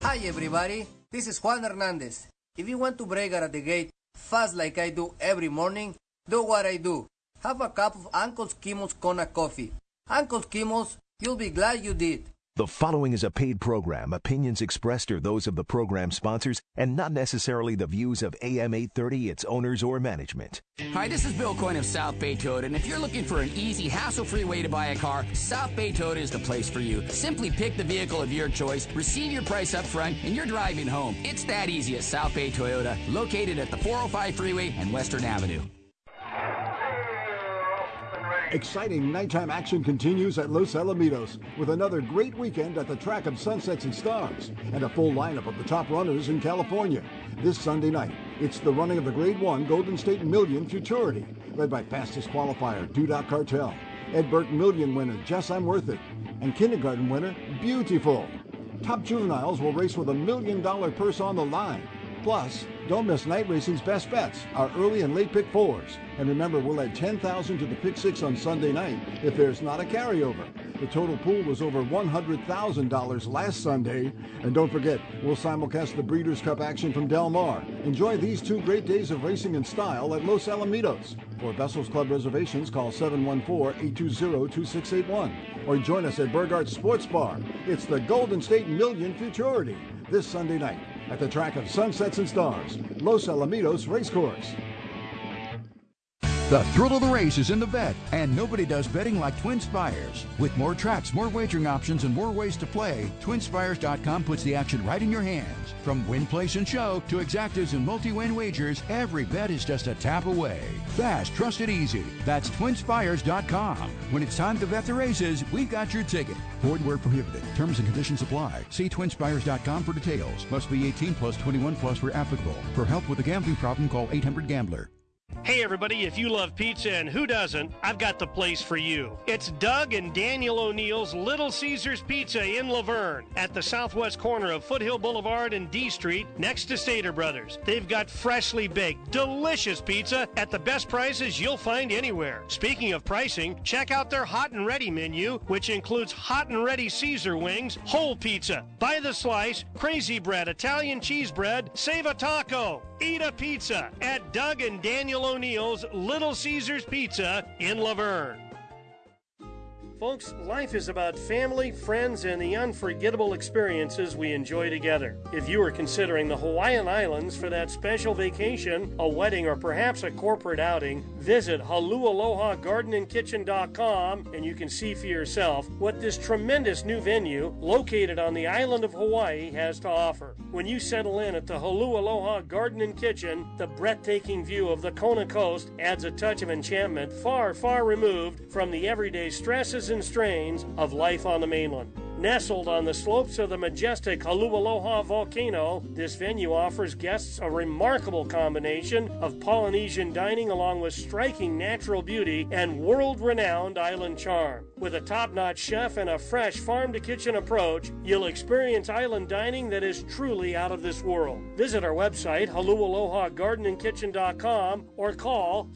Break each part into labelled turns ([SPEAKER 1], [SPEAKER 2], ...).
[SPEAKER 1] Hi everybody, this is Juan Hernandez. If you want to break out of the gate fast like I do every morning, do what I do. Have a cup of Uncle Skimmel's Kona coffee. Uncle Skimmel's, you'll be glad you did.
[SPEAKER 2] The following is a paid program. Opinions expressed are those of the program sponsors and not necessarily the views of AM 830, its owners, or management.
[SPEAKER 3] Hi, this is Bill Coyne of South Bay Toyota, and if you're looking for an easy, hassle-free way to buy a car, South Bay Toyota is the place for you. Simply pick the vehicle of your choice, receive your price up front, and you're driving home. It's that easy at South Bay Toyota, located at the 405 freeway and Western Avenue.
[SPEAKER 4] Exciting nighttime action continues at Los Alamitos with another great weekend at the track of Sunsets and Stars and a full lineup of the top runners in California. This Sunday night, it's the running of the Grade 1 Golden State Million Futurity, led by fastest qualifier Dudok Cartel, Ed Burke Million winner Jess I'm Worth It, and kindergarten winner Beautiful. Top juveniles will race with $1 million purse on the line. Plus, don't miss night racing's best bets, our early and late pick fours. And remember, we'll add $10,000 to the pick six on Sunday night if there's not a carryover. The total pool was over $100,000 last Sunday. And don't forget, we'll simulcast the Breeders' Cup action from Del Mar. Enjoy these 2 great days of racing in style at Los Alamitos. For Vessels Club reservations, call 714-820-2681. Or join us at Burghardt Sports Bar. It's the Golden State Million Futurity this Sunday night at the track of Sunsets and Stars, Los Alamitos Racecourse.
[SPEAKER 5] The thrill of the race is in the vet, and nobody does betting like TwinSpires. With more tracks, more wagering options, and more ways to play, TwinSpires.com puts the action right in your hands. From win, place, and show to exactas and multi-win wagers, every bet is just a tap away. Fast, trusted, easy. That's TwinSpires.com. When it's time to vet the races, we've got your ticket. Void where prohibited. Terms and conditions apply. See TwinSpires.com for details. Must be 18 plus 21 plus where applicable. For help with a gambling problem, call 800-GAMBLER.
[SPEAKER 6] Hey everybody, if you love pizza, and who doesn't, I've got the place for you. It's Doug and Daniel O'Neill's Little Caesars Pizza in Laverne at the southwest corner of Foothill Boulevard and D Street next to Stater Brothers. They've got freshly baked, delicious pizza at the best prices you'll find anywhere. Speaking of pricing, check out their hot and ready menu, which includes hot and ready Caesar wings, whole pizza, by the slice, crazy bread, Italian cheese bread, save a taco. Eat a pizza at Doug and Daniel O'Neill's Little Caesars Pizza in Laverne. Folks, life is about family, friends, and the unforgettable experiences we enjoy together. If you are considering the Hawaiian Islands for that special vacation, a wedding, or perhaps a corporate outing, visit HaluAlohaGardenandKitchen.com and you can see for yourself what this tremendous new venue located on the island of Hawaii has to offer. When you settle in at the HaluAloha Garden and Kitchen, the breathtaking view of the Kona coast adds a touch of enchantment far, far removed from the everyday stresses and strains of life on the mainland. Nestled on the slopes of the majestic Haleakala volcano, this venue offers guests a remarkable combination of Polynesian dining along with striking natural beauty and world-renowned island charm. With a top-notch chef and a fresh farm-to-kitchen approach, you'll experience island dining that is truly out of this world. Visit our website, HaluAlohaGardenandKitchen.com, or call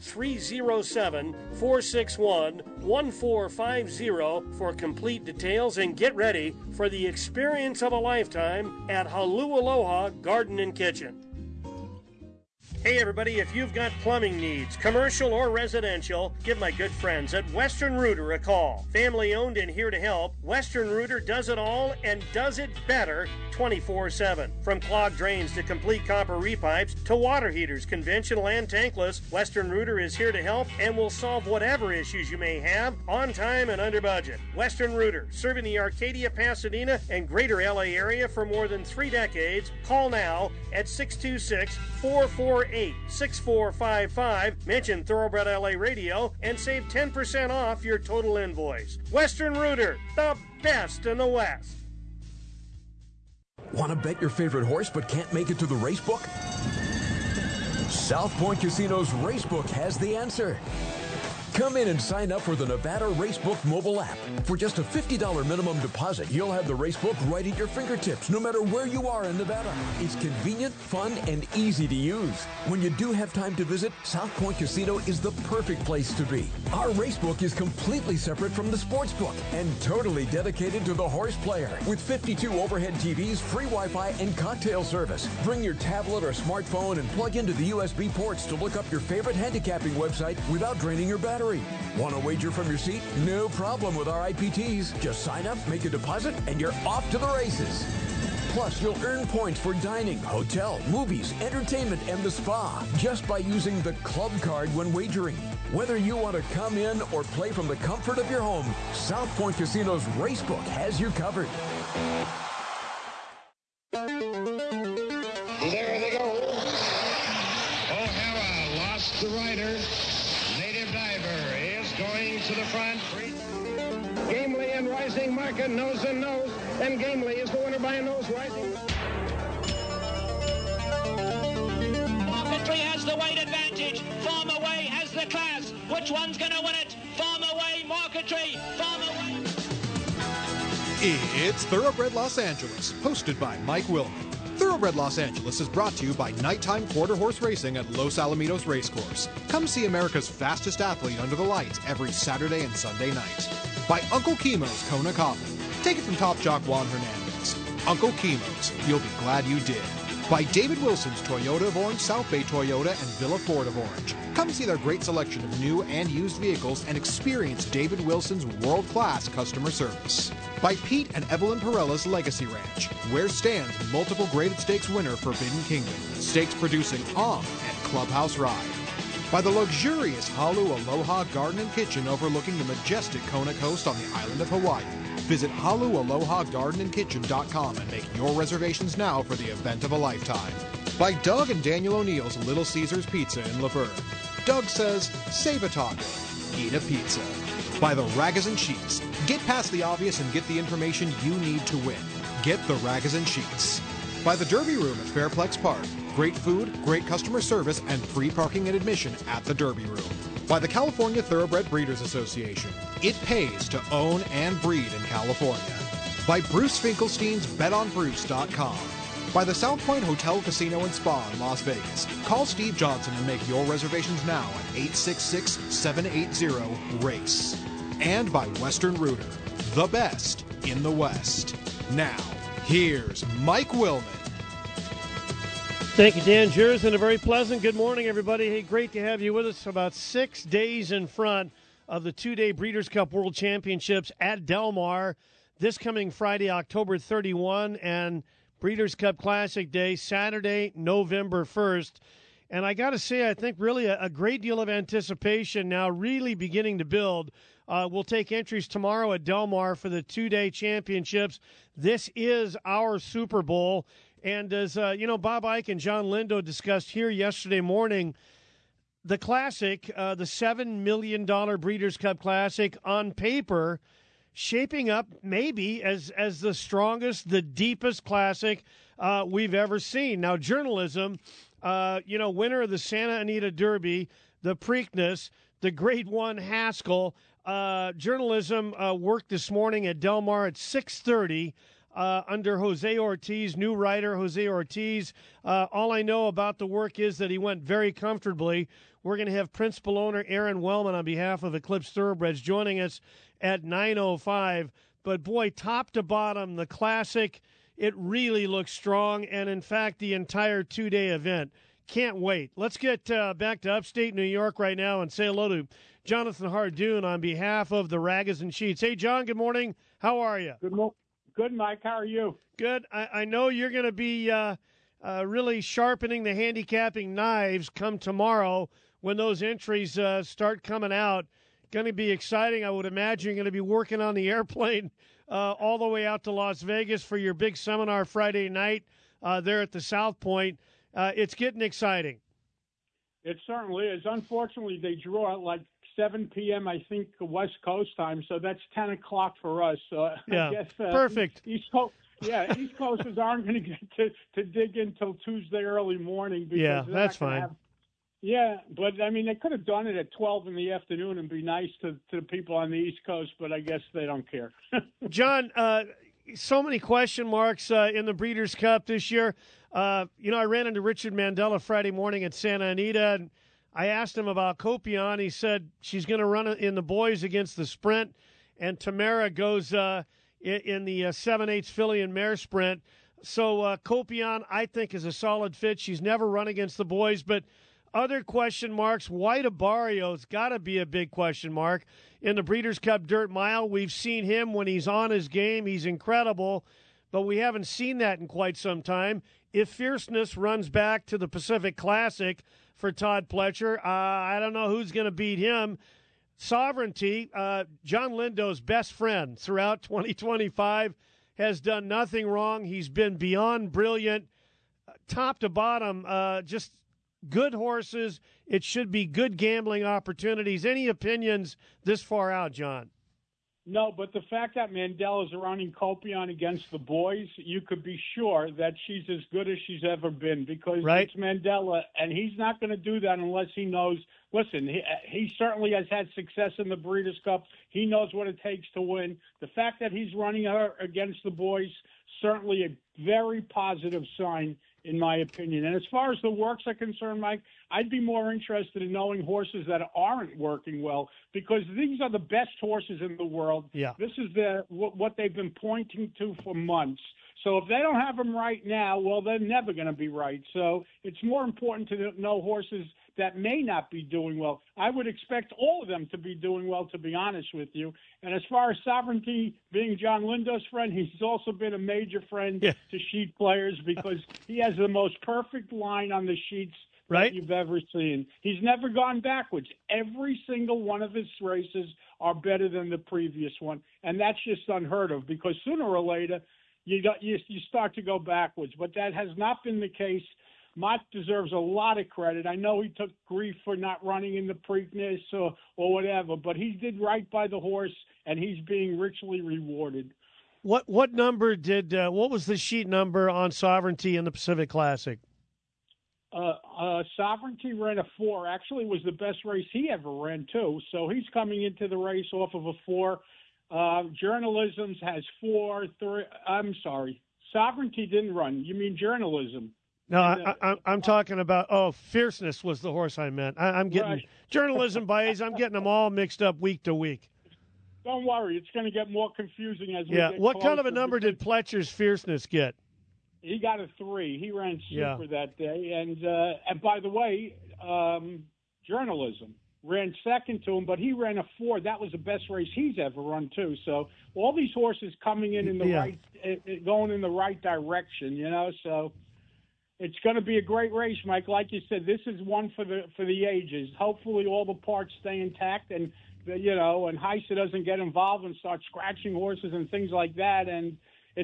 [SPEAKER 6] 307-461-1450 for complete details, and get ready for the experience of a lifetime at HaluAloha Garden and Kitchen. Hey everybody, if you've got plumbing needs, commercial or residential, give my good friends at Western Rooter a call. Family owned and here to help, Western Rooter does it all and does it better 24/7. From clogged drains to complete copper repipes to water heaters, conventional and tankless, Western Rooter is here to help and will solve whatever issues you may have on time and under budget. Western Rooter, serving the Arcadia, Pasadena, and greater LA area for more than 3 decades. Call now at 626-448-6455. Mention Thoroughbred LA Radio and save 10% off your total invoice. Western Rooter, the best in the West.
[SPEAKER 7] Want to bet your favorite horse but can't make it to the racebook? South Point Casino's Racebook has the answer. Come in and sign up for the Nevada Racebook mobile app. For just a $50 minimum deposit, you'll have the Racebook right at your fingertips, no matter where you are in Nevada. It's convenient, fun, and easy to use. When you do have time to visit, South Point Casino is the perfect place to be. Our Racebook is completely separate from the sportsbook and totally dedicated to the horse player. With 52 overhead TVs, free Wi-Fi, and cocktail service. Bring your tablet or smartphone and plug into the USB ports to look up your favorite handicapping website without draining your battery. Want to wager from your seat? No problem with our IPTs. Just sign up, make a deposit, and you're off to the races. Plus, you'll earn points for dining, hotel, movies, entertainment, and the spa just by using the club card when wagering. Whether you want to come in or play from the comfort of your home, South Point Casino's Racebook has you covered.
[SPEAKER 8] There they go. O'Hara lost the rider. Native Diver is going to the front. Gamely and Rising Market nose and nose, and Gamely is the winner by a nose. Rising.
[SPEAKER 9] Marketry has the weight advantage. Farm Away has the class. Which one's going to win it? Farm Away, Marketry, Farm Away.
[SPEAKER 10] It's Thoroughbred Los Angeles, hosted by Mike Willman. Thoroughbred Los Angeles is brought to you by Nighttime Quarter Horse Racing at Los Alamitos Racecourse. Come see America's fastest athlete under the lights every Saturday and Sunday night. By Uncle Chemo's Kona Coffee. Take it from Top Jock Juan Hernandez. Uncle Chemo's, you'll be glad you did. By David Wilson's Toyota of Orange, South Bay Toyota, and Villa Ford of Orange. Come see their great selection of new and used vehicles and experience David Wilson's world-class customer service. By Pete and Evelyn Perella's Legacy Ranch, where stands multiple graded stakes winner Forbidden Kingdom, stakes producing and Clubhouse Ride. By the luxurious Halu Aloha Garden and Kitchen overlooking the majestic Kona coast on the island of Hawaii. Visit HaluAlohaGardenandKitchen.com and make your reservations now for the event of a lifetime. By Doug and Daniel O'Neill's Little Caesars Pizza in Laverne. Doug says, save a taco, eat a pizza. By the Ragozin Sheets. Get past the obvious and get the information you need to win. Get the Ragozin Sheets. By the Derby Room at Fairplex Park. Great food, great customer service, and free parking and admission at the Derby Room. By the California Thoroughbred Breeders Association. It pays to own and breed in California. By Bruce Finkelstein's BetOnBruce.com. By the South Point Hotel, Casino, and Spa in Las Vegas. Call Steve Johnson and make your reservations now at 866-780-RACE. And by Western Rooter, the best in the West. Now, here's Mike Willman.
[SPEAKER 6] Thank you, Dan Jers, and a very pleasant good morning, everybody. Hey, great to have you with us. About 6 days in front of the two-day Breeders' Cup World Championships at Del Mar this coming Friday, October 31, and Breeders' Cup Classic Day, Saturday, November 1st. And I got to say, I think really a great deal of anticipation now really beginning to build. We'll take entries tomorrow at Del Mar for the two-day championships. This is our Super Bowl. And as Bob Ike and John Lindo discussed here yesterday morning, the Classic, the $7 million Breeders' Cup Classic, on paper, shaping up maybe as the strongest, the deepest Classic we've ever seen. Now, journalism, winner of the Santa Anita Derby, the Preakness, the Grade 1 Haskell, journalism worked this morning at Del Mar at 6:30. Under Jose Ortiz, new writer Jose Ortiz. All I know about the work is that he went very comfortably. We're going to have principal owner Aaron Wellman on behalf of Eclipse Thoroughbreds joining us at 9:05. But boy, top to bottom, the Classic, it really looks strong. And in fact, the entire two-day event. Can't wait. Let's get back to upstate New York right now and say hello to Jonathan Hardoon on behalf of the Ragozin Sheets. Hey, John, good morning. How are you?
[SPEAKER 11] Good, Mike. How are you?
[SPEAKER 6] Good. I know you're going to be really sharpening the handicapping knives come tomorrow when those entries start coming out. Going to be exciting. I would imagine you're going to be working on the airplane all the way out to Las Vegas for your big seminar Friday night there at the South Point. It's getting exciting.
[SPEAKER 11] It certainly is. Unfortunately, they draw at like 7 p.m., I think, West Coast time, so that's 10 o'clock for us.
[SPEAKER 6] Yeah,
[SPEAKER 11] I guess,
[SPEAKER 6] perfect.
[SPEAKER 11] East Coasters aren't going to get to dig in until Tuesday early morning. Because
[SPEAKER 6] yeah, that's fine.
[SPEAKER 11] Yeah, but I mean, they could have done it at 12 in the afternoon and be nice to the people on the East Coast, but I guess they don't care.
[SPEAKER 6] John, so many question marks in the Breeders' Cup this year. I ran into Richard Mandella Friday morning at Santa Anita, and I asked him about Copion. He said she's going to run in the boys against the sprint, and Tamara goes in the 7/8 filly and mare sprint. So Copion, I think, is a solid fit. She's never run against the boys, but other question marks. White Abarrio's got to be a big question mark. In the Breeders' Cup Dirt Mile, we've seen him when he's on his game. He's incredible, but we haven't seen that in quite some time. If Fierceness runs back to the Pacific Classic for Todd Pletcher, I don't know who's going to beat him. Sovereignty, John Lindo's best friend throughout 2025, has done nothing wrong. He's been beyond brilliant, top to bottom, just good horses. It should be good gambling opportunities. Any opinions this far out, John?
[SPEAKER 11] No, but the fact that Mandela's running Copion against the boys, you could be sure that she's as good as she's ever been, because it's Mandela, and he's not going to do that unless he knows. Listen, he certainly has had success in the Breeders' Cup. He knows what it takes to win. The fact that he's running her against the boys, certainly a very positive sign, in my opinion. And as far as the works are concerned, Mike, I'd be more interested in knowing horses that aren't working well, because these are the best horses in the world.
[SPEAKER 6] Yeah.
[SPEAKER 11] This is what they've been pointing to for months. So if they don't have them right now, well, they're never going to be right. So it's more important to know horses that may not be doing well. I would expect all of them to be doing well, to be honest with you. And as far as Sovereignty being John Lindo's friend, he's also been a major friend to sheet players, because he has the most perfect line on the sheets that you've ever seen. He's never gone backwards. Every single one of his races are better than the previous one, and that's just unheard of, because sooner or later you start to go backwards. But that has not been the case. Mott deserves a lot of credit. I know he took grief for not running in the Preakness or whatever, but he did right by the horse, and he's being richly rewarded.
[SPEAKER 6] What number did what was the sheet number on Sovereignty in the Pacific Classic?
[SPEAKER 11] Sovereignty ran a 4. Actually, it was the best race he ever ran too. So he's coming into the race off of a 4. Journalism's has 4. I'm sorry, Sovereignty didn't run. You mean Journalism?
[SPEAKER 6] No, I'm talking about, Fierceness was the horse I meant. I'm getting Journalism bias. I'm getting them all mixed up week to week.
[SPEAKER 11] Don't worry, it's going to get more confusing as we get
[SPEAKER 6] what
[SPEAKER 11] closer.
[SPEAKER 6] Kind of a number did Pletcher's Fierceness get?
[SPEAKER 11] He got a 3. He ran super that day. And by the way, Journalism ran second to him, but he ran a 4. That was the best race he's ever run too. So all these horses coming in the right, going in the right direction, so it's going to be a great race, Mike. Like you said, this is one for the ages. Hopefully all the parts stay intact, and and Heisa doesn't get involved and start scratching horses and things like that. And this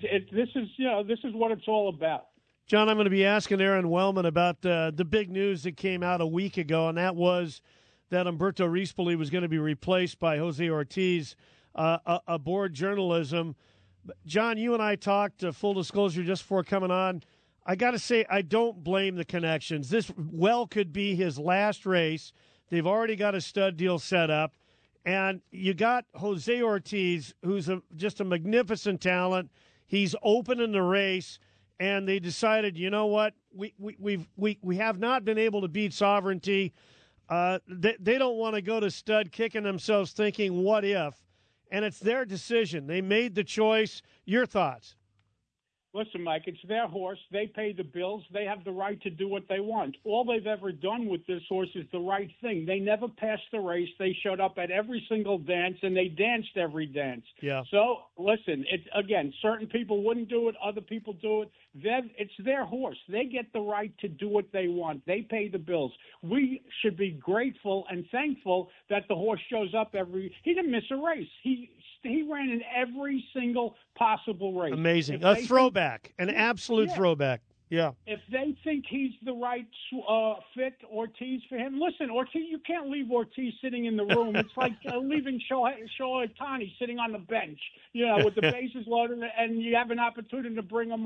[SPEAKER 11] is what it's all about.
[SPEAKER 6] John, I'm going to be asking Aaron Wellman about the big news that came out a week ago, and that was that Umberto Rispoli was going to be replaced by Jose Ortiz aboard Journalism. John, you and I talked, full disclosure, just before coming on. I got to say, I don't blame the connections. This could be his last race. They've already got a stud deal set up. And you got Jose Ortiz, who's just a magnificent talent. He's opening the race, and they decided, you know what, we have not been able to beat Sovereignty. They don't want to go to stud kicking themselves thinking, what if? And it's their decision. They made the choice. Your thoughts?
[SPEAKER 11] Listen, Mike, it's their horse. They pay the bills. They have the right to do what they want. All they've ever done with this horse is the right thing. They never passed the race. They showed up at every single dance, and they danced every dance.
[SPEAKER 6] Yeah.
[SPEAKER 11] So, listen, again, certain people wouldn't do it. Other people do it. It's their horse. They get the right to do what they want. They pay the bills. We should be grateful and thankful that the horse shows up he didn't miss a race. He ran in every single possible race.
[SPEAKER 6] Amazing. A throwback, an absolute throwback. Yeah. If
[SPEAKER 11] they think he's the right fit, Ortiz, for him, listen, Ortiz, you can't leave Ortiz sitting in the room. It's like leaving Shohei Ohtani sitting on the bench, with the bases loaded, and you have an opportunity to bring him up.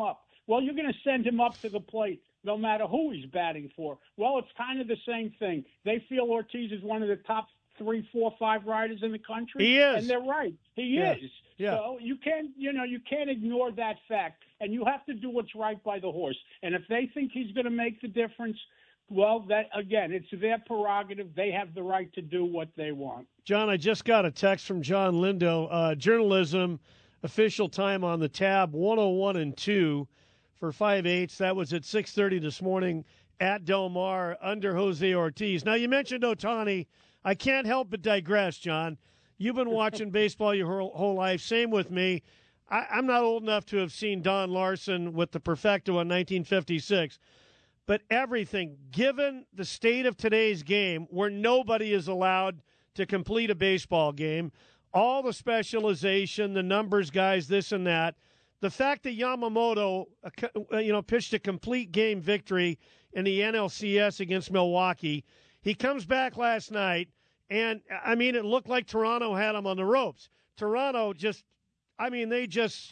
[SPEAKER 11] Well, you're going to send him up to the plate no matter who he's batting for. Well, it's kind of the same thing. They feel Ortiz is one of the top 3, 4, 5 riders in the country.
[SPEAKER 6] He is.
[SPEAKER 11] And they're right. He is.
[SPEAKER 6] Yeah.
[SPEAKER 11] So you can't ignore that fact. And you have to do what's right by the horse. And if they think he's going to make the difference, well, that again, it's their prerogative. They have the right to do what they want.
[SPEAKER 6] John, I just got a text from John Lindo. Journalism official time on the tab, 101-2 for 5/8. That was at 6:30 this morning at Del Mar under Jose Ortiz. Now, you mentioned Ohtani. I can't help but digress, John. You've been watching baseball your whole life. Same with me. I'm not old enough to have seen Don Larson with the Perfecto in 1956. But everything, given the state of today's game, where nobody is allowed to complete a baseball game, all the specialization, the numbers guys, this and that, the fact that Yamamoto, pitched a complete game victory in the NLCS against Milwaukee, he comes back last night, and, it looked like Toronto had him on the ropes. Toronto they just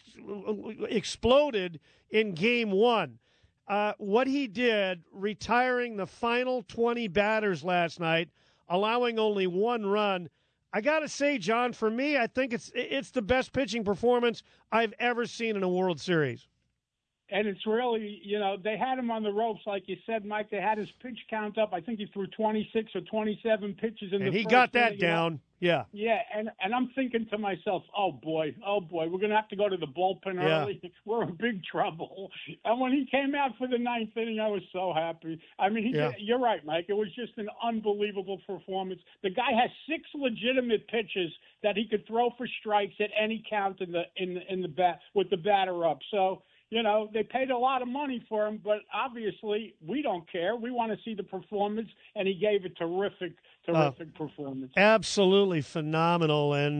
[SPEAKER 6] exploded in game one. What he did, retiring the final 20 batters last night, allowing only one run, I got to say, John, for me, I think it's the best pitching performance I've ever seen in a World Series.
[SPEAKER 11] And it's really, they had him on the ropes, like you said, Mike. They had his pitch count up. I think he threw 26 or 27 pitches in the first.
[SPEAKER 6] And he got that down. Yeah.
[SPEAKER 11] Yeah, and I'm thinking to myself, oh boy, we're going to have to go to the bullpen early. We're in big trouble. And when he came out for the ninth inning, I was so happy. You're right, Mike. It was just an unbelievable performance. The guy has 6 legitimate pitches that he could throw for strikes at any count in the bat with the batter up. So. They paid a lot of money for him, but obviously we don't care. We want to see the performance, and he gave a terrific performance.
[SPEAKER 6] Absolutely phenomenal. And,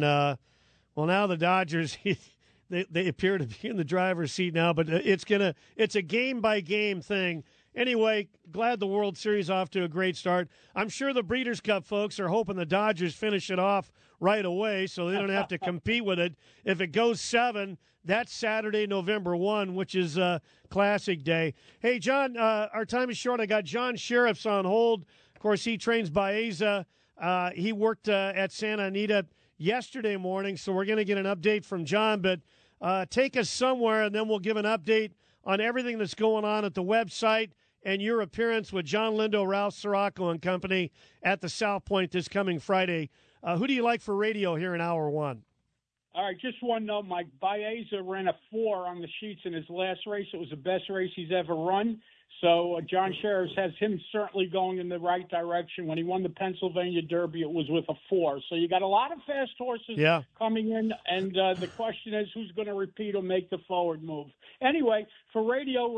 [SPEAKER 6] now the Dodgers, they appear to be in the driver's seat now, but it's a game-by-game thing. Anyway, glad the World Series off to a great start. I'm sure the Breeders' Cup folks are hoping the Dodgers finish it off right away so they don't have to compete with it. If it goes 7, that's Saturday, November 1, which is Classic Day. Hey, John, our time is short. I got John Sheriffs on hold. Of course, he trains Baeza. He worked at Santa Anita yesterday morning, so we're going to get an update from John. But take us somewhere, and then we'll give an update on everything that's going on at the website and your appearance with John Lindo, Ralph Sirocco, and company at the South Point this coming Friday. Who do you like for radio here in hour 1?
[SPEAKER 11] All right, just one note, Mike. Baeza ran a 4 on the sheets in his last race. It was the best race he's ever run. So John Sheriffs has him certainly going in the right direction. When he won the Pennsylvania Derby, it was with a 4. So you got a lot of fast horses coming in, and the question is who's going to repeat or make the forward move. Anyway, for radio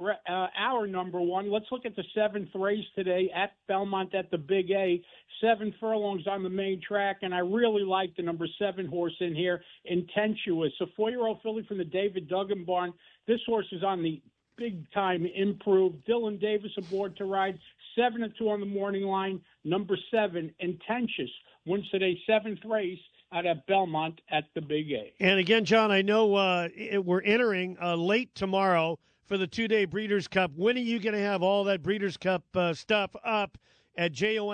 [SPEAKER 11] hour number 1, let's look at the 7th race today at Belmont at the Big A. 7 furlongs on the main track, and I really like the number 7 horse in here, Intentuous, a 4-year-old filly from the David Duggan barn. This horse is on the big-time improved. Dylan Davis aboard to ride. 7-2 on the morning line. Number 7, Intentuous, wins today's 7th race out at Belmont at the Big A.
[SPEAKER 6] And again, John, I know we're entering late tomorrow for the 2-day Breeders' Cup. When are you going to have all that Breeders' Cup stuff up at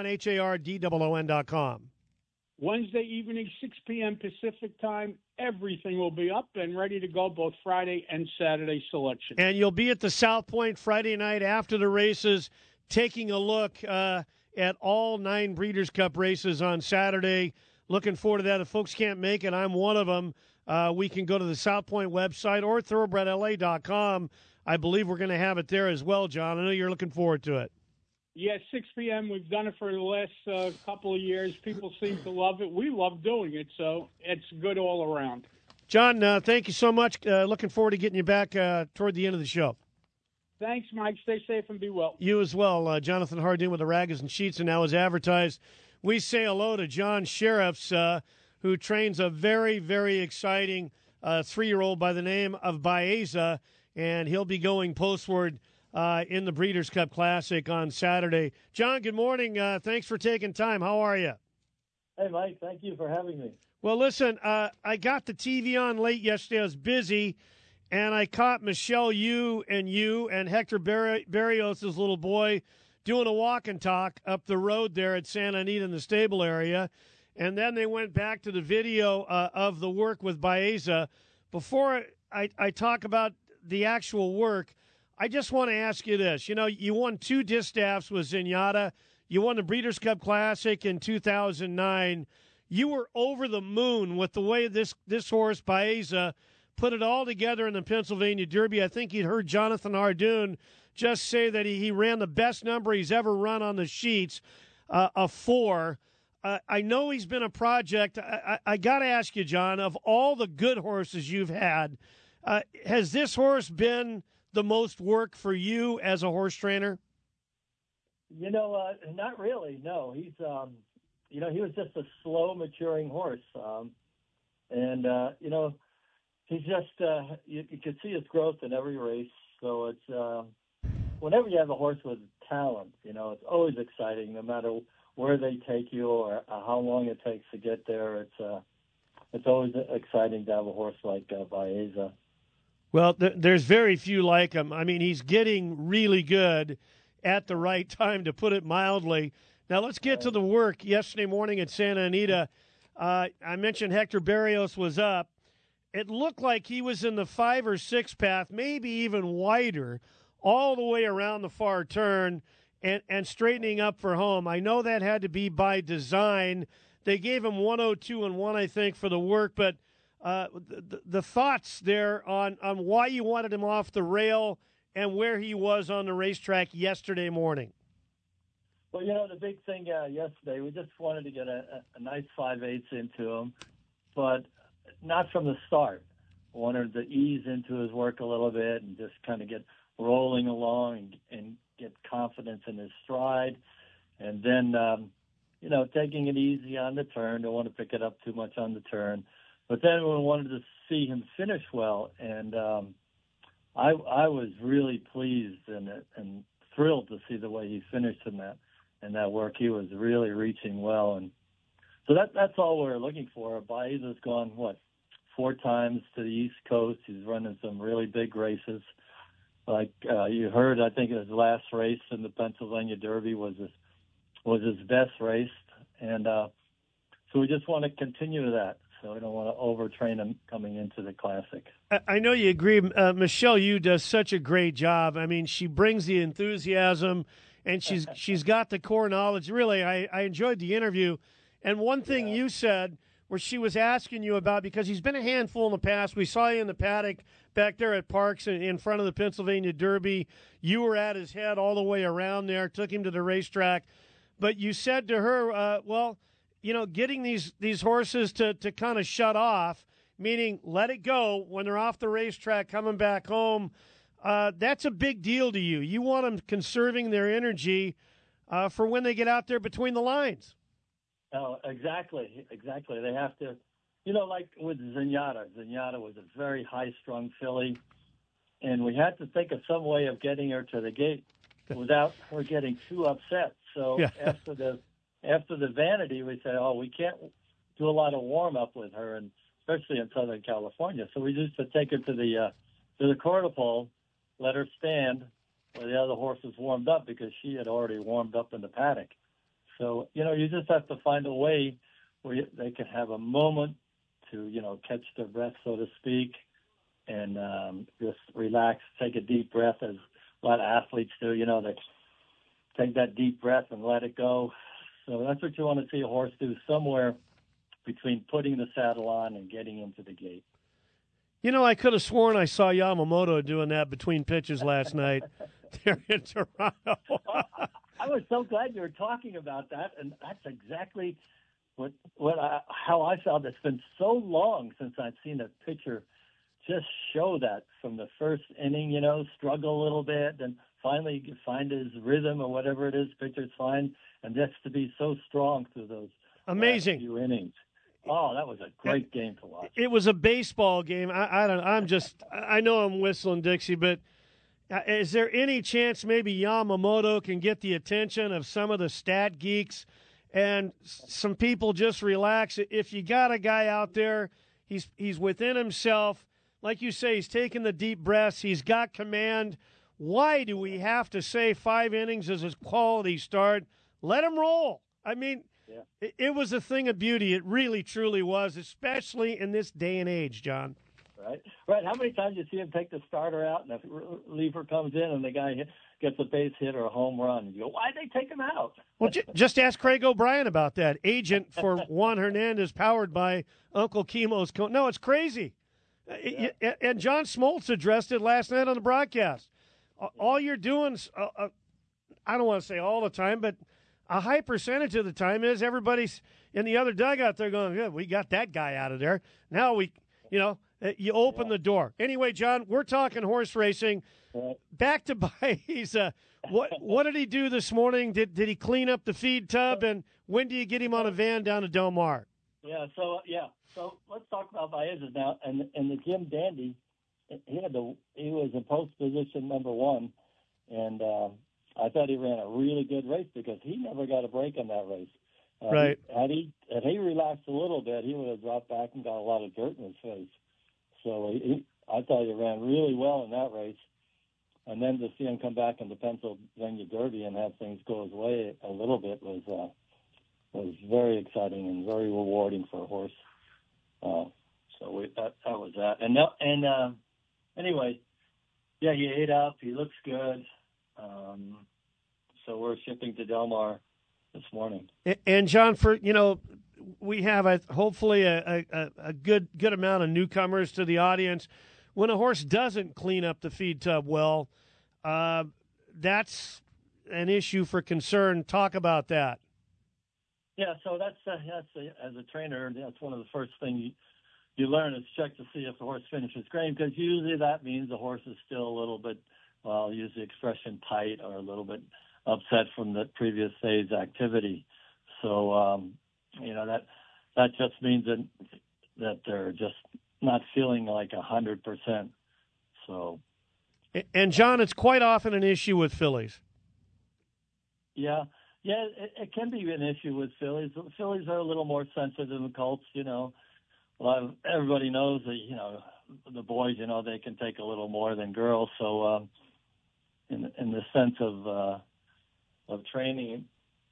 [SPEAKER 6] JONHARDOON.com?
[SPEAKER 11] Wednesday evening, 6 p.m. Pacific time. Everything will be up and ready to go, both Friday and Saturday selection.
[SPEAKER 6] And you'll be at the South Point Friday night after the races, taking a look at all 9 Breeders' Cup races on Saturday. Looking forward to that. If folks can't make it, I'm one of them. We can go to the South Point website or thoroughbredla.com. I believe we're going to have it there as well, John. I know you're looking forward to it.
[SPEAKER 11] Yeah, 6 p.m. We've done it for the last couple of years. People seem to love it. We love doing it, so it's good all around.
[SPEAKER 6] John, thank you so much. Looking forward to getting you back toward the end of the show.
[SPEAKER 11] Thanks, Mike. Stay safe and be well.
[SPEAKER 6] You as well. Jonathan Hardoon with the Ragas and Sheets, and now as advertised, we say hello to John Sheriffs, who trains a very, very exciting 3-year-old by the name of Baeza, and he'll be going postward in the Breeders' Cup Classic on Saturday. John, good morning. Thanks for taking time. How are you?
[SPEAKER 12] Hey, Mike. Thank you for having me.
[SPEAKER 6] Well, listen, I got the TV on late yesterday. I was busy, and I caught Michelle Yu and Hector Barrios' little boy doing a walk and talk up the road there at Santa Anita in the stable area. And then they went back to the video of the work with Baeza. Before I talk about the actual work, I just want to ask you this. You know, you won 2 distaffs with Zenyatta. You won the Breeders' Cup Classic in 2009. You were over the moon with the way this horse, Baeza, put it all together in the Pennsylvania Derby. I think you'd heard Jonathan Hardoon just say that he ran the best number he's ever run on the sheets, a 4. I know he's been a project. I got to ask you, John, of all the good horses you've had, has this horse been the most work for you as a horse trainer?
[SPEAKER 12] You know, not really. No, he's, he was just a slow maturing horse. He's just, you could see his growth in every race. So it's, whenever you have a horse with talent, it's always exciting, no matter where they take you or how long it takes to get there. It's always exciting to have a horse like Baeza.
[SPEAKER 6] Well, there's very few like him. I mean, he's getting really good at the right time, to put it mildly. Now, let's get to the work yesterday morning at Santa Anita. I mentioned Hector Barrios was up. It looked like he was in the 5 or 6 path, maybe even wider, all the way around the far turn and straightening up for home. I know that had to be by design. They gave him 102 and 1, I think, for the work, but the thoughts there on why you wanted him off the rail and where he was on the racetrack yesterday morning.
[SPEAKER 12] Well, the big thing yesterday, we just wanted to get a nice 5/8 into him, but not from the start. Wanted to ease into his work a little bit and just kind of get rolling along and get confidence in his stride. And then, taking it easy on the turn. Don't want to pick it up too much on the turn. But then we wanted to see him finish well. And I was really pleased and thrilled to see the way he finished in that work. He was really reaching well. And so that's all we're looking for. Baeza's gone, 4 times to the East Coast. He's running some really big races. Like you heard, I think his last race in the Pennsylvania Derby was his best race. And so we just want to continue that. So we don't want to overtrain him coming into the Classic.
[SPEAKER 6] I know you agree. Michelle Yu does such a great job. I mean, she brings the enthusiasm, and she's got the core knowledge. Really, I enjoyed the interview. And one thing you said, where she was asking you about, because he's been a handful in the past. We saw you in the paddock back there at Parks in front of the Pennsylvania Derby. You were at his head all the way around there, took him to the racetrack. But you said to her, getting these horses to kind of shut off, meaning let it go when they're off the racetrack coming back home, that's a big deal to you. You want them conserving their energy for when they get out there between the lines.
[SPEAKER 12] Oh, exactly. They have to, like with Zenyatta. Zenyatta was a very high-strung filly, and we had to think of some way of getting her to the gate without her getting too upset. So after the Vanity, we said, we can't do a lot of warm-up with her, and especially in Southern California. So we used to take her to the quarter pole, let her stand where the other horses warmed up, because she had already warmed up in the paddock. So, you just have to find a way where they can have a moment to, catch their breath, so to speak, and just relax, take a deep breath, as a lot of athletes do. They take that deep breath and let it go. So that's what you want to see a horse do, somewhere between putting the saddle on and getting into the gate.
[SPEAKER 6] I could have sworn I saw Yamamoto doing that between pitches last night there in Toronto.
[SPEAKER 12] I was so glad you were talking about that, and that's exactly how I felt. It's been so long since I've seen a pitcher just show that from the first inning, struggle a little bit, and finally find his rhythm or whatever it is pitchers find, and just to be so strong through those
[SPEAKER 6] amazing
[SPEAKER 12] last few innings. Oh, that was a great game to watch.
[SPEAKER 6] It was a baseball game. I know I'm whistling Dixie, but is there any chance maybe Yamamoto can get the attention of some of the stat geeks and some people just relax? If you got a guy out there, he's within himself. like you say, he's taking the deep breaths. He's got command. Why do we have to say 5 innings is his quality start? Let him roll. I mean, it was a thing of beauty. It really, truly was, especially in this day and age, John.
[SPEAKER 12] Right. How many times do you see him take the starter out, and if a reliever comes in and the guy gets a base hit or a home run, you go, why'd they take him out?
[SPEAKER 6] Well, just ask Craig O'Brien about that. Agent for Juan Hernandez, powered by Uncle Chemo's. No, it's crazy. Yeah. And John Smoltz addressed it last night on the broadcast. All you're doing, I don't want to say all the time, but a high percentage of the time is everybody's in the other dugout. They're going, yeah, we got that guy out of there. Now you open the door. Anyway, John, we're talking horse racing. Back to Baeza. What did he do this morning? Did he clean up the feed tub? And when do you get him on a van down to Del Mar?
[SPEAKER 12] So let's talk about Baeza now. And the Jim Dandy, he was in post position number 1, and I thought he ran a really good race because he never got a break in that race.
[SPEAKER 6] Right.
[SPEAKER 12] Had he relaxed a little bit, he would have dropped back and got a lot of dirt in his face. So I thought he ran really well in that race. And then to see him come back in the Pennsylvania Derby and have things go his way a little bit was very exciting and very rewarding for a horse. That was that. And anyway, yeah, he ate up. He looks good. So we're shipping to Del Mar this morning.
[SPEAKER 6] And John, we have hopefully a good amount of newcomers to the audience. When a horse doesn't clean up the feed tub well, that's an issue for concern. Talk about that.
[SPEAKER 12] Yeah, so that's as a trainer, that's one of the first things you learn is check to see if the horse finishes grain, because usually that means the horse is still a little bit, well, I'll use the expression tight, or a little bit upset from the previous day's activity. So, that just means that they're just not feeling like 100%. So,
[SPEAKER 6] and John, it's quite often an issue with fillies.
[SPEAKER 12] Yeah, it can be an issue with fillies. Fillies are a little more sensitive than colts. Everybody knows that the boys, they can take a little more than girls. So, in the sense of training,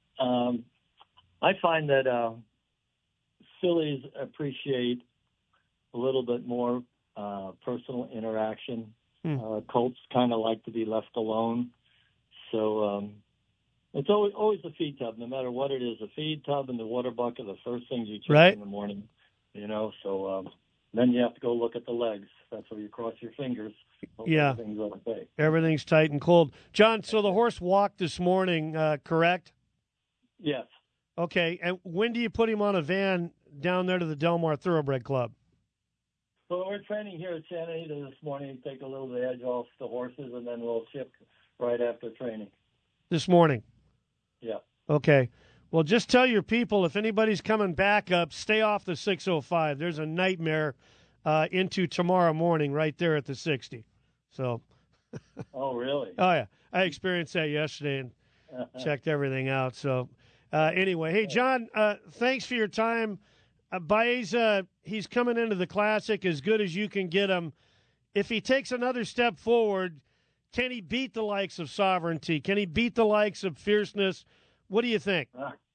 [SPEAKER 12] I find that fillies appreciate a little bit more personal interaction. Colts kind of like to be left alone. So it's always the feed tub, no matter what it is. The feed tub and the water bucket are the first things you check in the morning. So then you have to go look at the legs. That's where you cross your fingers.
[SPEAKER 6] Yeah. Everything's tight and cold. John, so the horse walked this morning, correct?
[SPEAKER 12] Yes.
[SPEAKER 6] Okay, and when do you put him on a van down there to the Del Mar Thoroughbred Club?
[SPEAKER 12] Well, we're training here at Santa Anita this morning to take a little of the edge off the horses, and then we'll ship right after training.
[SPEAKER 6] This morning?
[SPEAKER 12] Yeah.
[SPEAKER 6] Okay. Well, just tell your people, if anybody's coming back up, stay off the 605. There's a nightmare into tomorrow morning right there at the 60. So.
[SPEAKER 12] Oh, really?
[SPEAKER 6] Oh, yeah. I experienced that yesterday and checked everything out. So, anyway, hey, John, thanks for your time. Baeza, he's coming into the Classic as good as you can get him. If he takes another step forward, can he beat the likes of Sovereignty? Can he beat the likes of Fierceness? What do you think?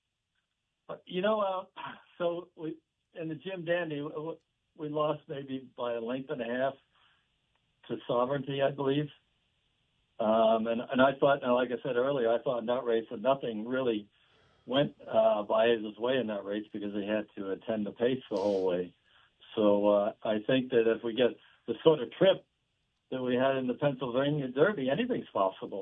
[SPEAKER 12] So in the Jim Dandy, we lost maybe by a length and a half to Sovereignty, I believe. And I thought, like I said earlier, I thought in that race that nothing really went Baeza's way in that race because he had to attend the pace the whole way. So I think that if we get the sort of trip that we had in the Pennsylvania Derby, anything's possible,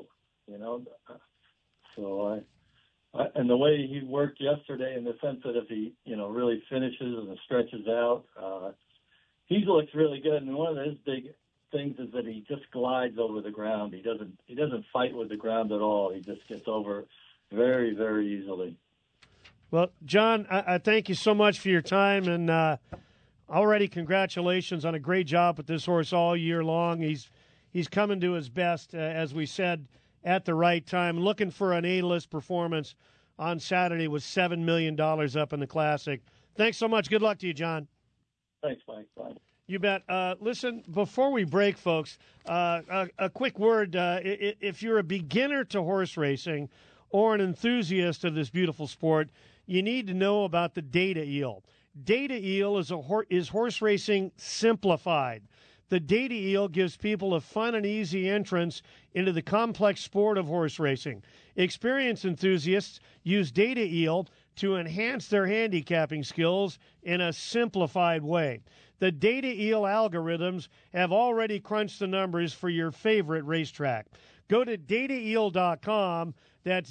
[SPEAKER 12] So and the way he worked yesterday, in the sense that if he, really finishes and stretches out, he looks really good. And one of his big things is that he just glides over the ground. He doesn't fight with the ground at all. He just gets over very, very easily.
[SPEAKER 6] Well, John, I thank you so much for your time, and already congratulations on a great job with this horse all year long. He's coming to his best, as we said, at the right time. Looking for an A-list performance on Saturday with $7 million up in the Classic. Thanks so much. Good luck to you, John.
[SPEAKER 12] Thanks, Mike. Bye.
[SPEAKER 6] You bet. Listen, before we break, folks, a quick word. If you're a beginner to horse racing or an enthusiast of this beautiful sport, you need to know about the Data Eel. Data Eel is horse racing simplified. The Data Eel gives people a fun and easy entrance into the complex sport of horse racing. Experienced enthusiasts use Data Eel to enhance their handicapping skills in a simplified way. The Data Eel algorithms have already crunched the numbers for your favorite racetrack. Go to dataeel.com, that's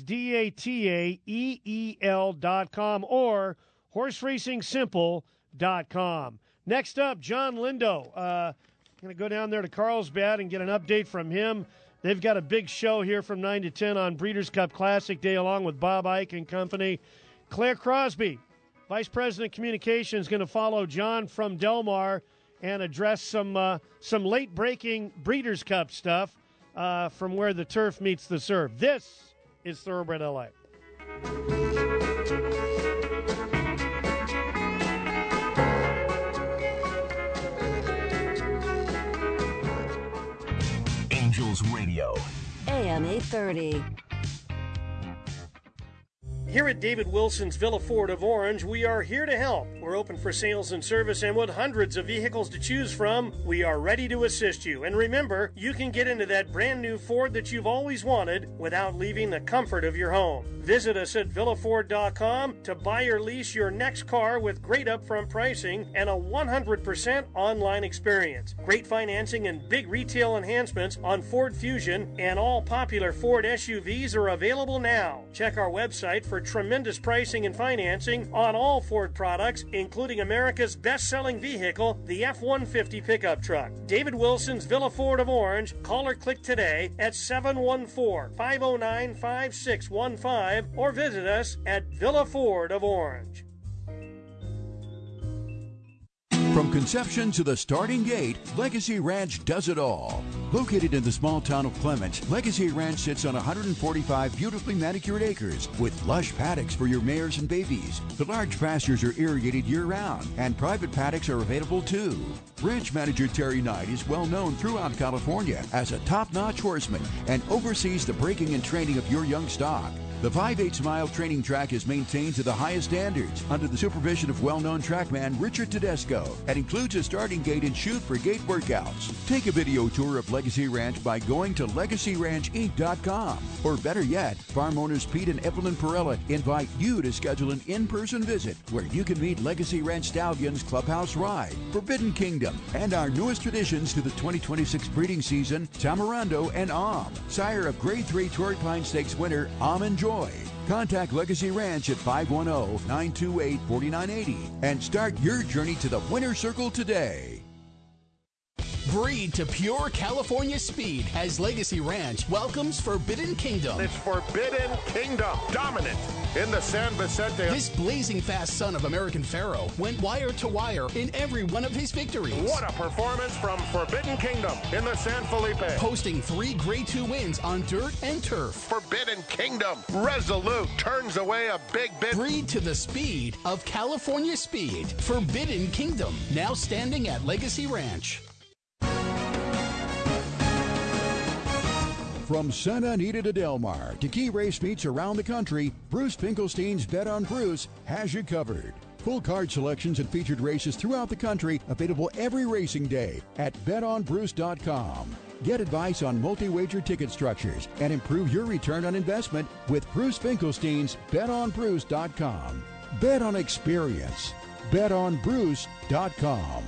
[SPEAKER 6] DATAEEL.com, or horseracingsimple.com. Next up, John Lindo. I'm going to go down there to Carlsbad and get an update from him. They've got a big show here from 9 to 10 on Breeders' Cup Classic Day along with Bob Ike and company. Claire Crosby, Vice President Communications, going to follow John from Del Mar and address some late-breaking Breeders' Cup stuff from where the turf meets the surf. This is Thoroughbred LA.
[SPEAKER 2] Angels Radio.
[SPEAKER 13] AM 830.
[SPEAKER 6] Here at David Wilson's Villa Ford of Orange, we are here to help. We're open for sales and service, and with hundreds of vehicles to choose from, we are ready to assist you. And remember, you can get into that brand new Ford that you've always wanted without leaving the comfort of your home. Visit us at villaford.com to buy or lease your next car with great upfront pricing and a 100% online experience. Great financing and big retail enhancements on Ford Fusion and all popular Ford SUVs are available now. Check our website for tremendous pricing and financing on all Ford products, including America's best-selling vehicle, the F-150 pickup truck. David Wilson's Villa Ford of Orange. Call or click today at 714-509-5615 or visit us at Villa Ford of Orange.
[SPEAKER 5] From conception to the starting gate, Legacy Ranch does it all. Located in the small town of Clements, Legacy Ranch sits on 145 beautifully manicured acres with lush paddocks for your mares and babies. The large pastures are irrigated year-round, and private paddocks are available too. Ranch manager Terry Knight is well known throughout California as a top-notch horseman and oversees the breaking and training of your young stock. The 5/8-mile training track is maintained to the highest standards under the supervision of well-known trackman Richard Tedesco and includes a starting gate and chute for gate workouts. Take a video tour of Legacy Ranch by going to LegacyRanchInc.com. Or better yet, farm owners Pete and Evelyn Perella invite you to schedule an in-person visit where you can meet Legacy Ranch Stallions Clubhouse Ride, Forbidden Kingdom, and our newest additions to the 2026 breeding season, Tamarando and sire of Grade 3 Torrey Pine Stakes winner Enjoy. Contact Legacy Ranch at 510-928-4980 and start your journey to the winner's circle today.
[SPEAKER 14] Breed to pure California speed as Legacy Ranch welcomes Forbidden Kingdom.
[SPEAKER 15] It's Forbidden Kingdom, dominant in the San Vicente.
[SPEAKER 14] This blazing fast son of American Pharaoh went wire to wire in every one of his victories.
[SPEAKER 15] What a performance from Forbidden Kingdom in the San Felipe.
[SPEAKER 14] Posting 3 Grade 2 wins on dirt and turf.
[SPEAKER 15] Forbidden Kingdom, resolute, turns away a big bit.
[SPEAKER 14] Breed to the speed of California speed. Forbidden Kingdom, now standing at Legacy Ranch.
[SPEAKER 5] From Santa Anita to Del Mar to key race meets around the country, Bruce Finkelstein's Bet on Bruce has you covered. Full card selections and featured races throughout the country available every racing day at betonbruce.com. Get advice on multi-wager ticket structures and improve your return on investment with Bruce Finkelstein's betonbruce.com. Bet on experience. betonbruce.com.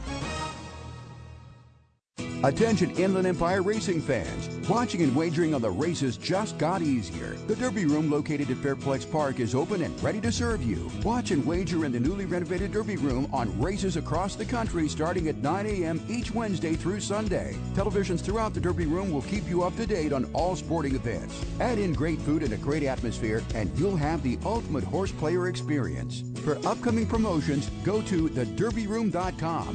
[SPEAKER 5] Attention Inland Empire racing fans. Watching and wagering on the races just got easier. The Derby Room located at Fairplex Park is open and ready to serve you. Watch and wager in the newly renovated Derby Room on races across the country starting at 9 a.m. each Wednesday through Sunday. Televisions throughout the Derby Room will keep you up to date on all sporting events. Add in great food and a great atmosphere and you'll have the ultimate horse player experience. For upcoming promotions, go to thederbyroom.com.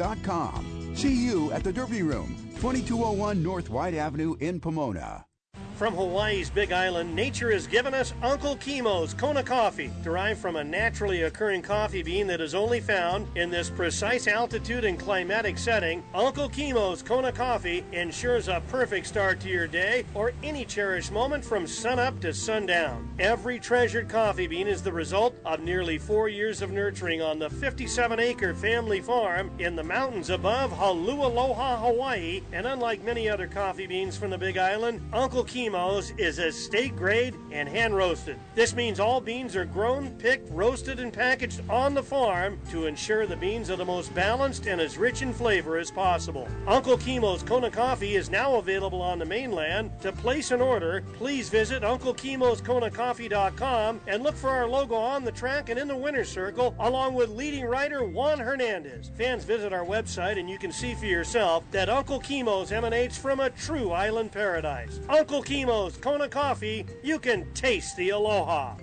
[SPEAKER 5] Thederbyroom.com. See you at the Derby Room, 2201 North White Avenue in Pomona.
[SPEAKER 6] From Hawaii's Big Island, nature has given us Uncle Kimo's Kona coffee, derived from a naturally occurring coffee bean that is only found in this precise altitude and climatic setting. Uncle Kimo's Kona coffee ensures a perfect start to your day or any cherished moment from sunup to sundown. Every treasured coffee bean is the result of nearly 4 years of nurturing on the 57-acre family farm in the mountains above Haleakaloha, Hawaii, and unlike many other coffee beans from the Big Island, Uncle Kimo's is estate grade and hand roasted. This means all beans are grown, picked, roasted, and packaged on the farm to ensure the beans are the most balanced and as rich in flavor as possible. Uncle Kimo's Kona coffee is now available on the mainland. To place an order, please visit UncleKimosKonaCoffee.com and look for our logo on the track and in the winner's circle, along with leading writer Juan Hernandez. Fans, visit our website and you can see for yourself that Uncle Kimo's emanates from a true island paradise. Uncle Kimo's Kona Coffee, you can taste the aloha.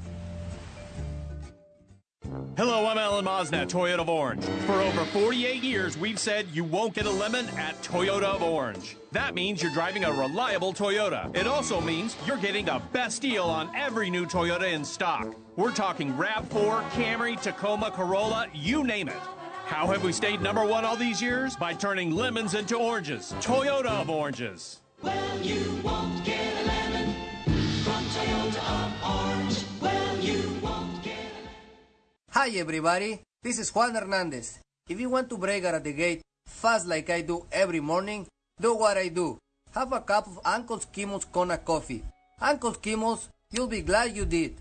[SPEAKER 16] Hello, I'm Alan Mosnett, Toyota of Orange. For over 48 years, we've said you won't get a lemon at Toyota of Orange. That means you're driving a reliable Toyota. It also means you're getting the best deal on every new Toyota in stock. We're talking RAV4, Camry, Tacoma, Corolla, you name it. How have we stayed number one all these years? By turning lemons into oranges. Toyota of Oranges.
[SPEAKER 17] Well, you won't get a lemon from Toyota of Orange. Well, you won't get a lemon.
[SPEAKER 1] Hi everybody, this is Juan Hernandez. If you want to break out of the gate fast like I do every morning, do what I do. Have a cup of Uncle Kimo's Kona coffee. Uncle Kimo's, you'll be glad you did.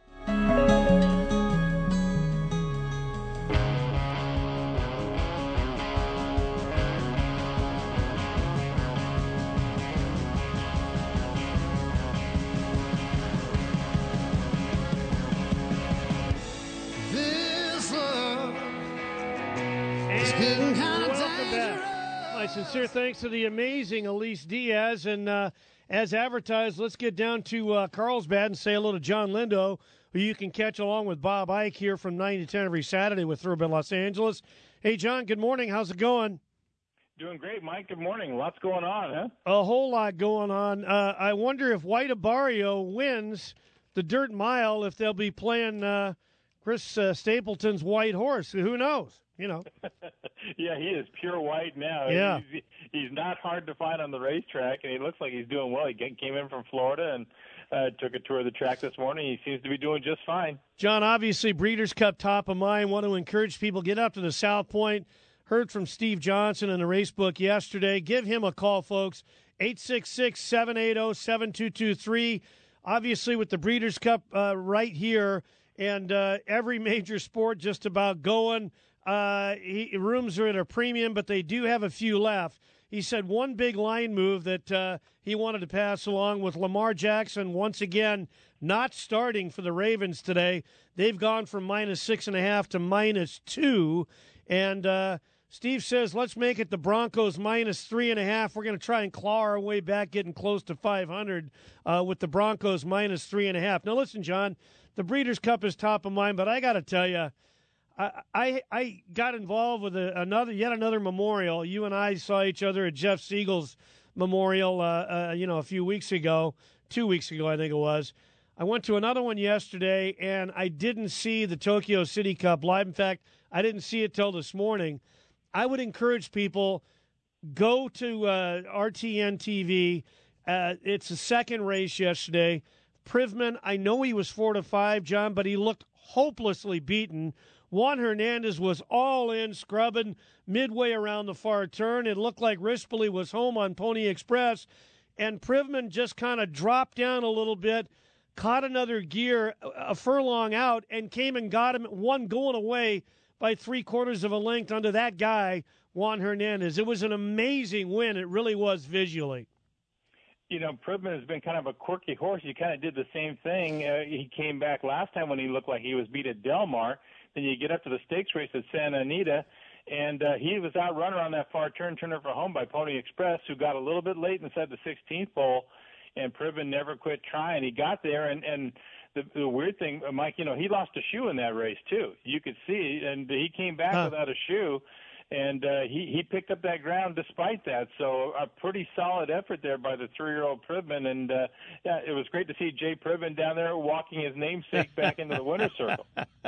[SPEAKER 6] Welcome back. My sincere thanks to the amazing Elise Diaz. And as advertised, let's get down to Carlsbad and say hello to John Lindo, who you can catch along with Bob Ike here from 9 to 10 every Saturday with Thoroughbred Los Angeles. Hey, John, good morning. How's it going?
[SPEAKER 18] Doing great, Mike. Good morning. Lots going on, huh?
[SPEAKER 6] A whole lot going on. I wonder if White Abarrio wins the Dirt Mile, if they'll be playing Chris Stapleton's White Horse. Who knows? You know.
[SPEAKER 18] Yeah, he is pure white now.
[SPEAKER 6] Yeah.
[SPEAKER 18] He's not hard to find on the racetrack, and he looks like he's doing well. He came in from Florida and took a tour of the track this morning. He seems to be doing just fine.
[SPEAKER 6] John, obviously, Breeders' Cup top of mind. Want to encourage people, get up to the South Point. Heard from Steve Johnson in the race book yesterday. Give him a call, folks. 866-780-7223. Obviously, with the Breeders' Cup right here and every major sport just about going, rooms are at a premium, but they do have a few left. He said one big line move that he wanted to pass along with Lamar Jackson once again not starting for the Ravens today. They've gone from -6.5 to -2. And Steve says, let's make it the Broncos -3.5. We're going to try and claw our way back, getting close to 500 with the Broncos -3.5. Now, listen, John, the Breeders' Cup is top of mind, but I got to tell you, I got involved with yet another memorial. You and I saw each other at Jeff Siegel's memorial, a few weeks ago, 2 weeks ago, I think it was. I went to another one yesterday, and I didn't see the Tokyo City Cup live. In fact, I didn't see it till this morning. I would encourage people, go to RTN TV. It's the second race yesterday. Privman, I know he was 4-5, John, but he looked hopelessly beaten. Juan Hernandez was all in, scrubbing midway around the far turn. It looked like Rispoli was home on Pony Express, and Privman just kind of dropped down a little bit, caught another gear a furlong out, and came and got him, one going away by 3/4 of a length under that guy, Juan Hernandez. It was an amazing win. It really was visually.
[SPEAKER 18] You know, Privman has been kind of a quirky horse. He kind of did the same thing. He came back last time when he looked like he was beat at Del Mar. Then you get up to the stakes race at Santa Anita, and he was outrunner on that far turn for home by Pony Express, who got a little bit late inside the 16th pole, and Privman never quit trying. He got there, and the weird thing, Mike, he lost a shoe in that race, too. You could see, and he came back without a shoe. and he picked up that ground despite that. So a pretty solid effort there by the 3-year-old Privman, and yeah, it was great to see Jay Privman down there walking his namesake back into the winner's circle.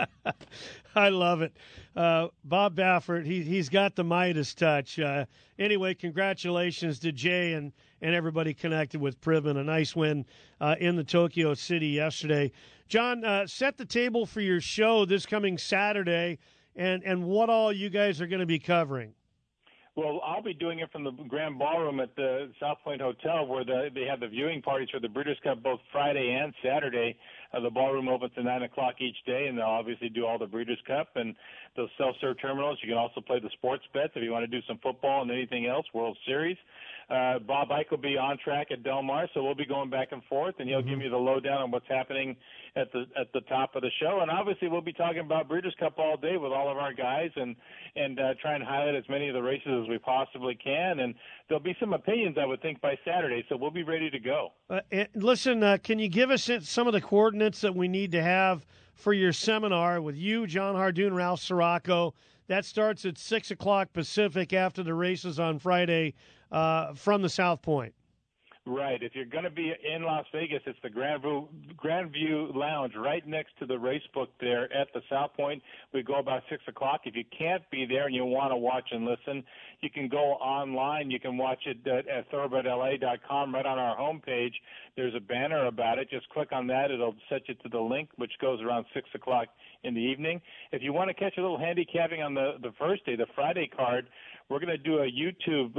[SPEAKER 6] I love it. Bob Baffert, he's got the Midas touch. Anyway, congratulations to Jay and everybody connected with Privman. A nice win in the Tokyo City yesterday. John, set the table for your show this coming Saturday and what all you guys are going to be covering.
[SPEAKER 18] Well, I'll be doing it from the Grand Ballroom at the South Point Hotel, where they have the viewing parties for the Breeders' Cup both Friday and Saturday. The ballroom opens at 9 o'clock each day, and they'll obviously do all the Breeders' Cup and those self-serve terminals. You can also play the sports bets if you want to do some football and anything else, World Series. Bob Ike will be on track at Del Mar, so we'll be going back and forth, and he'll give you the lowdown on what's happening at the top of the show. And obviously we'll be talking about Breeders' Cup all day with all of our guys and try and highlight as many of the races as we possibly can. And there'll be some opinions, I would think, by Saturday, so we'll be ready to go.
[SPEAKER 6] Listen, can you give us some of the coordinates that we need to have for your seminar with you, John Hardoon, Ralph Sirocco? That starts at 6 o'clock Pacific after the races on Friday from the South Point.
[SPEAKER 18] Right. If you're going to be in Las Vegas, it's the Grand View Lounge right next to the race book there at the South Point. We go about 6 o'clock. If you can't be there and you want to watch and listen, you can go online. You can watch it at thoroughbredla.com right on our homepage. There's a banner about it. Just click on that. It'll set you to the link, which goes around 6 o'clock in the evening. If you want to catch a little handicapping on the first day, the Friday card, we're going to do a YouTube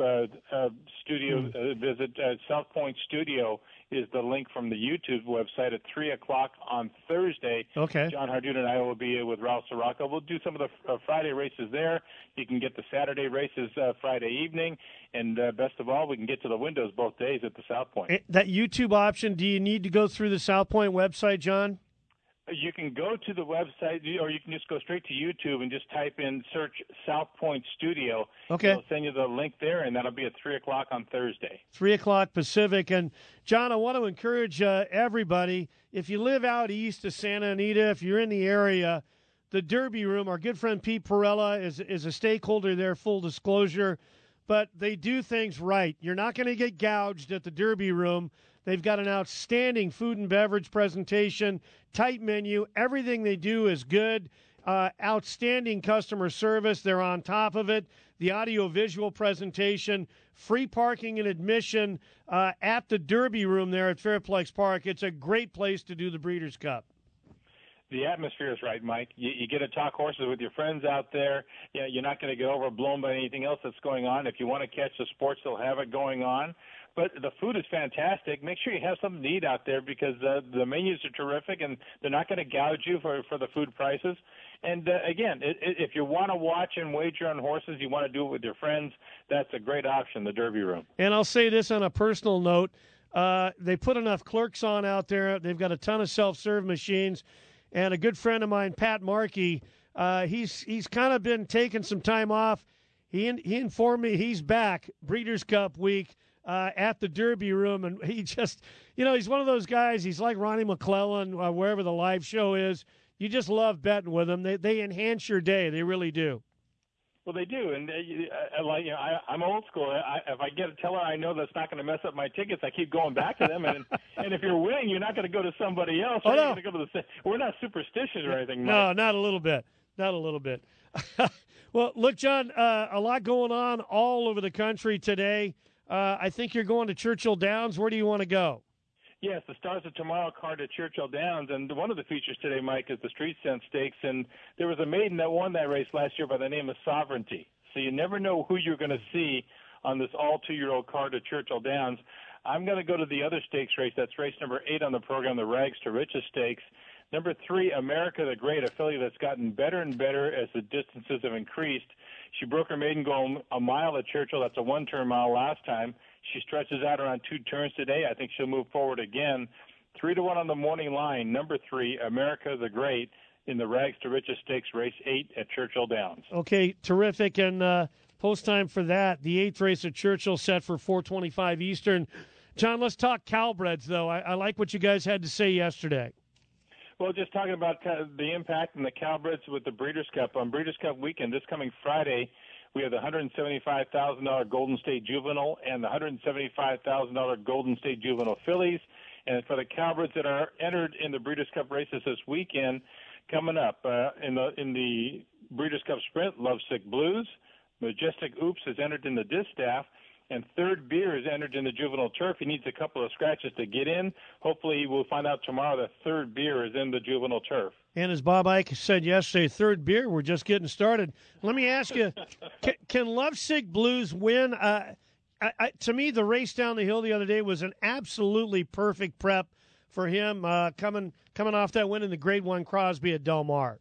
[SPEAKER 18] studio visit. South Point Studio is the link from the YouTube website at 3 o'clock on Thursday.
[SPEAKER 6] Okay.
[SPEAKER 18] John Hardoon and I will be with Ralph Sirocco. We'll do some of the Friday races there. You can get the Saturday races Friday evening. And best of all, we can get to the windows both days at the South Point.
[SPEAKER 6] That YouTube option, do you need to go through the South Point website, John?
[SPEAKER 18] You can go to the website, or you can just go straight to YouTube and just type in, search South Point Studio.
[SPEAKER 6] Okay.
[SPEAKER 18] It'll send you the link there, and that'll be at 3 o'clock on Thursday.
[SPEAKER 6] 3 o'clock Pacific. And, John, I want to encourage everybody, if you live out east of Santa Anita, if you're in the area, the Derby Room, our good friend Pete Perella is a stakeholder there, full disclosure, but they do things right. You're not going to get gouged at the Derby Room. They've got an outstanding food and beverage presentation, tight menu. Everything they do is good. Outstanding customer service. They're on top of it. The audio-visual presentation, free parking and admission at the Derby Room there at Fairplex Park. It's a great place to do the Breeders' Cup.
[SPEAKER 18] The atmosphere is right, Mike. You get to talk horses with your friends out there. Yeah, you're not going to get overblown by anything else that's going on. If you want to catch the sports, they'll have it going on. But the food is fantastic. Make sure you have something to eat out there because the menus are terrific, and they're not going to gouge you for the food prices. And, again, if you want to watch and wager on horses, you want to do it with your friends, that's a great option, the Derby Room. And
[SPEAKER 6] I'll say this on a personal note. They put enough clerks on out there. They've got a ton of self-serve machines. And a good friend of mine, Pat Markey, he's kind of been taking some time off. He informed me he's back Breeders' Cup week at the Derby Room, and he just, he's one of those guys. He's like Ronnie McClellan, wherever the live show is. You just love betting with them. They enhance your day. They really do.
[SPEAKER 18] Well, they do, and I'm old school. If I get a teller I know that's not going to mess up my tickets, I keep going back to them. And if you're winning, you're not going to go to somebody else.
[SPEAKER 6] Oh, no.
[SPEAKER 18] You're going to go to we're not superstitious or anything.
[SPEAKER 6] No,
[SPEAKER 18] Mike.
[SPEAKER 6] not a little bit. Not a little bit. Well, look, John, a lot going on all over the country today. I think you're going to Churchill Downs. Where do you want to go?
[SPEAKER 18] Yes, the Stars of Tomorrow card at Churchill Downs, and one of the features today, Mike, is the Street Sense Stakes, and there was a maiden that won that race last year by the name of Sovereignty. So you never know who you're going to see on this all-2-year-old card at Churchill Downs. I'm going to go to the other stakes race. That's race number 8 on the program, the Rags to Riches Stakes. Number 3, America the Great, a filly that's gotten better and better as the distances have increased. She broke her maiden goal a mile at Churchill. That's a one-turn mile last time. She stretches out around 2 turns today. I think she'll move forward again. 3-1 on the morning line. Number 3, America the Great, in the Rags to Riches Stakes, race 8 at Churchill Downs.
[SPEAKER 6] Okay, terrific. And post time for that, the 8th race at Churchill set for 4:25 Eastern. John, let's talk Calbreds, though. I like what you guys had to say yesterday.
[SPEAKER 18] Well, just talking about the impact and the Calbreds with the Breeders' Cup. On Breeders' Cup weekend, this coming Friday, We have the $175,000 Golden State Juvenile and the $175,000 Golden State Juvenile fillies. And for the Cowbirds that are entered in the Breeders' Cup races this weekend, coming up in the Breeders' Cup Sprint, Lovesick Blues, Majestic Oops is entered in the Distaff, and Third Beer is entered in the Juvenile Turf. He needs a couple of scratches to get in. Hopefully, we'll find out tomorrow that Third Beer is in the Juvenile Turf.
[SPEAKER 6] And as Bob Ike said yesterday, Third Beer, we're just getting started. Let me ask you, can Lovesick Blues win? To me, the race down the hill the other day was an absolutely perfect prep for him coming off that win in the Grade 1 Crosby at Del Mar.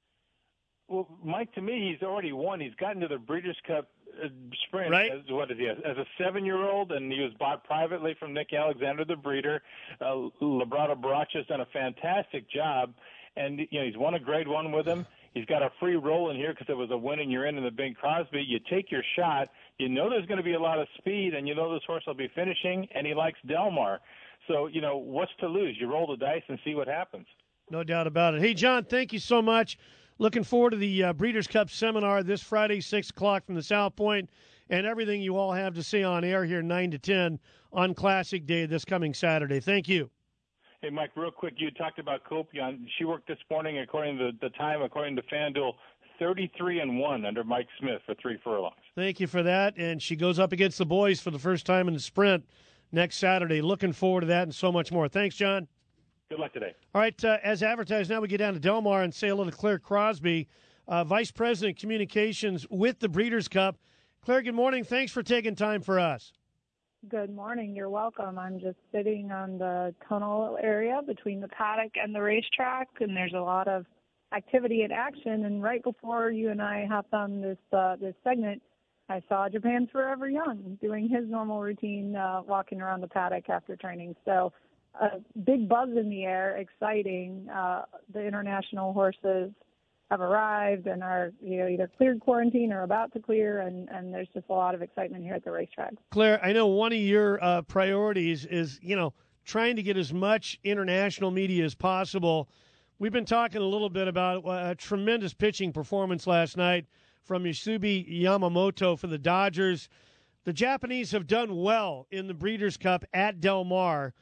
[SPEAKER 18] Well, Mike, to me, he's already won. He's gotten to the Breeders' Cup Sprint.
[SPEAKER 6] Right.
[SPEAKER 18] As a 7-year-old, and he was bought privately from Nick Alexander, the breeder. Labrado Baracha's done a fantastic job, and he's won a Grade 1 with him. He's got a free roll in here because it was a win and you're in the Big Crosby. You take your shot. You know there's going to be a lot of speed, and you know this horse will be finishing, and he likes Del Mar. So, what's to lose? You roll the dice and see what happens.
[SPEAKER 6] No doubt about it. Hey, John, thank you so much. Looking forward to the Breeders' Cup seminar this Friday, 6 o'clock from the South Point, and everything you all have to say on air here 9 to 10 on Classic Day this coming Saturday. Thank you.
[SPEAKER 18] Hey, Mike, real quick, you talked about Copion. She worked this morning, according to the time, according to FanDuel, 33-1 under Mike Smith for 3 furlongs.
[SPEAKER 6] Thank you for that. And she goes up against the boys for the first time in the sprint next Saturday. Looking forward to that and so much more. Thanks, John.
[SPEAKER 18] Good luck today.
[SPEAKER 6] All right, as advertised, now we get down to Del Mar and say hello to Claire Crosby, Vice President Communications with the Breeders' Cup. Claire, good morning. Thanks for taking time for us.
[SPEAKER 19] Good morning. You're welcome. I'm just sitting on the tunnel area between the paddock and the racetrack, and there's a lot of activity and action. And right before you and I hopped on this segment, I saw Japan's Forever Young doing his normal routine, walking around the paddock after training. So a big buzz in the air, exciting. The international horses have arrived and are either cleared quarantine or about to clear, and there's just a lot of excitement here at the racetrack.
[SPEAKER 6] Claire, I know one of your priorities is, trying to get as much international media as possible. We've been talking a little bit about a tremendous pitching performance last night from Yasubi Yamamoto for the Dodgers. The Japanese have done well in the Breeders' Cup at Del Mar.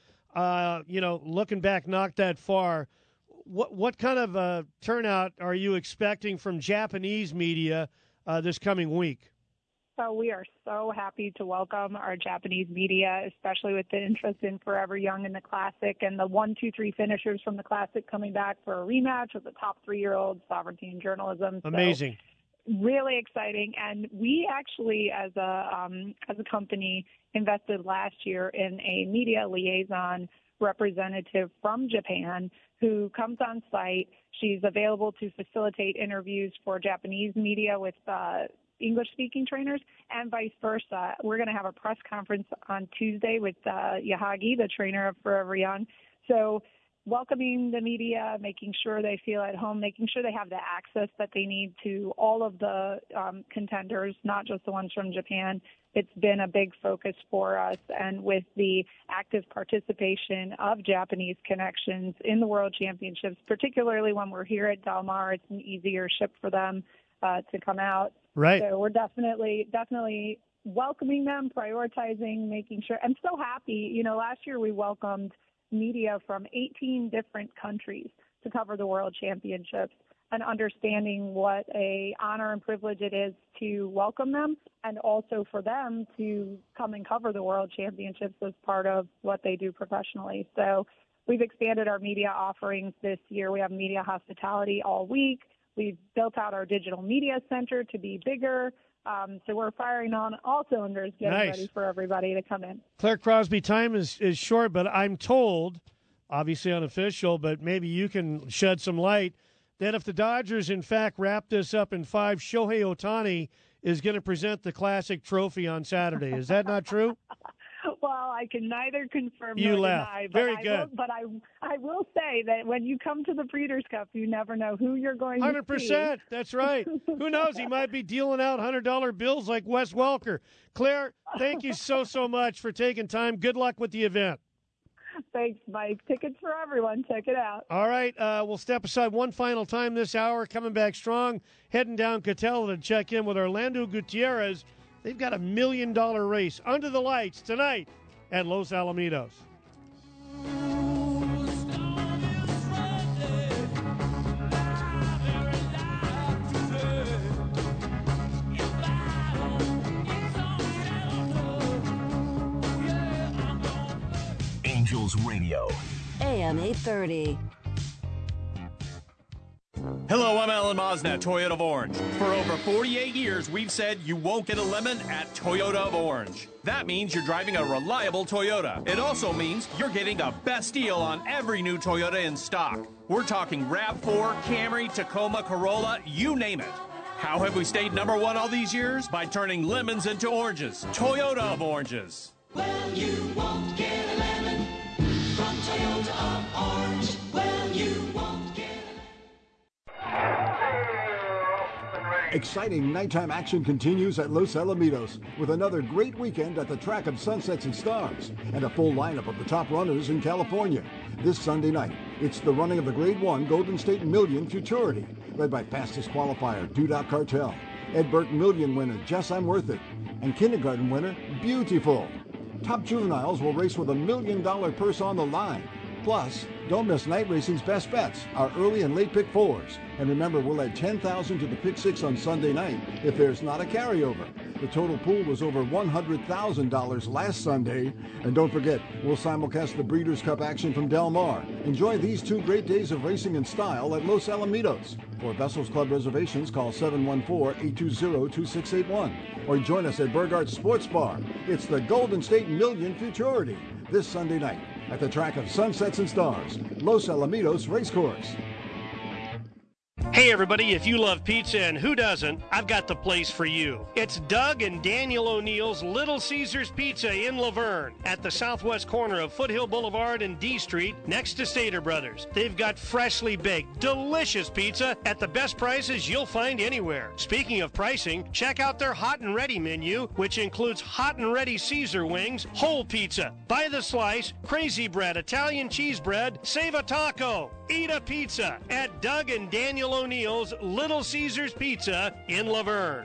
[SPEAKER 6] Looking back, not that far. What kind of turnout are you expecting from Japanese media this coming week?
[SPEAKER 19] So we are so happy to welcome our Japanese media, especially with the interest in Forever Young in the Classic and the 1, 2, 3 finishers from the Classic coming back for a rematch with the top 3-year-old Sovereignty and Journalism.
[SPEAKER 6] Amazing.
[SPEAKER 19] So, really exciting. And we actually, as a company, invested last year in a media liaison representative from Japan who comes on site. She's available to facilitate interviews for Japanese media with English-speaking trainers and vice versa. We're going to have a press conference on Tuesday with Yahagi, the trainer of Forever Young. So welcoming the media, making sure they feel at home, making sure they have the access that they need to all of the contenders, not just the ones from Japan. It's been a big focus for us, and with the active participation of Japanese connections in the World Championships, particularly when we're here at Del Mar, it's an easier ship for them to come out.
[SPEAKER 6] Right.
[SPEAKER 19] So we're definitely welcoming them, prioritizing, making sure. I'm so happy. Last year we welcomed media from 18 different countries to cover the World Championships, and understanding what a honor and privilege it is to welcome them, and also for them to come and cover the World Championships as part of what they do professionally. So we've expanded our media offerings this year. We have media hospitality all week. We've built out our digital media center to be bigger. So we're firing on all cylinders, getting ready for everybody to come in.
[SPEAKER 6] Claire Crosby, time is short, but I'm told, obviously unofficial, but maybe you can shed some light, that if the Dodgers, in fact, wrap this up in 5, Shohei Ohtani is going to present the Classic trophy on Saturday. Is that not true?
[SPEAKER 19] Well, I can neither confirm
[SPEAKER 6] nor
[SPEAKER 19] deny.
[SPEAKER 6] Very good.
[SPEAKER 19] I will say that when you come to the Breeders' Cup, you never know who you're going to see.
[SPEAKER 6] 100%. That's right. Who knows? He might be dealing out $100 bills like Wes Welker. Claire, thank you so much for taking time. Good luck with the event.
[SPEAKER 19] Thanks, Mike. Tickets for everyone. Check it out.
[SPEAKER 6] All right, we'll step aside one final time this hour. Coming back strong, heading down Catella to check in with Orlando Gutierrez. They've got $1 million race under the lights tonight at Los Alamitos.
[SPEAKER 2] Angels Radio.
[SPEAKER 13] AM 830.
[SPEAKER 16] Hello, I'm Alan Mosnett, Toyota of Orange. For over 48 years, we've said you won't get a lemon at Toyota of Orange. That means you're driving a reliable Toyota. It also means you're getting a best deal on every new Toyota in stock. We're talking RAV4, Camry, Tacoma, Corolla, you name it. How have we stayed number one all these years? By turning lemons into oranges. Toyota of Oranges.
[SPEAKER 17] Well, you won't get a lemon from Toyota of Orange. Well, you won't get
[SPEAKER 4] Exciting nighttime action continues at Los Alamitos with another great weekend at the Track of Sunsets and Stars and a full lineup of the top runners in California. This Sunday night, it's the running of the Grade 1 Golden State Million Futurity, led by fastest qualifier Duda Cartel, Ed Burke Million winner Jess I'm Worth It, and kindergarten winner Beautiful. Top juveniles will race with $1 million purse on the line. Plus, don't miss night racing's best bets, our early and late pick fours. And remember, we'll add $10,000 to the pick six on Sunday night if there's not a carryover. The total pool was over $100,000 last Sunday. And don't forget, we'll simulcast the Breeders' Cup action from Del Mar. Enjoy these 2 great days of racing in style at Los Alamitos. For Vessels Club reservations, call 714-820-2681. Or join us at Burghart's Sports Bar. It's the Golden State Million Futurity this Sunday night at the Track of Sunsets and Stars, Los Alamitos Racecourse.
[SPEAKER 6] Hey everybody, if you love pizza, and who doesn't, I've got the place for you. It's Doug and Daniel O'Neill's Little Caesars Pizza in Laverne at the southwest corner of Foothill Boulevard and D Street next to Stater Brothers. They've got freshly baked, delicious pizza at the best prices you'll find anywhere. Speaking of pricing, check out their hot and ready menu, which includes hot and ready Caesar wings, whole pizza, by the slice, crazy bread, Italian cheese bread, save a taco, eat a pizza at Doug and Daniel O'Neill's Little Caesars Pizza in Laverne.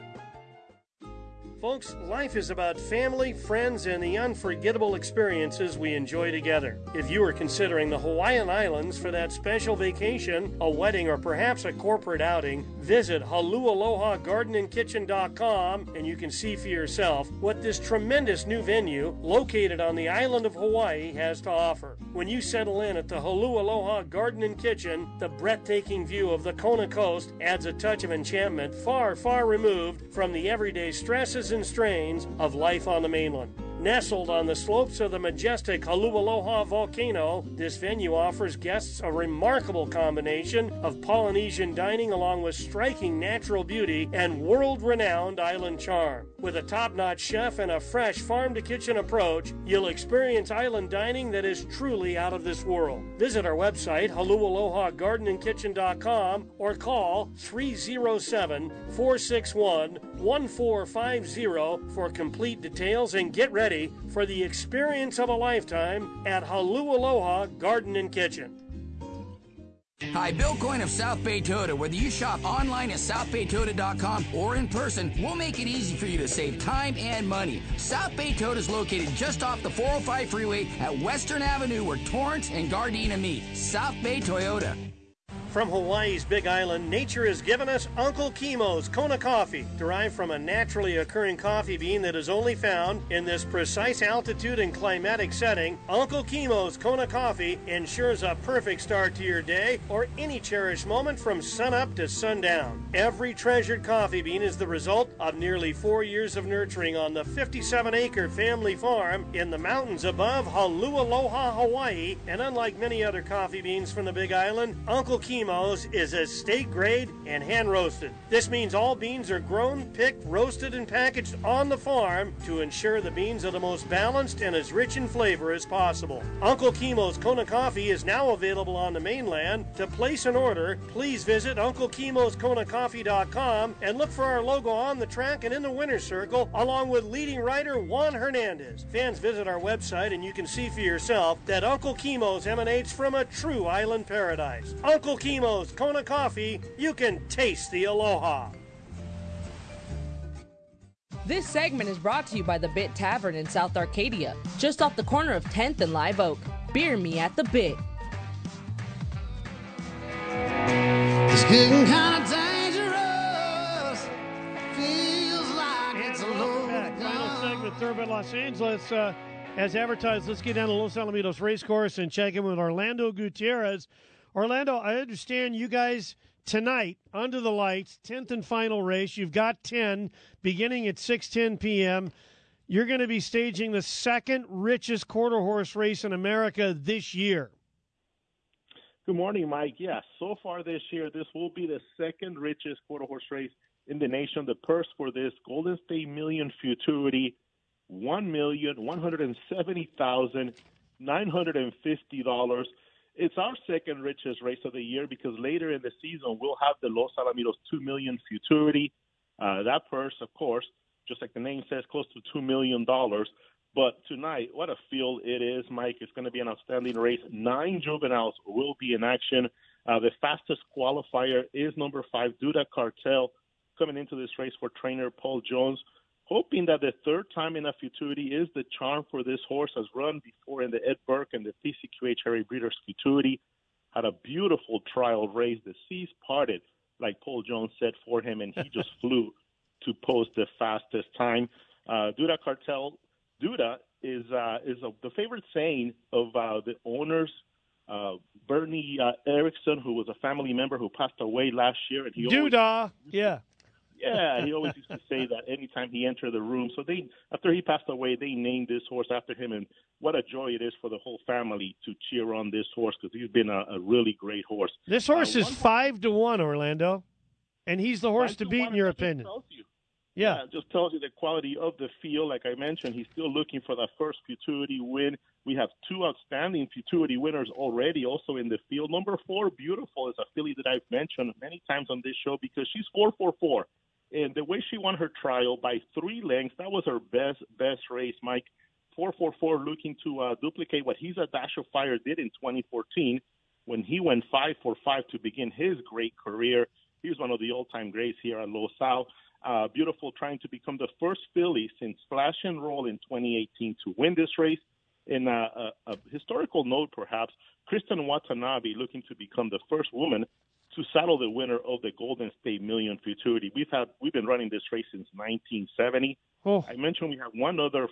[SPEAKER 6] Folks, life is about family, friends, and the unforgettable experiences we enjoy together. If you are considering the Hawaiian Islands for that special vacation, a wedding, or perhaps a corporate outing, visit HaluAlohaGardenandKitchen.com and you can see for yourself what this tremendous new venue located on the island of Hawaii has to offer. When you settle in at the Halu Aloha Garden and Kitchen, the breathtaking view of the Kona coast adds a touch of enchantment far, far removed from the everyday stresses and strains of life on the mainland. Nestled on the slopes of the majestic Halu Aloha volcano, this venue offers guests a remarkable combination of Polynesian dining along with striking natural beauty and world-renowned island charm. With a top-notch chef and a fresh farm-to-kitchen approach, you'll experience island dining that is truly out of this world. Visit our website, HaluAlohaGardenandKitchen.com, or call 307-461-1450 for complete details, and get ready for the experience of a lifetime at Halu Aloha Garden and Kitchen.
[SPEAKER 3] Hi, Bill Coyne of South Bay Toyota. Whether you shop online at southbaytoyota.com or in person, we'll make it easy for you to save time and money. South Bay Toyota is located just off the 405 freeway at Western Avenue where Torrance and Gardena meet. South Bay Toyota.
[SPEAKER 6] From Hawaii's Big Island, nature has given us Uncle Kimo's Kona coffee, derived from a naturally occurring coffee bean that is only found in this precise altitude and climatic setting. Uncle Kimo's Kona coffee ensures a perfect start to your day or any cherished moment from sunup to sundown. Every treasured coffee bean is the result of nearly 4 years of nurturing on the 57-acre family farm in the mountains above Halu Aloha, Hawaii. And unlike many other coffee beans from the Big Island, Uncle Kimo Chemo's is estate grade and hand roasted. This means all beans are grown, picked, roasted, and packaged on the farm to ensure the beans are the most balanced and as rich in flavor as possible. Uncle Chemo's Kona Coffee is now available on the mainland. To place an order, please visit UncleChemosKonaCoffee.com and look for our logo on the track and in the winner's circle, along with leading writer Juan Hernandez. Fans visit our website and you can see for yourself that Uncle Chemo's emanates from a true island paradise. Uncle Chemo's Kona Coffee, you can taste the aloha.
[SPEAKER 20] This segment is brought to you by the Bit Tavern in South Arcadia, just off the corner of 10th and Live Oak. Beer me at the Bit.
[SPEAKER 17] It's getting kind of dangerous. Feels like it's a low.
[SPEAKER 6] Final segment, Thoroughbred Los Angeles. As advertised, let's get down to Los Alamitos Racecourse and check in with Orlando Gutierrez. Orlando, I understand you guys tonight, under the lights, 10th and final race. You've got 10 beginning at 6:10 p.m. You're going to be staging the second richest quarter horse race in America this year.
[SPEAKER 21] Good morning, Mike. Yeah, so far this year, this will be the second richest quarter horse race in the nation. The purse for this Golden State Million Futurity, $1,170,950. It's our second richest race of the year because later in the season we'll have the Los Alamitos 2 Million Futurity. That purse, of course, just like the name says, close to $2 million. But tonight, what a field it is, Mike. It's going to be an outstanding race. 9 juveniles will be in action. The fastest qualifier is number 5, Duda Cartel, coming into this race for trainer Paul Jones, hoping that the third time in a Futurity is the charm for this horse. Has run before in the Ed Burke and the TCQH Harry Breeders Futurity. Had a beautiful trial race. The seas parted, like Paul Jones said for him, and he just flew to post the fastest time. Duda Cartel, Duda is the favorite saying of the owners, Bernie Erickson, who was a family member who passed away last year. And he
[SPEAKER 6] Duda, yeah.
[SPEAKER 21] Yeah, he always used to say that anytime he entered the room. So after he passed away, they named this horse after him, and what a joy it is for the whole family to cheer on this horse because he's been a really great horse.
[SPEAKER 6] This horse is 5-1, Orlando, and he's the horse to beat in your opinion.
[SPEAKER 21] Yeah, it just tells you the quality of the field. Like I mentioned, he's still looking for that first Futurity win. We have 2 outstanding Futurity winners already also in the field. Number 4, Beautiful, is a filly that I've mentioned many times on this show because she's 4-4-4. And the way she won her trial by 3 lengths, that was her best race, Mike. 4-4-4, looking to duplicate what He's a Dash of Fire did in 2014 when he went 5-4-5 to begin his great career. He's one of the all-time greats here at Los Al. Beautiful, trying to become the first filly since Flash and Roll in 2018 to win this race. In a historical note, perhaps, Kristen Watanabe looking to become the first woman to saddle the winner of the Golden State Million Futurity. We've been running this race since 1970. I mentioned we have one other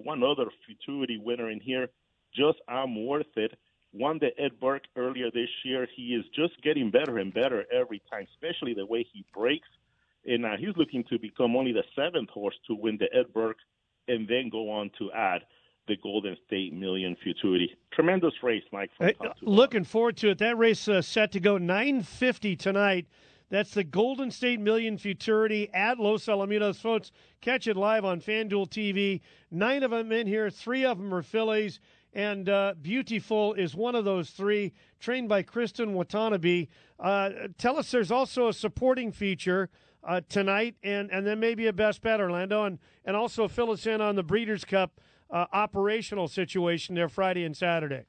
[SPEAKER 21] Futurity winner in here. Just I'm Worth It. Won the Ed Burke earlier this year. He is just getting better and better every time, especially the way he breaks. And he's looking to become only the 7th horse to win the Ed Burke and then go on to add the Golden State Million Futurity. Tremendous race, Mike.
[SPEAKER 6] Looking forward to it. That race set to go 9:50 tonight. That's the Golden State Million Futurity at Los Alamitos. Folks, catch it live on FanDuel TV. 9 of them in here. 3 of them are fillies. And Beautiful is one of those 3, trained by Kristen Watanabe. Tell us there's also a supporting feature tonight and then maybe a best bet, Orlando. And also fill us in on the Breeders' Cup operational situation there Friday and Saturday.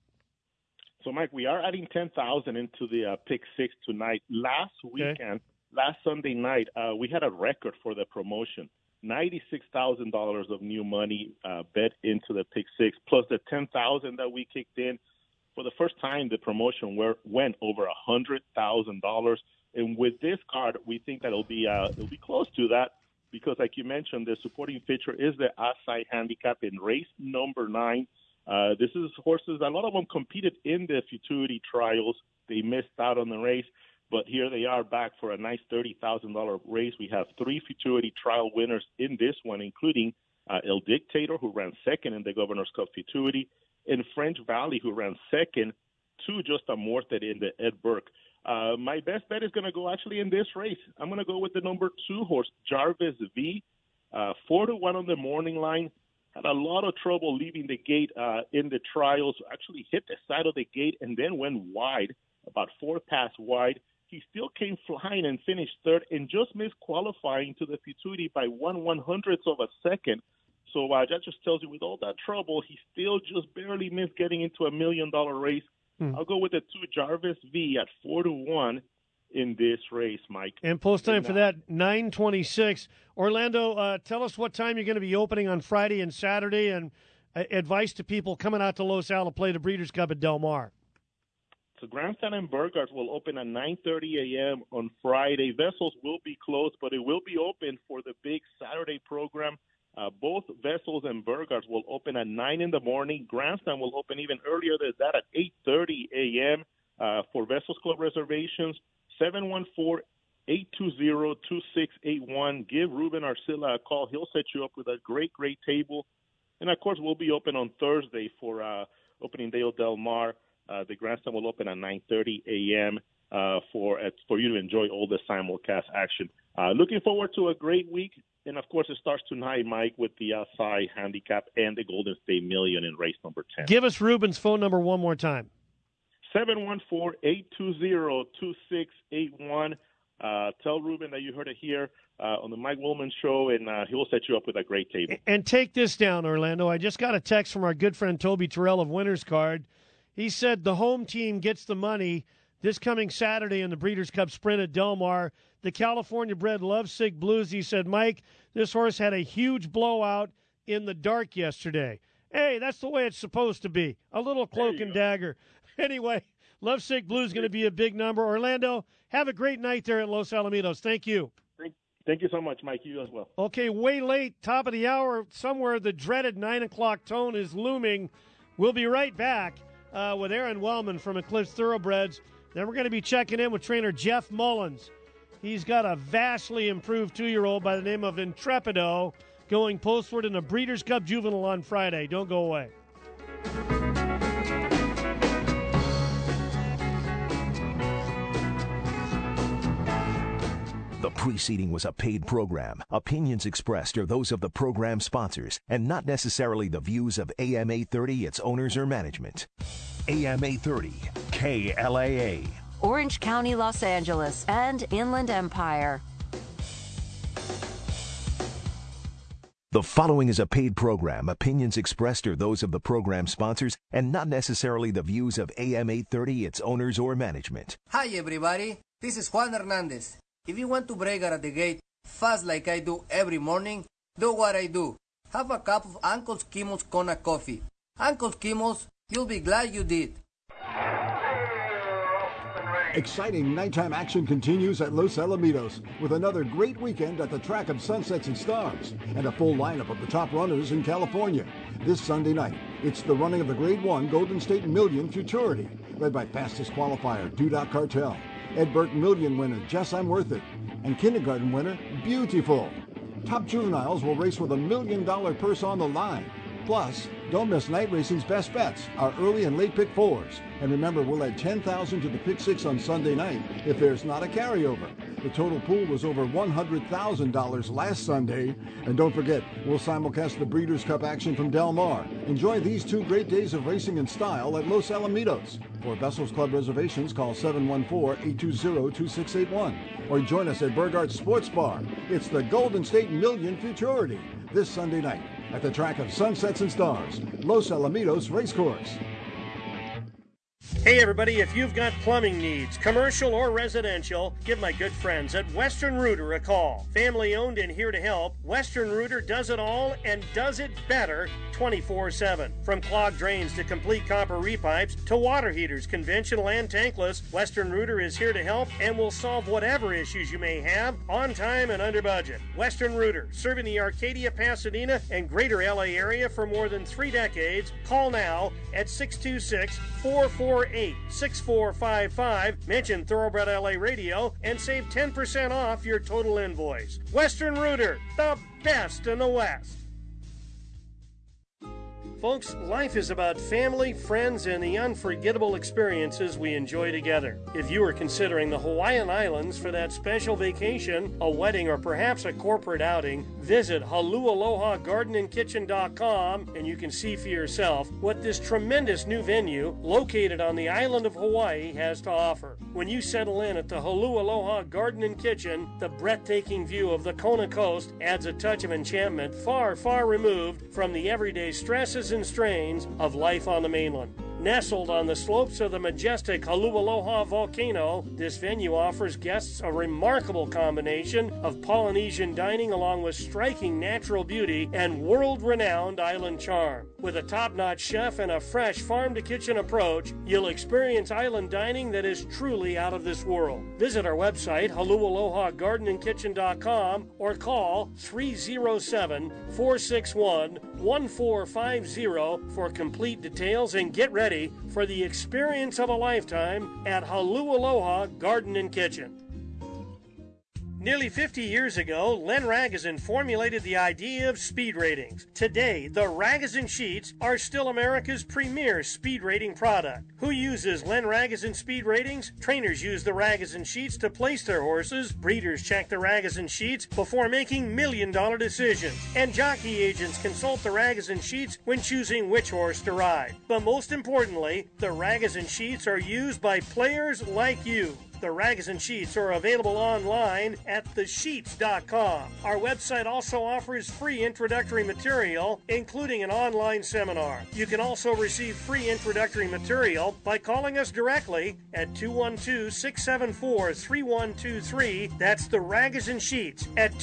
[SPEAKER 21] So, Mike, we are adding 10,000 into the Pick 6 tonight. Last Sunday night, we had a record for the promotion. $96,000 of new money bet into the Pick 6, plus the 10,000 that we kicked in. For the first time, the promotion went over $100,000. And with this card, we think that it'll be close to that. Because, like you mentioned, the supporting feature is the Asai Handicap in race number 9. This is horses, a lot of them competed in the Futurity trials. They missed out on the race, but here they are back for a nice $30,000 race. We have 3 Futurity trial winners in this one, including El Dictator, who ran second in the Governor's Cup Futurity, and French Valley, who ran second to Just a Morte in the Ed Burke. My best bet is going to go actually in this race. I'm going to go with the number 2 horse, Jarvis V, 4-1 on the morning line. Had a lot of trouble leaving the gate in the trials. Actually hit the side of the gate and then went wide, about 4 passes wide. He still came flying and finished third and just missed qualifying to the futurity by 1/100th of a second. So that just tells you with all that trouble, he still just barely missed getting into $1 million race. I'll go with the 2 Jarvis V at 4-1 in this race, Mike.
[SPEAKER 6] And post time for that, 9:26. Orlando, tell us what time you're going to be opening on Friday and Saturday, and advice to people coming out to Los Al to play the Breeders' Cup at Del Mar.
[SPEAKER 21] So Grandstand and Burghardt will open at 9:30 a.m. on Friday. Vessels will be closed, but it will be open for the big Saturday program. Both Vessels and Burghardt will open at 9 in the morning. Grandstand will open even earlier than that at 8:30 a.m. For Vessels Club reservations, 714-820-2681. Give Ruben Arcilla a call. He'll set you up with a great table. And, of course, we'll be open on Thursday for opening day of Del Mar. The Grandstand will open at 9:30 a.m. For you to enjoy all the simulcast action. Looking forward to a great week. And, of course, it starts tonight, Mike, with the SI Handicap and the Golden State Million in race number 10.
[SPEAKER 6] Give us Ruben's phone number one more time.
[SPEAKER 21] 714-820-2681. Tell Ruben that you heard it here on the Mike Willman Show, and he'll set you up with a great table.
[SPEAKER 6] And take this down, Orlando. I just got a text from our good friend Toby Terrell of Winner's Card. He said the home team gets the money this coming Saturday in the Breeders' Cup Sprint at Del Mar. The California-bred Love Sick Blues, he said, Mike, this horse had a huge blowout in the dark yesterday. Hey, that's the way it's supposed to be. A little cloak and dagger. Anyway, Love Sick Blues going to be a big number. Orlando, have a great night there at Los Alamitos. Thank you.
[SPEAKER 21] Thank you so much, Mike. You as well.
[SPEAKER 6] Okay, way late, top of the hour, somewhere the dreaded 9 o'clock tone is looming. We'll be right back with Aaron Wellman from Eclipse Thoroughbreds. Then we're going to be checking in with trainer Jeff Mullins. He's got a vastly improved 2-year-old by the name of Intrepido going postward in a Breeders' Cup Juvenile on Friday. Don't go away.
[SPEAKER 2] The preceding was a paid program. Opinions expressed are those of the program sponsors and not necessarily the views of AM 830, its owners, or management. AM 830, KLAA.
[SPEAKER 13] Orange County, Los Angeles, and Inland Empire.
[SPEAKER 2] The following is a paid program. Opinions expressed are those of the program sponsors and not necessarily the views of AM 830, its owners, or management.
[SPEAKER 1] Hi everybody, this is Juan Hernandez. If you want to break out of the gate fast like I do every morning, do what I do. Have a cup of Uncle Skimos Kona coffee. Uncle Skimos, you'll be glad you did.
[SPEAKER 4] Exciting nighttime action continues at Los Alamitos with another great weekend at the Track of Sunsets and Stars and a full lineup of the top runners in California. This Sunday night, it's the running of the Grade 1 Golden State Million Futurity, led by fastest qualifier Duda Cartel, Ed Burke Million winner Jess I'm Worth It, and kindergarten winner Beautiful. Top juveniles will race with $1 million purse on the line. Plus, don't miss night racing's best bets, our early and late pick fours. And remember, we'll add $10,000 to the pick six on Sunday night if there's not a carryover. The total pool was over $100,000 last Sunday. And don't forget, we'll simulcast the Breeders' Cup action from Del Mar. Enjoy these 2 great days of racing in style at Los Alamitos. For Vessels Club reservations, call 714-820-2681. Or join us at Burghardt Sports Bar. It's the Golden State Million Futurity this Sunday night at the Track of Sunsets and Stars, Los Alamitos Racecourse.
[SPEAKER 6] Hey everybody, if you've got plumbing needs, commercial or residential, give my good friends at Western Rooter a call. Family owned and here to help, Western Rooter does it all and does it better 24/7. From clogged drains to complete copper repipes to water heaters, conventional and tankless, Western Rooter is here to help and will solve whatever issues you may have on time and under budget. Western Rooter, serving the Arcadia, Pasadena, and greater LA area for more than 3 decades. Call now at 626-448-6455. Mention Thoroughbred LA Radio and save 10% off your total invoice. Western Rooter, the best in the West. Folks, life is about family, friends, and the unforgettable experiences we enjoy together. If you are considering the Hawaiian Islands for that special vacation, a wedding, or perhaps a corporate outing, visit HaluAlohaGardenandKitchen.com and you can see for yourself what this tremendous new venue located on the island of Hawaii has to offer. When you settle in at the Halu Aloha Garden and Kitchen, the breathtaking view of the Kona coast adds a touch of enchantment far, far removed from the everyday stresses and strains of life on the mainland. Nestled on the slopes of the majestic Halu Aloha volcano, this venue offers guests a remarkable combination of Polynesian dining along with striking natural beauty and world-renowned island charm. With a top-notch chef and a fresh farm-to-kitchen approach, you'll experience island dining that is truly out of this world. Visit our website, HaluAlohaGardenandKitchen.com, or call 307-461-1450 for complete details, and get ready for the experience of a lifetime at Halu Aloha Garden and Kitchen. Nearly 50 years ago, Len Ragozin formulated the idea of speed ratings. Today, the Ragozin Sheets are still America's premier speed rating product. Who uses Len Ragozin speed ratings? Trainers use the Ragozin Sheets to place their horses, breeders check the Ragozin Sheets before making million-dollar decisions, and jockey agents consult the Ragozin Sheets when choosing which horse to ride. But most importantly, the Ragozin Sheets are used by players like you. The Ragozin Sheets are available online at thesheets.com. Our website also offers free introductory material, including an online seminar. You can also receive free introductory material by calling us directly at 212-674-3123. That's the Ragozin Sheets at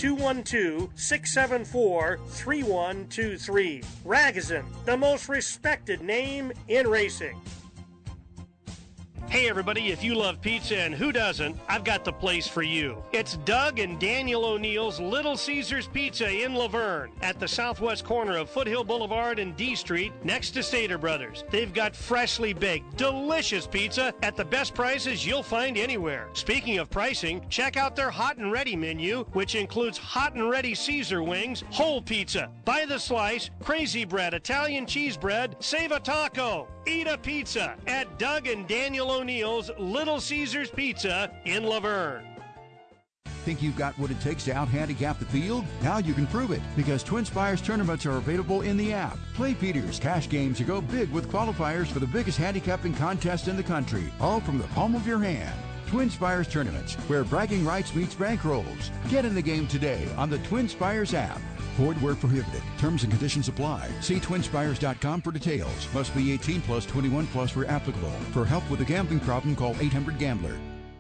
[SPEAKER 6] 212-674-3123. Ragozin, the most respected name in racing. Hey everybody, if you love pizza, and who doesn't, I've got the place for you. It's Doug and Daniel O'Neill's Little Caesars Pizza in Laverne at the southwest corner of Foothill Boulevard and D Street next to Stater Brothers. They've got freshly baked, delicious pizza at the best prices you'll find anywhere. Speaking of pricing, check out their hot and ready menu, which includes hot and ready Caesar wings, whole pizza, by the slice, crazy bread, Italian cheese bread, save a taco, eat a pizza at Doug and Daniel O'Neill's Little Caesars Pizza in Laverne.
[SPEAKER 5] Think you've got what it takes to out-handicap the field? Now you can prove it, because Twin Spires tournaments are available in the app. Play Peter's cash games to go big with qualifiers for the biggest handicapping contest in the country, all from the palm of your hand. Twin Spires tournaments, where bragging rights meets bankrolls. Get in the game today on the Twin Spires app. Void where prohibited. Terms and conditions apply. See twinspires.com for details. Must be 18 plus 21 plus where applicable. For help with a gambling problem, call 800-GAMBLER.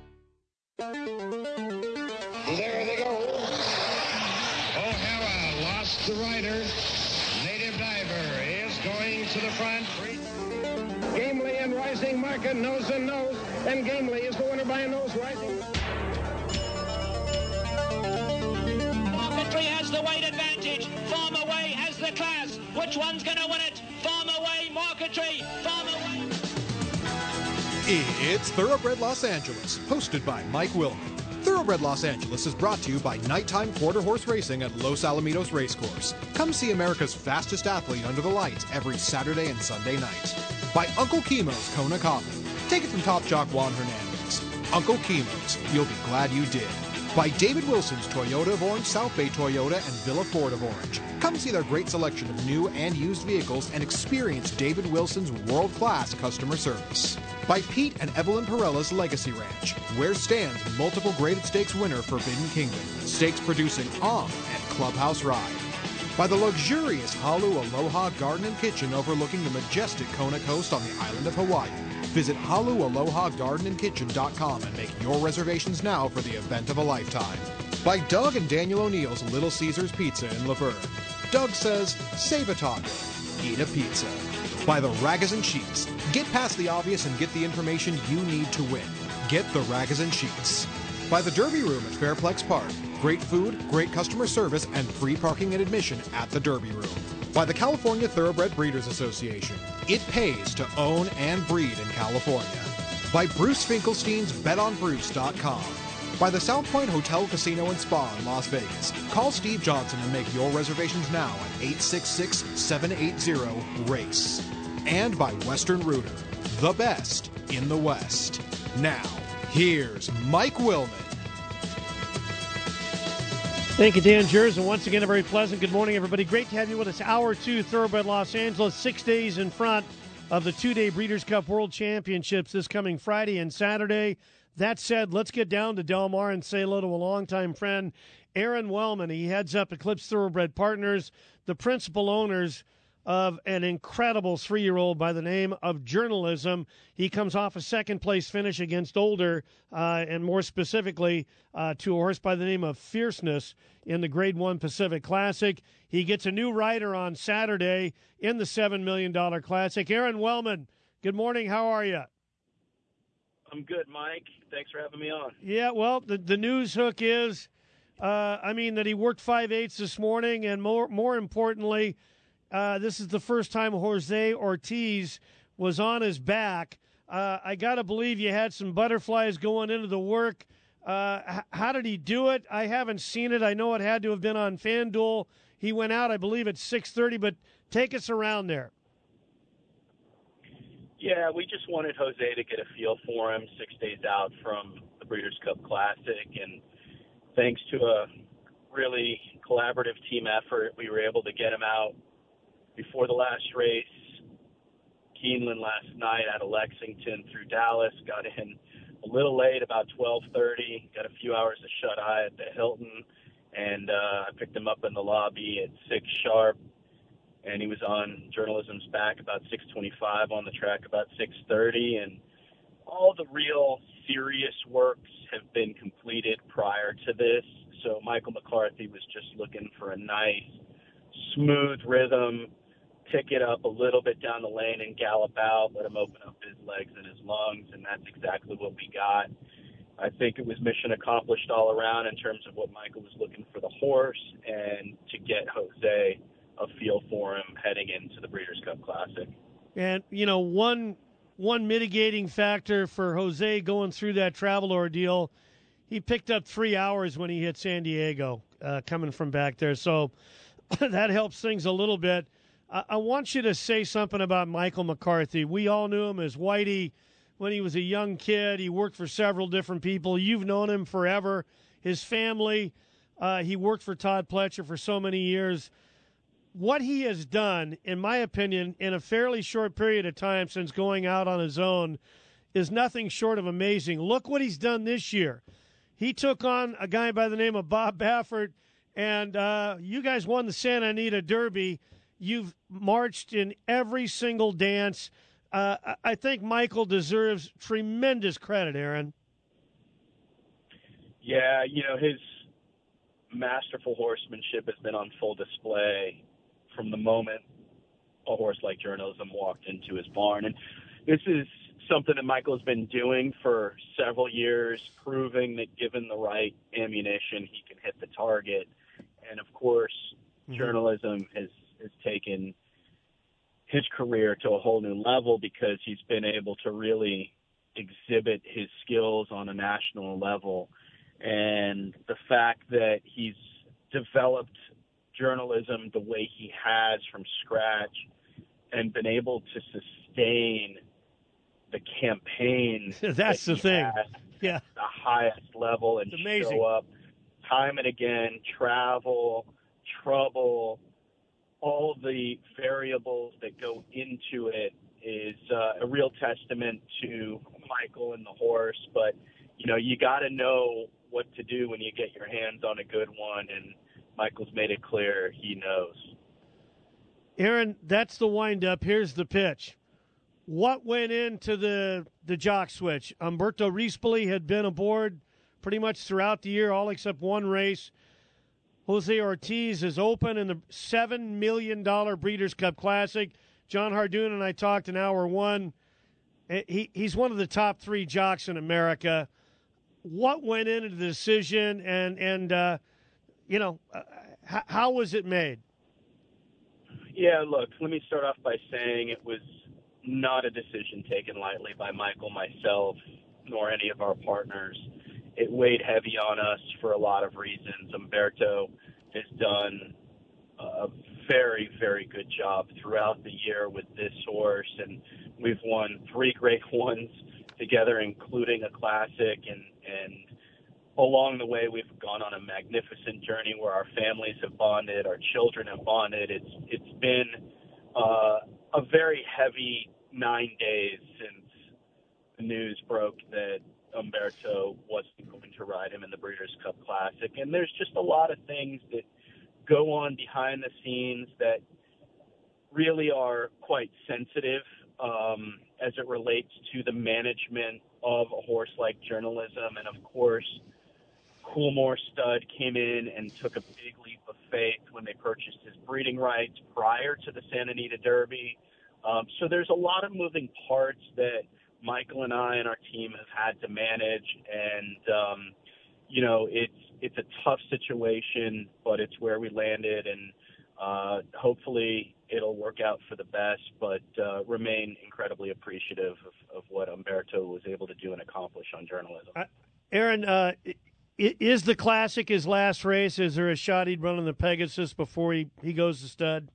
[SPEAKER 8] There they go. O'Hara lost the rider. Native Diver is going to the front. Gamely and Rising Market nose and nose. And Gamely is the winner by a nose. Rising.
[SPEAKER 9] Marketry has the weight advantage. Farm Away has the class. Which one's going to win it? Farm Away, Marketry. Farm Away.
[SPEAKER 10] It's Thoroughbred Los Angeles, hosted by Mike Wilk. Thoroughbred Los Angeles is brought to you by Nighttime Quarter Horse Racing at Los Alamitos Racecourse. Come see America's fastest athlete under the lights every Saturday and Sunday night. By Uncle Chemo's Kona Coffee. Take it from Top Jock Juan Hernandez. Uncle Chemo's, you'll be glad you did. By David Wilson's Toyota of Orange, South Bay Toyota, and Villa Ford of Orange. Come see their great selection of new and used vehicles and experience David Wilson's world-class customer service. By Pete and Evelyn Perella's Legacy Ranch, where stands multiple graded stakes winner Forbidden Kingdom, stakes producing and Clubhouse Ride. By the luxurious Halu Aloha Garden and Kitchen overlooking the majestic Kona coast on the island of Hawaii. Visit HaluAlohaGardenandKitchen.com and make your reservations now for the event of a lifetime. By Doug and Daniel O'Neill's Little Caesars Pizza in Laverne. Doug says, save a taco, eat a pizza. By the Ragozin Sheets. Get past the obvious and get the information you need to win. Get the Ragozin Sheets. By the Derby Room at Fairplex Park. Great food, great customer service, and free parking and admission at the Derby Room. By the California Thoroughbred Breeders Association. It pays to own and breed in California. By Bruce Finkelstein's BetOnBruce.com. by the South Point Hotel, Casino, and Spa in Las Vegas. Call Steve Johnson and make your reservations now at 866-780-RACE. And by Western Rooter, the best in the West. Now, here's Mike Willman.
[SPEAKER 6] Thank you, Dan Jers, and once again, a very pleasant good morning, everybody. Great to have you with us. Hour 2, Thoroughbred Los Angeles, 6 days in front of the two-day Breeders' Cup World Championships this coming Friday and Saturday. That said, let's get down to Del Mar and say hello to a longtime friend, Aaron Wellman. He heads up Eclipse Thoroughbred Partners, the principal owners of an incredible 3-year-old by the name of Journalism. He comes off a second-place finish against Older, and more specifically to a horse by the name of Fierceness in the Grade 1 Pacific Classic. He gets a new rider on Saturday in the $7 Million Classic. Aaron Wellman, good morning. How are you?
[SPEAKER 7] I'm good, Mike. Thanks for having me on.
[SPEAKER 6] Yeah, well, the news hook is, that he worked 5/8 this morning, and more importantly, this is the first time Jose Ortiz was on his back. I got to believe you had some butterflies going into the work. How did he do it? I haven't seen it. I know it had to have been on FanDuel. He went out, I believe, at 6:30, but take us around there.
[SPEAKER 7] Yeah, we just wanted Jose to get a feel for him 6 days out from the Breeders' Cup Classic, and thanks to a really collaborative team effort, we were able to get him out before the last race, Keeneland last night out of Lexington through Dallas, got in a little late, about 12:30, got a few hours of shut-eye at the Hilton, and I picked him up in the lobby at 6 sharp, and he was on Journalism's back about 6:25, on the track about 6:30, and all the real serious works have been completed prior to this, so Michael McCarthy was just looking for a nice, smooth rhythm, pick it up a little bit down the lane and gallop out, let him open up his legs and his lungs, and that's exactly what we got. I think it was mission accomplished all around in terms of what Michael was looking for the horse and to get Jose a feel for him heading into the Breeders' Cup Classic.
[SPEAKER 6] And, one mitigating factor for Jose going through that travel ordeal, he picked up 3 hours when he hit San Diego coming from back there, so that helps things a little bit. I want you to say something about Michael McCarthy. We all knew him as Whitey when he was a young kid. He worked for several different people. You've known him forever. His family, he worked for Todd Pletcher for so many years. What he has done, in my opinion, in a fairly short period of time since going out on his own is nothing short of amazing. Look what he's done this year. He took on a guy by the name of Bob Baffert, and you guys won the Santa Anita Derby. You've marched in every single dance. I think Michael deserves tremendous credit, Aaron.
[SPEAKER 7] Yeah, his masterful horsemanship has been on full display from the moment a horse like Journalism walked into his barn. And this is something that Michael has been doing for several years, proving that given the right ammunition, he can hit the target. And, of course, Journalism has taken his career to a whole new level because he's been able to really exhibit his skills on a national level. And the fact that he's developed Journalism the way he has from scratch and been able to sustain the campaign
[SPEAKER 6] that's the thing.
[SPEAKER 7] Yeah, at the highest level and show up time and again, travel, trouble, all the variables that go into it is a real testament to Michael and the horse. But, you got to know what to do when you get your hands on a good one, and Michael's made it clear he knows.
[SPEAKER 6] Aaron, that's the wind-up. Here's the pitch. What went into the jock switch? Umberto Rispoli had been aboard pretty much throughout the year, all except one race. Jose Ortiz is open in the $7 million Breeders' Cup Classic. John Hardoon and I talked in hour one. He's one of the top 3 jocks in America. What went into the decision, and how was it made?
[SPEAKER 7] Yeah, look, let me start off by saying it was not a decision taken lightly by Michael, myself, nor any of our partners. it weighed heavy on us for a lot of reasons. Umberto has done a very, very good job throughout the year with this horse, and we've won 3 Grade 1s together, including a classic, and along the way we've gone on a magnificent journey where our families have bonded, our children have bonded. It's been a very heavy 9 days since the news broke that Umberto wasn't going to ride him in the Breeders' Cup Classic, and there's just a lot of things that go on behind the scenes that really are quite sensitive as it relates to the management of a horse like Journalism. And of course, Coolmore Stud came in and took a big leap of faith when they purchased his breeding rights prior to the Santa Anita Derby. So there's a lot of moving parts that Michael and I and our team have had to manage, and it's a tough situation, but it's where we landed, and hopefully it'll work out for the best, but remain incredibly appreciative of what Umberto was able to do and accomplish on Journalism.
[SPEAKER 6] Aaron, is the Classic his last race? Is there a shot he'd run on the Pegasus before he goes to stud?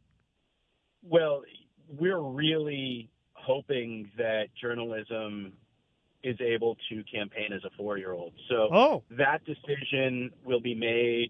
[SPEAKER 7] Well, we're really hoping that Journalism is able to campaign as a 4-year-old. So that decision will be made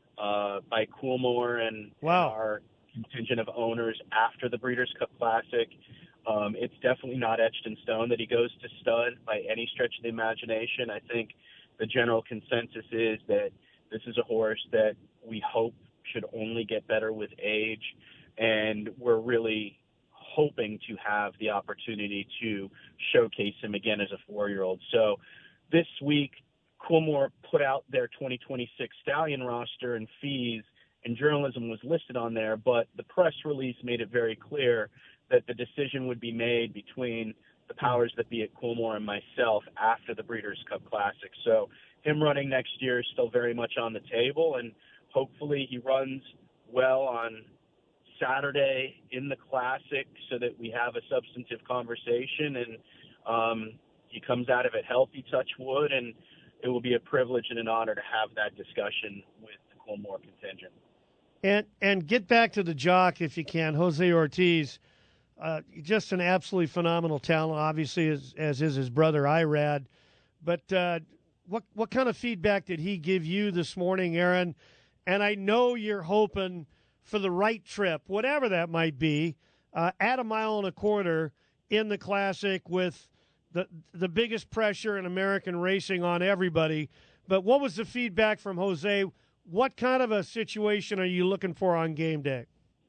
[SPEAKER 7] by Coolmore and our contingent of owners after the Breeders' Cup Classic. It's definitely not etched in stone that he goes to stud by any stretch of the imagination. I think the general consensus is that this is a horse that we hope should only get better with age, and we're really hoping to have the opportunity to showcase him again as a 4-year-old. So this week, Coolmore put out their 2026 stallion roster and fees, and Journalism was listed on there, but the press release made it very clear that the decision would be made between the powers that be at Coolmore and myself after the Breeders' Cup Classic. So him running next year is still very much on the table, and hopefully he runs well on Saturday in the Classic so that we have a substantive conversation, and he comes out of it healthy, touch wood, and it will be a privilege and an honor to have that discussion with the Coolmore contingent.
[SPEAKER 6] And get back to the jock if you can, Jose Ortiz. Just an absolutely phenomenal talent, obviously, as is his brother Irad. But what kind of feedback did he give you this morning, Aaron? And I know you're hoping for the right trip, whatever that might be, at 1.25 miles in the Classic with the biggest pressure in American racing on everybody. But what was the feedback from Jose? What kind of a situation are you looking for on game day?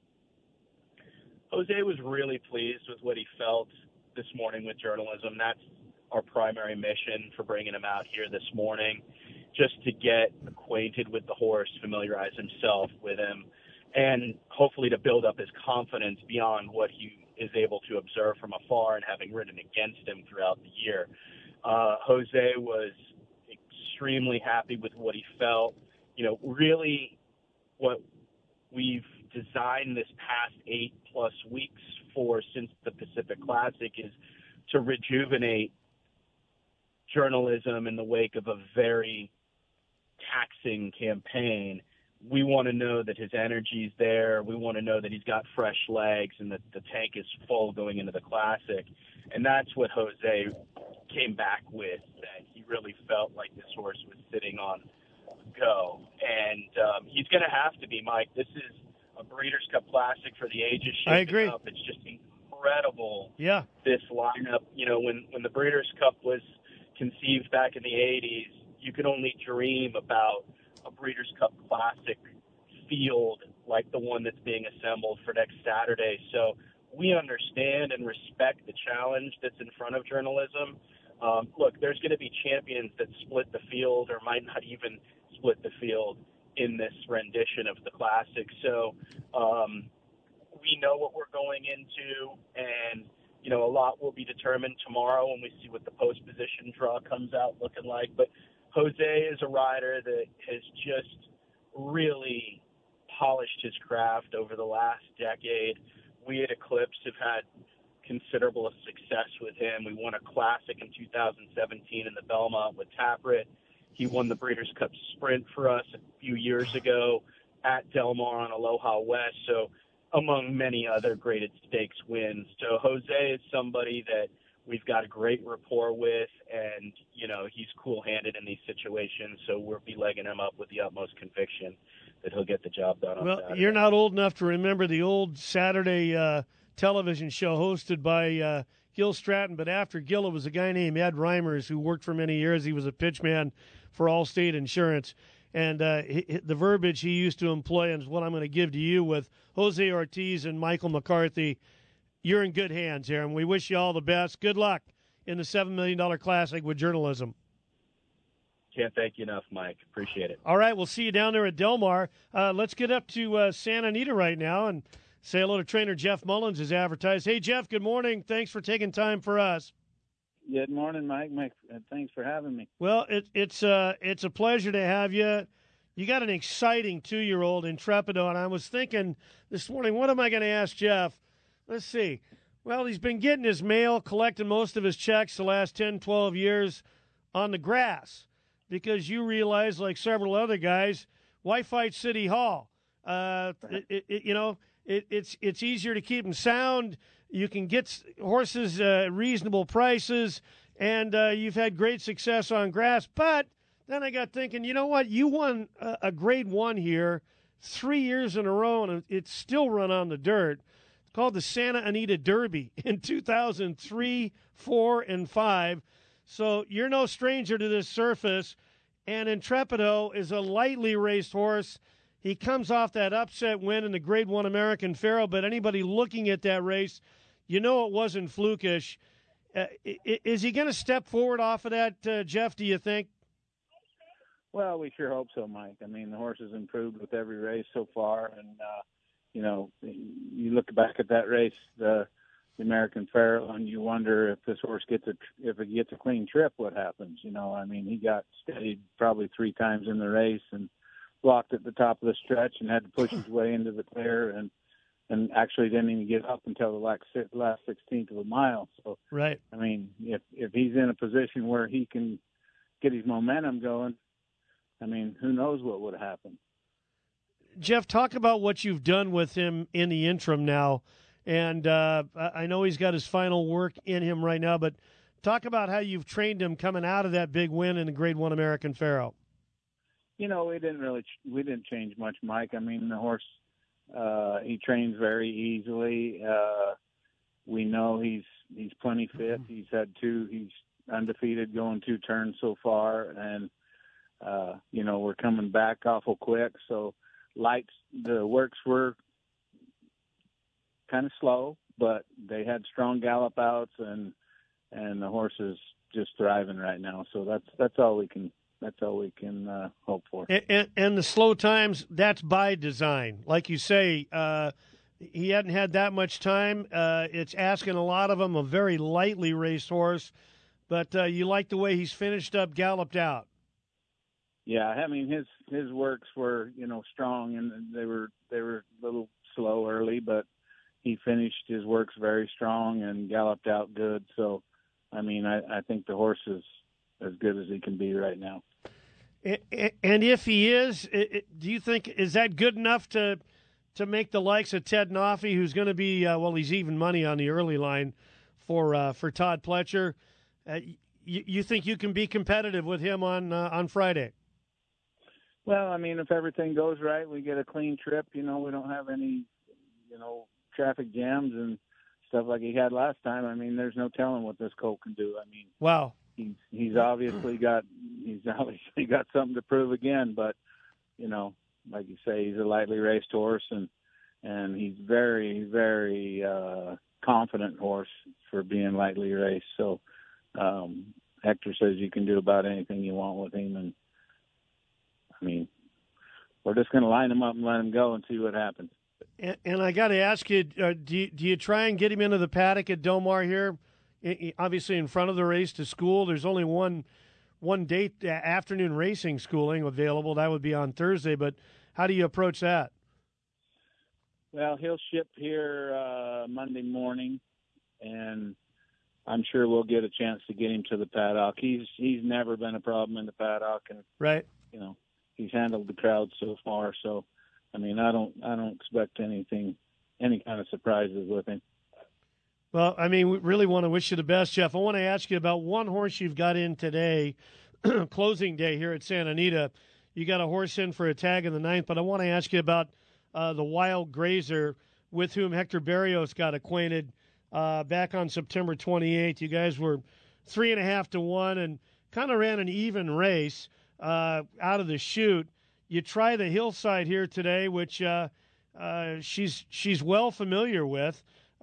[SPEAKER 7] Jose was really pleased with what he felt this morning with Journalism. That's our primary mission for bringing him out here this morning, just to get acquainted with the horse, familiarize himself with him, and hopefully to build up his confidence beyond what he is able to observe from afar and having ridden against him throughout the year. Jose was extremely happy with what he felt. Really what we've designed this past 8+ weeks for since the Pacific Classic is to rejuvenate Journalism in the wake of a very taxing campaign. We want to know that his energy's there. We want to know that he's got fresh legs and that the tank is full going into the Classic. And that's what Jose came back with, that he really felt like this horse was sitting on go. And he's going to have to be, Mike. This is a Breeders' Cup Classic for the ages.
[SPEAKER 6] I agree.
[SPEAKER 7] Up. It's just incredible.
[SPEAKER 6] Yeah.
[SPEAKER 7] This lineup, when the Breeders' Cup was conceived back in the 80s, you could only dream about a Breeders' Cup Classic field like the one that's being assembled for next Saturday. So we understand and respect the challenge that's in front of Journalism. Look, there's going to be champions that split the field or might not even split the field in this rendition of the Classic. So we know what we're going into, and a lot will be determined tomorrow when we see what the post position draw comes out looking like. But Jose is a rider that has just really polished his craft over the last decade. We at Eclipse have had considerable success with him. We won a Classic in 2017 in the Belmont with Taprit. He won the Breeders' Cup Sprint for us a few years ago at Del Mar on Aloha West, so among many other graded stakes wins. So Jose is somebody that we've got a great rapport with, and, he's cool-handed in these situations, so we'll be legging him up with the utmost conviction that he'll get the job done on Saturday.
[SPEAKER 6] You're not old enough to remember the old Saturday television show hosted by Gil Stratton, but after Gil, it was a guy named Ed Reimers who worked for many years. He was a pitchman for Allstate Insurance. And the verbiage he used to employ is what I'm going to give to you with Jose Ortiz and Michael McCarthy. You're in good hands, Aaron. We wish you all the best. Good luck in the $7 million Classic with journalism.
[SPEAKER 7] Can't thank you enough, Mike. Appreciate it.
[SPEAKER 6] All right, we'll see you down there at Del Mar. Let's get up to Santa Anita right now and say hello to trainer Jeff Mullins as advertised. Hey, Jeff, good morning. Thanks for taking time for us.
[SPEAKER 11] Good morning, Mike. Thanks for having me.
[SPEAKER 6] Well, it's a pleasure to have you. You got an exciting 2-year-old Intrepido, and I was thinking this morning, what am I going to ask Jeff? Let's see. Well, he's been getting his mail, collecting most of his checks the last 10, 12 years on the grass because you realize, like several other guys, why fight City Hall? It's easier to keep them sound. You can get horses reasonable prices, and you've had great success on grass. But then I got thinking, you know what? You won a Grade 1 here 3 years in a row, and it's still run on the dirt. It's called the Santa Anita Derby in 2003, 4, and 5. So you're no stranger to this surface, and Intrepido is a lightly raced horse. He comes off that upset win in the Grade 1 American Pharoah, but anybody looking at that race, it wasn't flukish. Is he going to step forward off of that, Jeff, do you think?
[SPEAKER 11] Well, we sure hope so, Mike. I mean, the horse has improved with every race so far, and, you look back at that race, the American Pharoah, and you wonder if this horse if it gets a clean trip, what happens? He got steadied probably 3 times in the race and blocked at the top of the stretch and had to push his way into the clear and actually didn't even get up until the last 16th of a mile. So,
[SPEAKER 6] right.
[SPEAKER 11] I mean, if he's in a position where he can get his momentum going, I mean, who knows what would happen.
[SPEAKER 6] Jeff, talk about what you've done with him in the interim now. And I know he's got his final work in him right now, but talk about how you've trained him coming out of that big win in the Grade 1 American Pharoah.
[SPEAKER 11] We didn't change much, Mike. I mean, the horse, he trains very easily. We know he's plenty fit. He's undefeated going 2 turns so far, and we're coming back awful quick. So the works were kind of slow, but they had strong gallop outs, and the horse is just thriving right now. So that's all we can. That's all we can hope for.
[SPEAKER 6] And the slow times, that's by design. Like you say, he hadn't had that much time. It's asking a lot of him, a very lightly raced horse. But you like the way he's finished up, galloped out.
[SPEAKER 11] Yeah, I mean, his works were, strong, and they were a little slow early, but he finished his works very strong and galloped out good. So, I mean, I think the horse is as good as he can be right now.
[SPEAKER 6] And if he is, do you think, is that good enough to make the likes of Ted Noffey, who's going to be, he's even money on the early line for Todd Pletcher? You think you can be competitive with him on Friday?
[SPEAKER 11] Well, I mean, if everything goes right, we get a clean trip. We don't have any, traffic jams and stuff like he had last time. I mean, there's no telling what this colt can do. I mean,
[SPEAKER 6] wow.
[SPEAKER 11] He's obviously got something to prove again, but like you say, he's a lightly raced horse, and he's very, very confident horse for being lightly raced. So Hector says you can do about anything you want with him, and I mean, we're just going to line him up and let him go and see what happens.
[SPEAKER 6] And I got to ask you, do you try and get him into the paddock at Del Mar here? Obviously, in front of the race to school, there's only one date, afternoon racing schooling available. That would be on Thursday. But how do you approach that?
[SPEAKER 11] Well, he'll ship here Monday morning, and I'm sure we'll get a chance to get him to the paddock. He's never been a problem in the paddock, and
[SPEAKER 6] right,
[SPEAKER 11] he's handled the crowd so far. So, I mean, I don't expect any kind of surprises with him.
[SPEAKER 6] Well, I mean, we really want to wish you the best, Jeff. I want to ask you about one horse you've got in today, closing day here at Santa Anita. You got a horse in for a tag in the 9th, but I want to ask you about the Wild Grazer, with whom Hector Berrios got acquainted back on September 28th. You guys were 3.5 to 1 and kind of ran an even race out of the chute. You try the hillside here today, which she's well familiar with.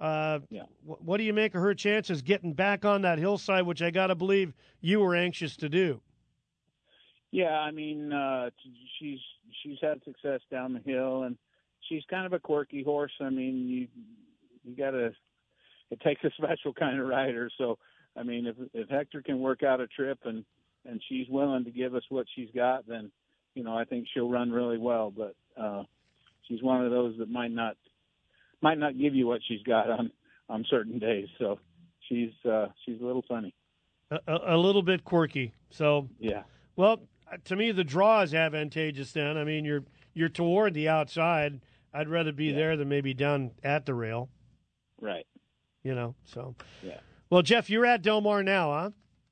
[SPEAKER 6] What do you make of her chances getting back on that hillside, which I got to believe you were anxious to do?
[SPEAKER 11] Yeah, I mean, she's had success down the hill, and she's kind of a quirky horse. I mean, you got to. It takes a special kind of rider. So, I mean, if Hector can work out a trip and she's willing to give us what she's got, then I think she'll run really well. But she's one of those that might not give you what she's got on certain days. So she's a little funny,
[SPEAKER 6] a little bit quirky. So
[SPEAKER 11] yeah.
[SPEAKER 6] Well, to me, the draw is advantageous. Then I mean, you're toward the outside. I'd rather be there than maybe down at the rail.
[SPEAKER 11] Right.
[SPEAKER 6] So.
[SPEAKER 11] Yeah.
[SPEAKER 6] Well, Jeff, you're at Del Mar now, huh?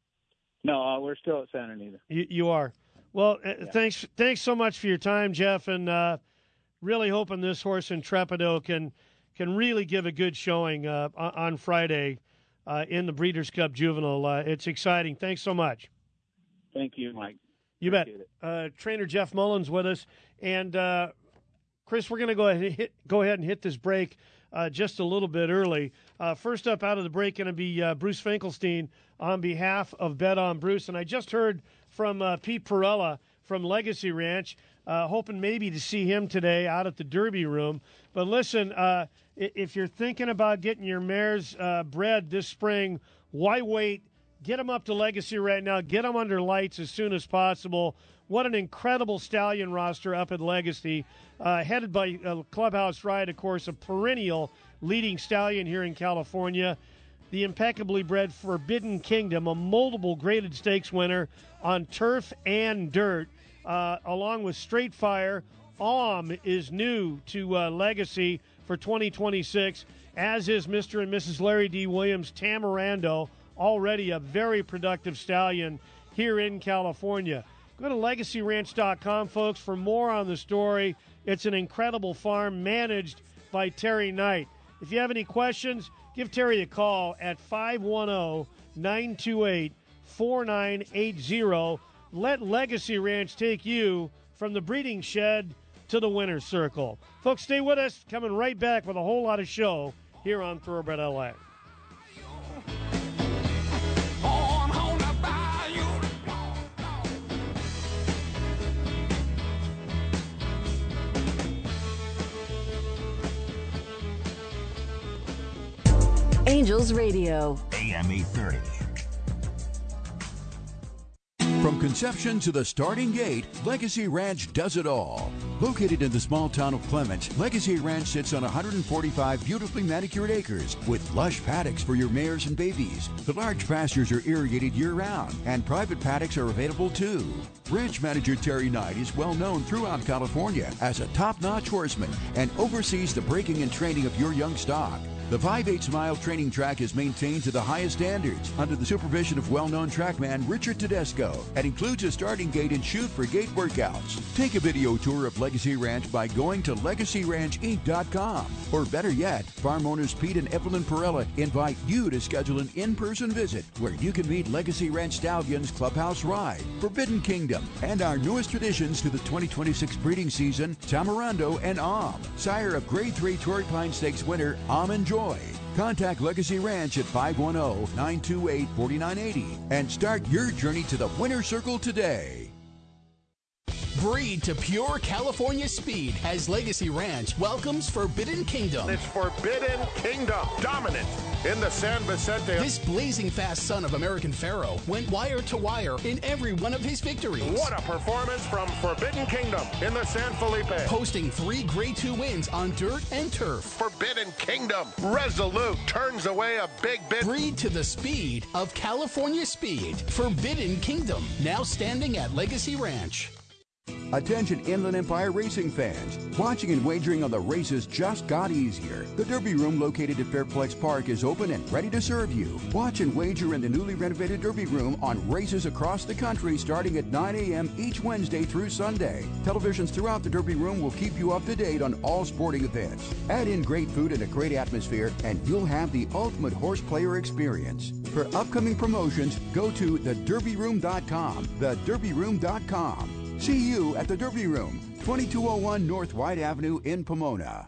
[SPEAKER 11] No, we're still at Santa Anita.
[SPEAKER 6] You are. Well, thanks so much for your time, Jeff, and really hoping this horse Intrepido can really give a good showing on Friday in the Breeders' Cup Juvenile. It's exciting. Thanks so much.
[SPEAKER 11] Thank you, Mike.
[SPEAKER 6] You bet. Trainer Jeff Mullins with us, and Chris, we're going to go ahead and hit this break just a little bit early. First up out of the break going to be Bruce Finkelstein on behalf of Bet on Bruce. And I just heard from Pete Perella from Legacy Ranch, hoping maybe to see him today out at the Derby Room. But listen, if you're thinking about getting your mares bred this spring, why wait? Get them up to Legacy right now. Get them under lights as soon as possible. What an incredible stallion roster up at Legacy, headed by Clubhouse Ride, of course, a perennial leading stallion here in California. The impeccably bred Forbidden Kingdom, a multiple graded stakes winner on turf and dirt, along with Straight Fire. Is new to Legacy for 2026, as is Mr. and Mrs. Larry D. Williams Tamarando, already a very productive stallion here in California. Go to LegacyRanch.com, folks, for more on the story. It's an incredible farm managed by Terry Knight. If you have any questions, give Terry a call at 510-928-4980. Let Legacy Ranch take you from the breeding shed to the winner's circle. Folks, stay with us. Coming right back with a whole lot of show here on Thoroughbred LA.
[SPEAKER 13] Angels Radio.
[SPEAKER 2] AM 830.
[SPEAKER 5] From conception to the starting gate, Legacy Ranch does it all. Located in the small town of Clements, Legacy Ranch sits on 145 beautifully manicured acres with lush paddocks for your mares and babies. The large pastures are irrigated year-round, and private paddocks are available too. Ranch manager Terry Knight is well known throughout California as a top-notch horseman and oversees the breaking and training of your young stock. The 5/8-mile training track is maintained to the highest standards under the supervision of well-known trackman Richard Tedesco and includes a starting gate and chute for gate workouts. Take a video tour of Legacy Ranch by going to LegacyRanchInc.com. Or better yet, farm owners Pete and Evelyn Perella invite you to schedule an in-person visit where you can meet Legacy Ranch Stallions Clubhouse Ride, Forbidden Kingdom, and our newest additions to the 2026 breeding season, Tamarando and sire of Grade 3 Torrey Pine Stakes winner Enjoy. Contact Legacy Ranch at 510-928-4980 and start your journey to the winner's circle today.
[SPEAKER 14] Breed to pure California speed as Legacy Ranch welcomes Forbidden Kingdom.
[SPEAKER 15] It's Forbidden Kingdom, dominant in the San Vicente.
[SPEAKER 14] This blazing fast son of American Pharaoh went wire to wire in every one of his victories.
[SPEAKER 15] What a performance from Forbidden Kingdom in the San Felipe.
[SPEAKER 14] Posting 3 Grade 2 wins on dirt and turf.
[SPEAKER 15] Forbidden Kingdom, resolute, turns away a big bit.
[SPEAKER 14] Breed to the speed of California speed. Forbidden Kingdom, now standing at Legacy Ranch.
[SPEAKER 5] Attention Inland Empire racing fans. Watching and wagering on the races just got easier. The Derby Room located at Fairplex Park is open and ready to serve you. Watch and wager in the newly renovated Derby Room on races across the country starting at 9 a.m. each Wednesday through Sunday. Televisions throughout the Derby Room will keep you up to date on all sporting events. Add in great food and a great atmosphere and you'll have the ultimate horse player experience. For upcoming promotions, go to thederbyroom.com. Thederbyroom.com. See you at the Derby Room, 2201 North White Avenue in Pomona.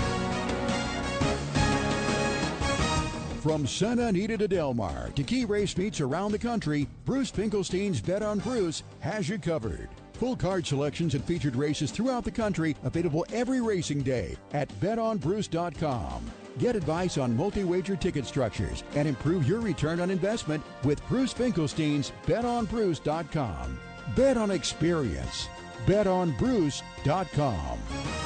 [SPEAKER 5] From Santa Anita to Del Mar to key race meets around the country, Bruce Finkelstein's Bet on Bruce has you covered. Full card selections and featured races throughout the country available every racing day at betonbruce.com. Get advice on multi-wager ticket structures and improve your return on investment with Bruce Finkelstein's betonbruce.com. Bet on experience. BetOnBruce.com.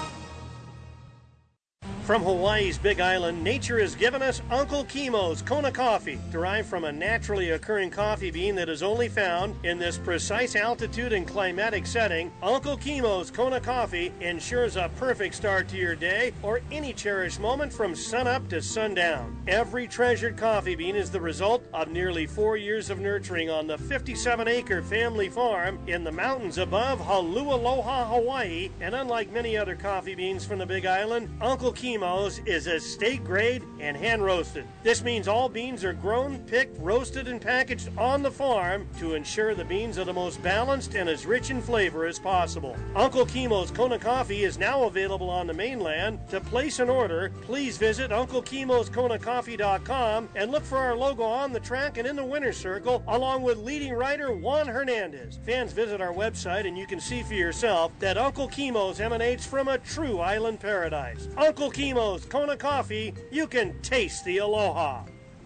[SPEAKER 6] From Hawaii's Big Island, nature has given us Uncle Kimo's Kona coffee, derived from a naturally occurring coffee bean that is only found in this precise altitude and climatic setting. Uncle Kimo's Kona coffee ensures a perfect start to your day or any cherished moment from sunup to sundown. Every treasured coffee bean is the result of nearly 4 years of nurturing on the 57-acre family farm in the mountains above Haleakaloha, Hawaii, and unlike many other coffee beans from the Big Island, Uncle Kimo's is estate grade and hand roasted. This means all beans are grown, picked, roasted, and packaged on the farm to ensure the beans are the most balanced and as rich in flavor as possible. Uncle Kimo's Kona coffee is now available on the mainland. To place an order, please visit UncleKimosKonaCoffee.com and look for our logo on the track and in the winner's circle, along with leading writer Juan Hernandez. Fans visit our website and you can see for yourself that Uncle Kimo's emanates from a true island paradise. Uncle Kimo's Kona Coffee, you can taste the aloha.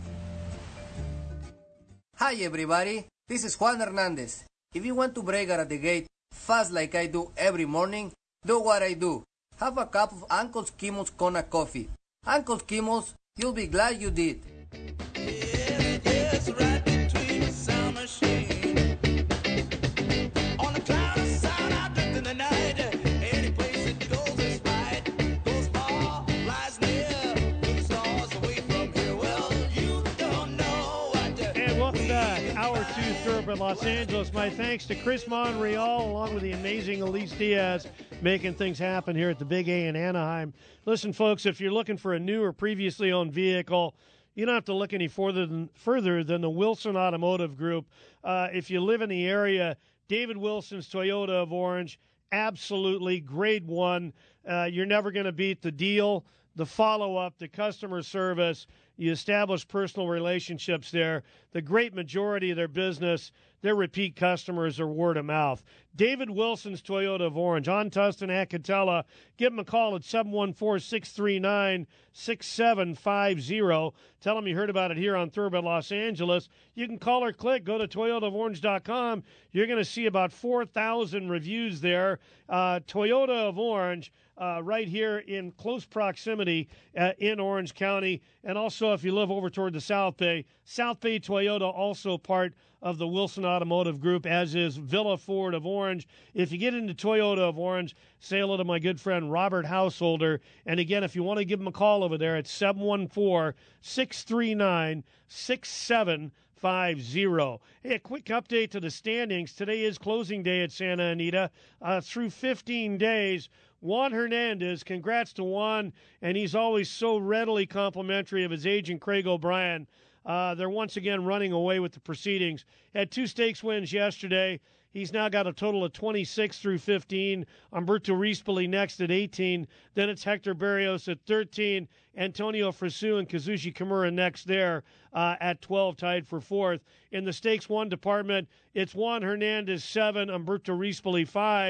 [SPEAKER 1] Hi everybody, this is Juan Hernandez. If you want to break out of the gate fast like I do every morning, do what I do. Have a cup of Uncle Kimo's Kona Coffee. Uncle Kimo's, you'll be glad you did.
[SPEAKER 17] Yes, right between the sound machine. On the cloud of sound, I drift in the night. Any place it goes is right. Goes far, lies near. With the stars away from here. Well, you don't know what to.
[SPEAKER 6] And welcome back. Hour 2 Thoroughbred Los Angeles. My thanks to Chris Monreal along with the amazing Elise Diaz making things happen here at the Big A in Anaheim. Listen, folks, if you're looking for a new or previously owned vehicle, you don't have to look any further than the Wilson Automotive Group. If you live in the area, David Wilson's Toyota of Orange, absolutely grade 1. You're never going to beat the deal, the follow-up, the customer service. You establish personal relationships there. The great majority of their business, their repeat customers are word of mouth. David Wilson's Toyota of Orange, on Tustin at Catella. Give them a call at 714-639-6750. Tell them you heard about it here on Thoroughbred Los Angeles. You can call or click. Go to ToyotaofOrange.com. You're going to see about 4,000 reviews there. Toyota of Orange, right here in close proximity in Orange County. And also, if you live over toward the South Bay Toyota, also part of the Wilson Automotive Group, as is Villa Ford of Orange. If you get into Toyota of Orange, say hello to my good friend Robert Householder. And again, if you want to give him a call over there, it's 714-639-6750. Hey, a quick update to the standings. Today is closing day at Santa Anita. Through 15 days, Juan Hernandez, congrats to Juan, and he's always so readily complimentary of his agent Craig O'Brien. They're once again running away with the proceedings. Had 2 stakes wins yesterday. He's now got a total of 26 through 15. Umberto Rispoli next at 18. Then it's Hector Barrios at 13. Antonio Frasu and Kazushi Kimura next there at 12, tied for 4th. In the Stakes 1 department, it's Juan Hernandez 7, Umberto Rispoli 5.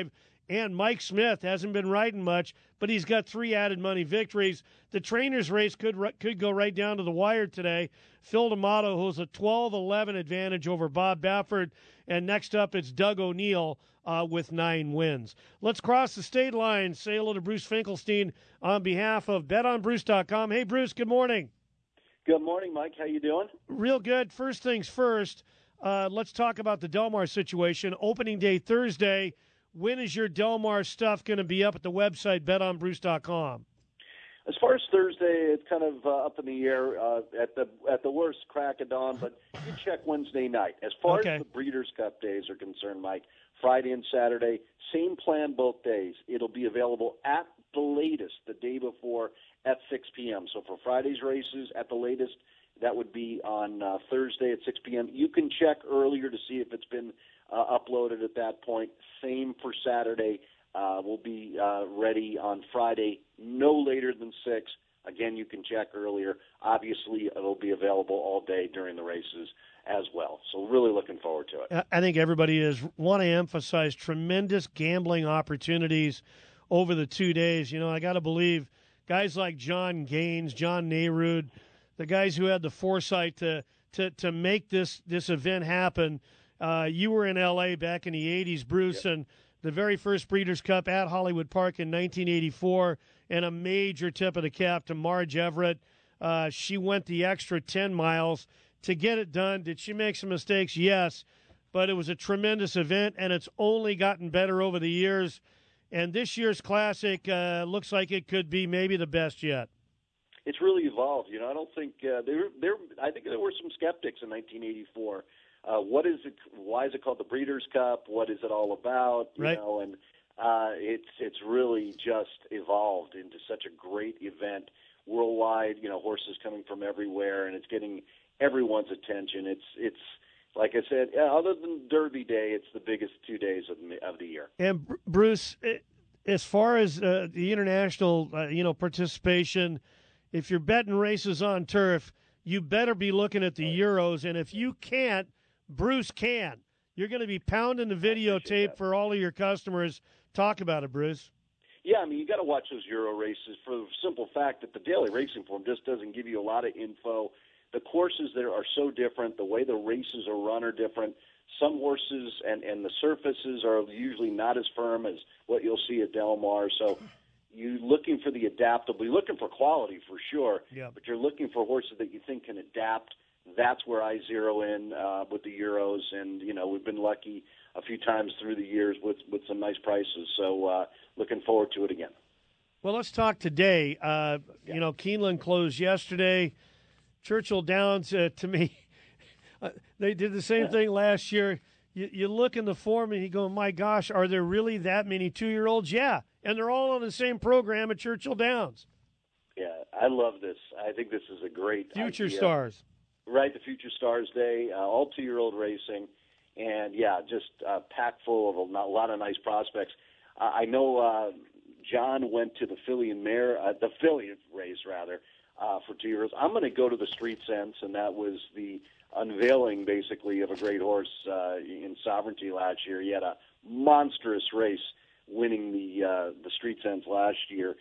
[SPEAKER 6] And Mike Smith hasn't been riding much, but he's got 3 added money victories. The trainers race could go right down to the wire today. Phil D'Amato, who's a 12-11 advantage over Bob Baffert. And next up, it's Doug O'Neill with 9 wins. Let's cross the state line. Say hello to Bruce Finkelstein on behalf of BetOnBruce.com. Hey, Bruce, good morning.
[SPEAKER 12] Good morning, Mike. How you doing?
[SPEAKER 6] Real good. First things first, let's talk about the Del Mar situation. Opening day Thursday. When is your Del Mar stuff going to be up at the website, betonbruce.com?
[SPEAKER 12] As far as Thursday, it's kind of up in the air at the worst crack of dawn, but you check Wednesday night. As far as the Breeders' Cup days are concerned, Mike, Friday and Saturday, same plan both days. It'll be available at the latest the day before at 6 p.m. So for Friday's races, at the latest, that would be on Thursday at 6 p.m. You can check earlier to see if it's been uploaded at that point. Same for Saturday. We'll be ready on Friday no later than 6. Again, you can check earlier. Obviously, it'll be available all day during the races as well. So really looking forward to it.
[SPEAKER 6] I think everybody want to emphasize tremendous gambling opportunities over the 2 days. You know, I got to believe guys like John Gaines, John Nayrud, the guys who had the foresight to make this event happen. You were in L.A. back in the 80s, Bruce, and the very first Breeders' Cup at Hollywood Park in 1984, and a major tip of the cap to Marge Everett. She went the extra 10 miles to get it done. Did she make some mistakes? Yes, but it was a tremendous event, and it's only gotten better over the years. And this year's Classic looks like it could be maybe the best yet.
[SPEAKER 12] It's really evolved. You know, I don't think I think there were some skeptics in 1984. What is it? Why is it called the Breeders' Cup? What is it all about? You know, and it's really just evolved into such a great event worldwide. You know, horses coming from everywhere, and it's getting everyone's attention. It's like I said, other than Derby Day, it's the biggest 2 days of the year.
[SPEAKER 6] And Bruce, as far as the international participation, if you're betting races on turf, you better be looking at the Euros, and if you can't, Bruce can. You're going to be pounding the videotape for all of your customers. Talk about it, Bruce.
[SPEAKER 12] Yeah, I mean, you got to watch those Euro races for the simple fact that the daily racing form just doesn't give you a lot of info. The courses there are so different. The way the races are run are different. Some horses and the surfaces are usually not as firm as what you'll see at Del Mar. So you're looking for the adaptable. You're looking for quality for sure, but you're looking for horses that you think can adapt. That's where I zero in with the Euros, and you know we've been lucky a few times through the years with some nice prices. So looking forward to it again.
[SPEAKER 6] Well, let's talk today. You know, Keeneland closed yesterday. Churchill Downs, to me, they did the same thing last year. You look in the form and you go, my gosh, are there really that many 2-year-olds? Yeah, and they're all on the same program at Churchill Downs.
[SPEAKER 12] Yeah, I love this. I think this is a great
[SPEAKER 6] Future
[SPEAKER 12] idea.
[SPEAKER 6] Stars.
[SPEAKER 12] Right, the Future Stars Day, all 2-year-old racing, and yeah, just packed full of a lot of nice prospects. I know John went to the Philly race rather for 2 years. I'm going to go to the Street Sense, and that was the unveiling basically of a great horse in Sovereignty last year. He had a monstrous race, winning the Street Sense last year.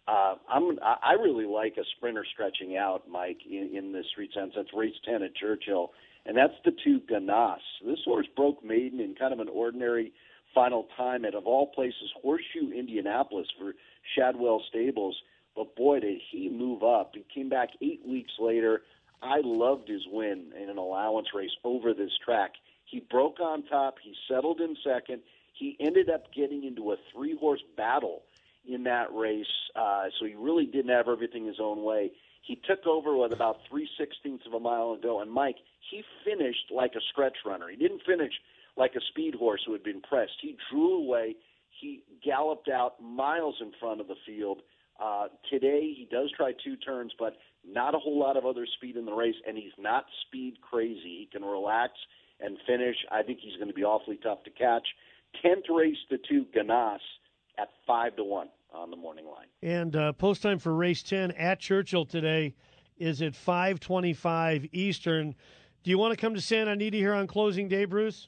[SPEAKER 12] I really like a sprinter stretching out, Mike, in the Street Sense. That's race 10 at Churchill, and that's the 2 Ganas. This horse broke maiden in kind of an ordinary final time at, of all places, Horseshoe, Indianapolis for Shadwell Stables. But boy, did he move up. He came back 8 weeks later. I loved his win in an allowance race over this track. He broke on top. He settled in second. He ended up getting into a 3-horse battle in that race, so he really didn't have everything his own way. He took over with about 3/16 of a mile to go, and Mike, he finished like a stretch runner. He didn't finish like a speed horse who had been pressed. He drew away. He galloped out miles in front of the field. Today he does try 2 turns, but not a whole lot of other speed in the race, and he's not speed crazy. He can relax and finish. I think he's going to be awfully tough to catch. 10th race, the 2 Ganas, at 5-1 on the morning line.
[SPEAKER 6] And post time for race 10 at Churchill today is at 5:25 Eastern. Do you want to come to Santa Anita here on closing day, Bruce?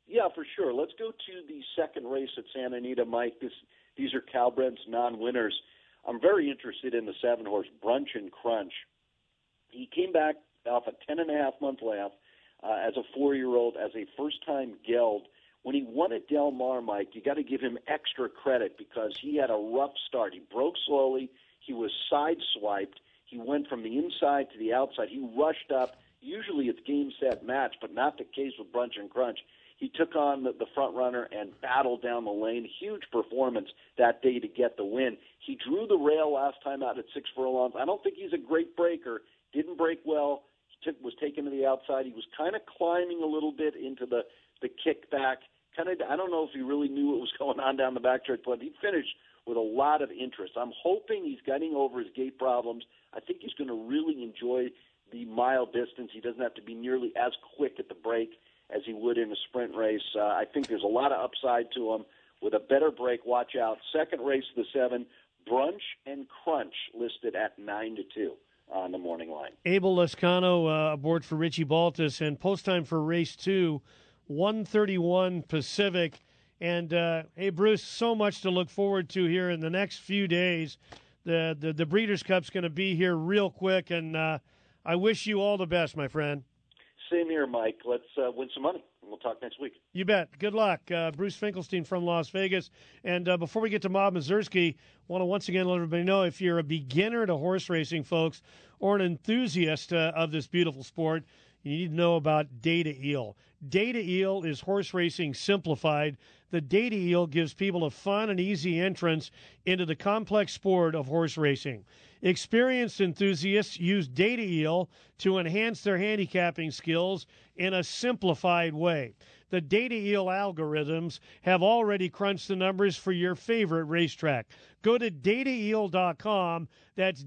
[SPEAKER 12] Yeah, for sure. Let's go to the second race at Santa Anita, Mike. These are Cal-breds, non-winners. I'm very interested in the 7-horse Brunch and Crunch. He came back off a 10.5-month layoff as a 4-year-old, as a first-time geld. When he won at Del Mar, Mike, you got to give him extra credit because he had a rough start. He broke slowly. He was sideswiped. He went from the inside to the outside. He rushed up. Usually it's game, set, match, but not the case with Brunch and Crunch. He took on the front runner and battled down the lane. Huge performance that day to get the win. He drew the rail last time out at 6 furlongs. I don't think he's a great breaker. Didn't break well. Was taken to the outside. He was kind of climbing a little bit into the kickback. I don't know if he really knew what was going on down the backstretch, but he finished with a lot of interest. I'm hoping he's getting over his gait problems. I think he's going to really enjoy the mile distance. He doesn't have to be nearly as quick at the break as he would in a sprint race. I think there's a lot of upside to him. With a better break, watch out. Second race of the 7, Brunch and Crunch, listed at 9-2 on the morning line.
[SPEAKER 6] Abel Lescano aboard for Richie Baltas, and post time for race 2, 1:31 Pacific. And, hey, Bruce, so much to look forward to here in the next few days. The Breeders' Cup's going to be here real quick, and I wish you all the best, my friend.
[SPEAKER 12] Same here, Mike. Let's win some money, and we'll talk next week.
[SPEAKER 6] You bet. Good luck. Bruce Finkelstein from Las Vegas. And before we get to Bob Mazursky, I want to once again let everybody know, if you're a beginner to horse racing, folks, or an enthusiast of this beautiful sport, you need to know about Data Eel. Data Eel is horse racing simplified. The Data Eel gives people a fun and easy entrance into the complex sport of horse racing. Experienced enthusiasts use Data Eel to enhance their handicapping skills in a simplified way. The Data Eel algorithms have already crunched the numbers for your favorite racetrack. Go to dataeel.com, that's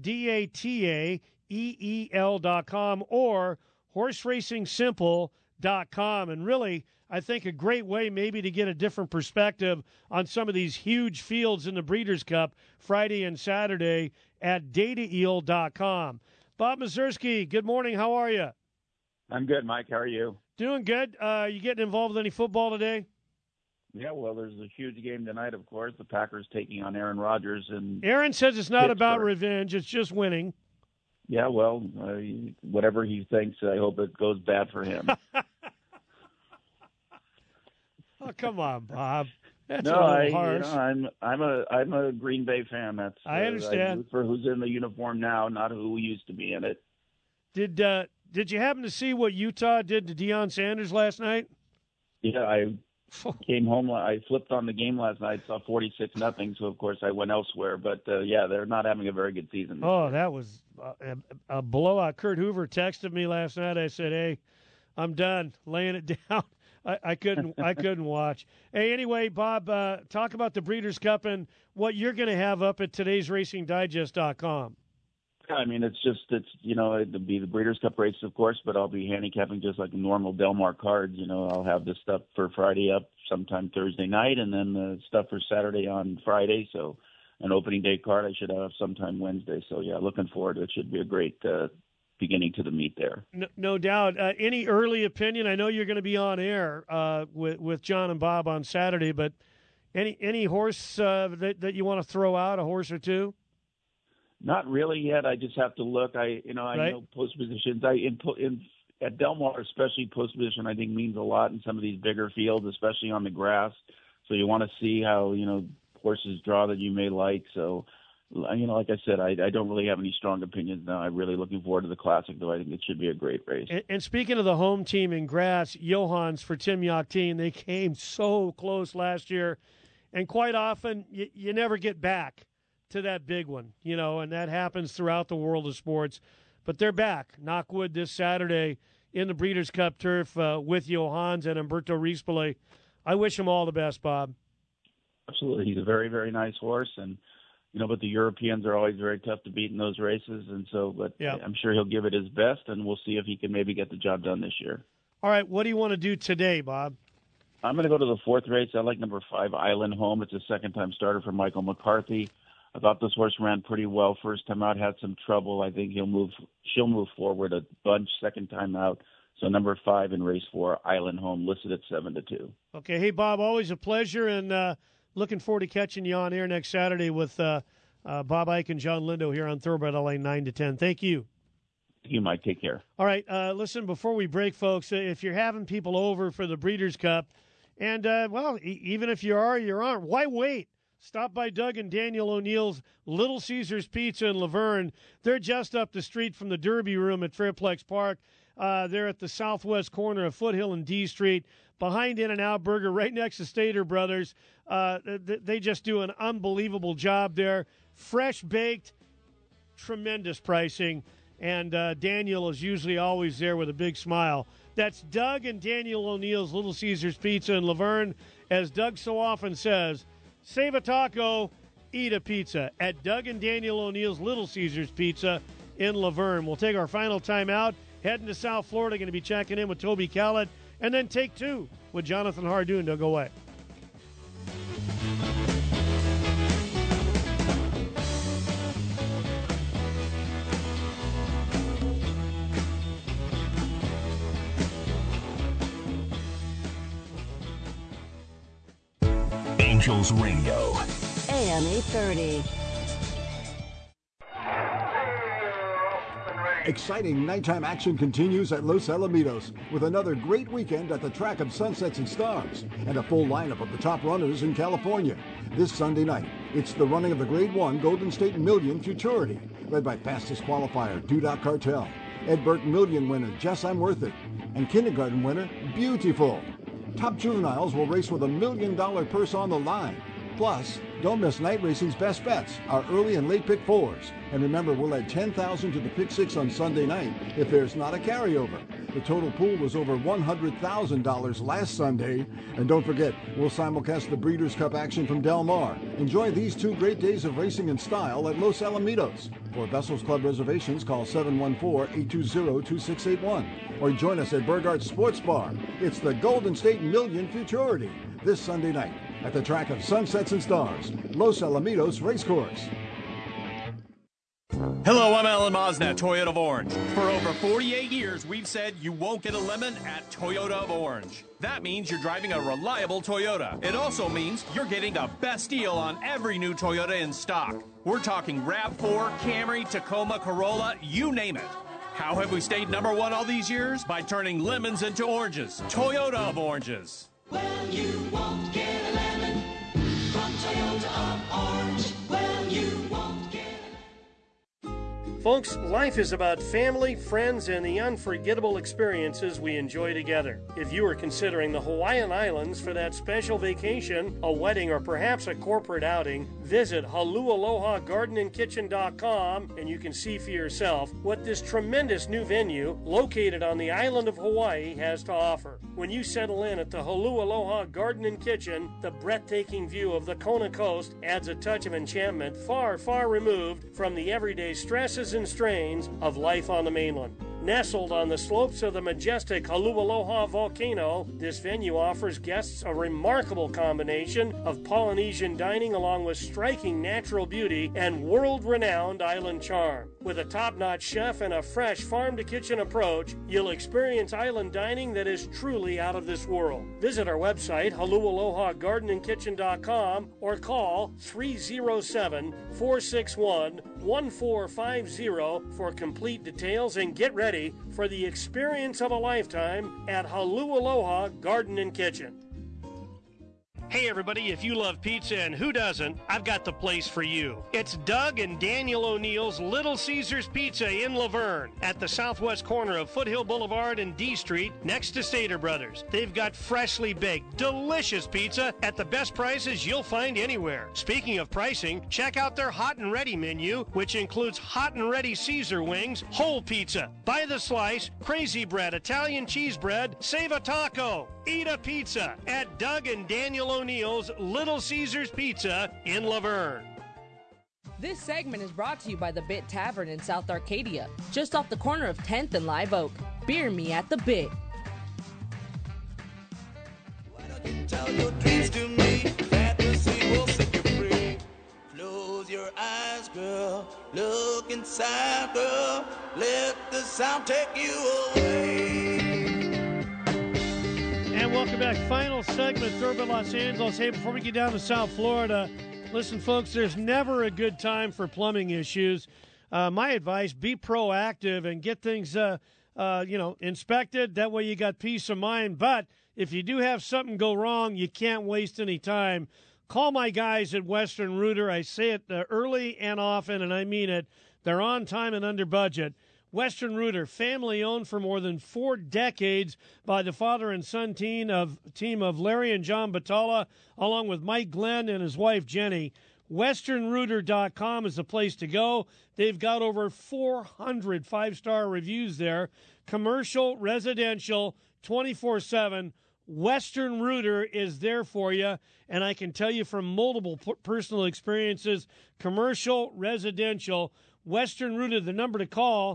[SPEAKER 6] DATAEEL.com, or horseracingsimple.com. And really, I think a great way maybe to get a different perspective on some of these huge fields in the Breeders' Cup Friday and Saturday at dataeel.com. Bob Mazursky, good morning. How are you?
[SPEAKER 18] I'm good, Mike. How are you?
[SPEAKER 6] Doing good. You getting involved in any football today?
[SPEAKER 18] Yeah, well, there's a huge game tonight, of course. The Packers taking on Aaron Rodgers. And
[SPEAKER 6] Aaron says it's not about revenge. It's just winning.
[SPEAKER 18] Yeah, well, whatever he thinks, I hope it goes bad for him.
[SPEAKER 6] Oh, come on, Bob. That's
[SPEAKER 18] no,
[SPEAKER 6] a little harsh.
[SPEAKER 18] I'm a Green Bay fan. That's
[SPEAKER 6] I understand.
[SPEAKER 18] I root for who's in the uniform now, not who used to be in it.
[SPEAKER 6] Did you happen to see what Utah did to Deion Sanders last night?
[SPEAKER 18] Yeah, I came home. I flipped on the game last night, saw 46-0. So of course I went elsewhere. But yeah, they're not having a very good season.
[SPEAKER 6] Oh, that was a blowout. Kurt Hoover texted me last night. I said, "Hey, I'm done laying it down." I couldn't watch. Hey, anyway, Bob, talk about the Breeders' Cup and what you're going to have up at today's RacingDigest.com.
[SPEAKER 18] I mean, it'll be the Breeders' Cup race, of course, but I'll be handicapping just like a normal Del Mar card. I'll have this stuff for Friday up sometime Thursday night, and then the stuff for Saturday on Friday. So an opening day card I should have sometime Wednesday. So, yeah, looking forward to it. Should be a great beginning to the meet there.
[SPEAKER 6] No doubt. Any early opinion? I know you're going to be on air with John and Bob on Saturday, but any horse that you want to throw out, a horse or two?
[SPEAKER 18] Not really yet. I just have to look. I know post positions. At Del Mar, especially post position, I think means a lot in some of these bigger fields, especially on the grass. So you want to see how horses draw that you may like. So, like I said, I don't really have any strong opinions now. I'm really looking forward to the Classic, though. I think it should be a great race.
[SPEAKER 6] And speaking of the home team in grass, Johans for Tim Yakteen, they came so close last year, and quite often you never get back to that big one, and that happens throughout the world of sports. But they're back, knock wood, this Saturday in the Breeders' Cup turf with Johans and Umberto Rispoli. I wish him all the best, Bob.
[SPEAKER 18] Absolutely. He's a very, very nice horse, and but the Europeans are always very tough to beat in those races, and so, but yeah. I'm sure he'll give it his best, and we'll see if he can maybe get the job done this year.
[SPEAKER 6] All right, what do you want to do today, Bob?
[SPEAKER 18] I'm going to go to the fourth race. I like number 5, Island Home. It's a second-time starter for Michael McCarthy. I thought this horse ran pretty well first time out, had some trouble. I think she'll move forward a bunch second time out. So number 5 in race 4, Island Home, listed at 7-2.
[SPEAKER 6] Okay. Hey, Bob, always a pleasure, and looking forward to catching you on air next Saturday with Bob Ike and John Lindo here on Thoroughbred LA 9 to 10. Thank you.
[SPEAKER 18] You might take care.
[SPEAKER 6] All right. Listen, before we break, folks, if you're having people over for the Breeders' Cup, and, even if you are, you aren't, why wait? Stop by Doug and Daniel O'Neill's Little Caesars Pizza in Laverne. They're just up the street from the Derby Room at Fairplex Park. They're at the southwest corner of Foothill and D Street, behind In-N-Out Burger, right next to Stater Brothers. They just do an unbelievable job there. Fresh baked, tremendous pricing, and Daniel is usually always there with a big smile. That's Doug and Daniel O'Neill's Little Caesars Pizza in Laverne. As Doug so often says, save a taco, eat a pizza at Doug and Daniel O'Neill's Little Caesars Pizza in Laverne. We'll take our final time out. Heading to South Florida, going to be checking in with Toby Callett, and then take 2 with Jonathan Hardoon. Don't go away.
[SPEAKER 2] Angels Radio.
[SPEAKER 13] AM 830.
[SPEAKER 4] Exciting nighttime action continues at Los Alamitos with another great weekend at the Track of Sunsets and Stars and a full lineup of the top runners in California. This Sunday night, it's the running of the Grade 1 Golden State Million Futurity, led by fastest qualifier Dudoc Cartel, Ed Burke Million winner Jess I'm Worth It, and kindergarten winner Beautiful. Top juveniles will race with $1 million purse on the line. Plus, don't miss night racing's best bets, our early and late pick 4s. And remember, we'll add $10,000 to the pick 6 on Sunday night if there's not a carryover. The total pool was over $100,000 last Sunday. And don't forget, we'll simulcast the Breeders' Cup action from Del Mar. Enjoy these 2 great days of racing in style at Los Alamitos. For Vessels Club reservations, call 714-820-2681. Or join us at Burghardt Sports Bar. It's the Golden State Million Futurity this Sunday night at the Track of Sunsets and Stars, Los Alamitos Racecourse.
[SPEAKER 16] Hello, I'm Alan Mosnett, Toyota of Orange. For over 48 years, we've said you won't get a lemon at Toyota of Orange. That means you're driving a reliable Toyota. It also means you're getting the best deal on every new Toyota in stock. We're talking RAV4, Camry, Tacoma, Corolla, you name it. How have we stayed number 1 all these years? By turning lemons into oranges. Toyota of Oranges.
[SPEAKER 17] Well, you won't get a lemon from Toyota of Orange. Well, you won't get a lemon.
[SPEAKER 6] Folks, life is about family, friends, and the unforgettable experiences we enjoy together. If you are considering the Hawaiian Islands for that special vacation, a wedding, or perhaps a corporate outing, visit HaluAlohaGardenandKitchen.com and you can see for yourself what this tremendous new venue located on the island of Hawaii has to offer. When you settle in at the Holu Aloha Garden and Kitchen, the breathtaking view of the Kona coast adds a touch of enchantment far, far removed from the everyday stresses and strains of life on the mainland. Nestled on the slopes of the majestic Holualoha volcano, this venue offers guests a remarkable combination of Polynesian dining along with striking natural beauty and world-renowned island charm. With a top-notch chef and a fresh farm-to-kitchen approach, you'll experience island dining that is truly out of this world. Visit our website, HaluAlohaGardenandKitchen.com, or call 307-461-1450 for complete details, and get ready for the experience of a lifetime at Holu Aloha Garden and Kitchen. Hey everybody, if you love pizza, and who doesn't, I've got the place for you. It's Doug and Daniel O'Neill's Little Caesars Pizza in Laverne at the southwest corner of Foothill Boulevard and D Street next to Stater Brothers. They've got freshly baked, delicious pizza at the best prices you'll find anywhere. Speaking of pricing, check out their hot and ready menu, which includes hot and ready Caesar wings, whole pizza, by the slice, crazy bread, Italian cheese bread, save a taco, eat a pizza at Doug and Daniel O'Neill's Little Caesars Pizza in Laverne.
[SPEAKER 20] This segment is brought to you by the Bit Tavern in South Arcadia, just off the corner of 10th and Live Oak. Beer me at the Bit.
[SPEAKER 17] Why don't you tell your dreams to me? Fantasy will set you free. Close your eyes, girl. Look inside, girl. Let the sound take you away.
[SPEAKER 6] welcome back. Final segment, Thoroughbred Los Angeles. Hey, before we get down to South Florida, listen, folks, there's never a good time for plumbing issues. My advice, be proactive and get things, inspected. That way you got peace of mind. But if you do have something go wrong, you can't waste any time. Call my guys at Western Rooter. I say it early and often, and I mean it. They're on time and under budget. Western Rooter, family-owned for more than 4 decades by the father and son team of Larry and John Batalla, along with Mike Glenn and his wife, Jenny. WesternRooter.com is the place to go. They've got over 400 five-star reviews there. Commercial, residential, 24/7. Western Rooter is there for you, and I can tell you from multiple personal experiences, commercial, residential, Western Rooter, the number to call,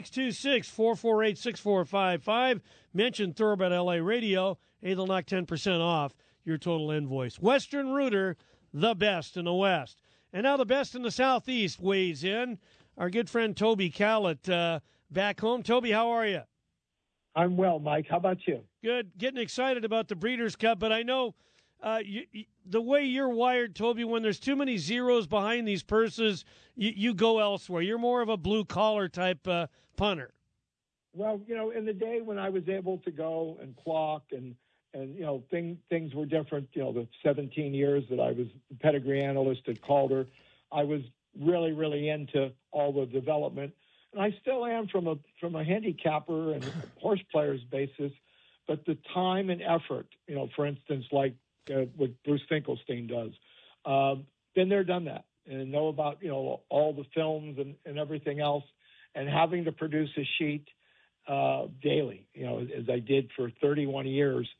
[SPEAKER 6] 626-448-6455. Mention Thoroughbred LA Radio. Hey, they'll knock 10% off your total invoice. Western Rooter, the best in the West. And now the best in the Southeast weighs in. Our good friend Toby Callett back home. Toby, how are you?
[SPEAKER 19] I'm well, Mike. How about you?
[SPEAKER 6] Good. Getting excited about the Breeders' Cup, but I know the way you're wired, Toby, when there's too many zeros behind these purses, you go elsewhere. You're more of a blue-collar type punter.
[SPEAKER 19] Well, in the day when I was able to go and clock and things were different, the 17 years that I was the pedigree analyst at Calder, I was really, really into all the development. And I still am from a handicapper and horse players basis, but the time and effort, for instance, like what Bruce Finkelstein does, been there, done that, and know about, all the films and everything else, and having to produce a sheet daily, as I did for 31 years.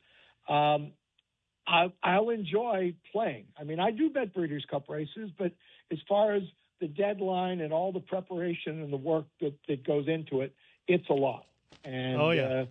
[SPEAKER 19] I'll enjoy playing. I mean, I do bet Breeders' Cup races, but as far as the deadline and all the preparation and the work that goes into it, it's a lot. And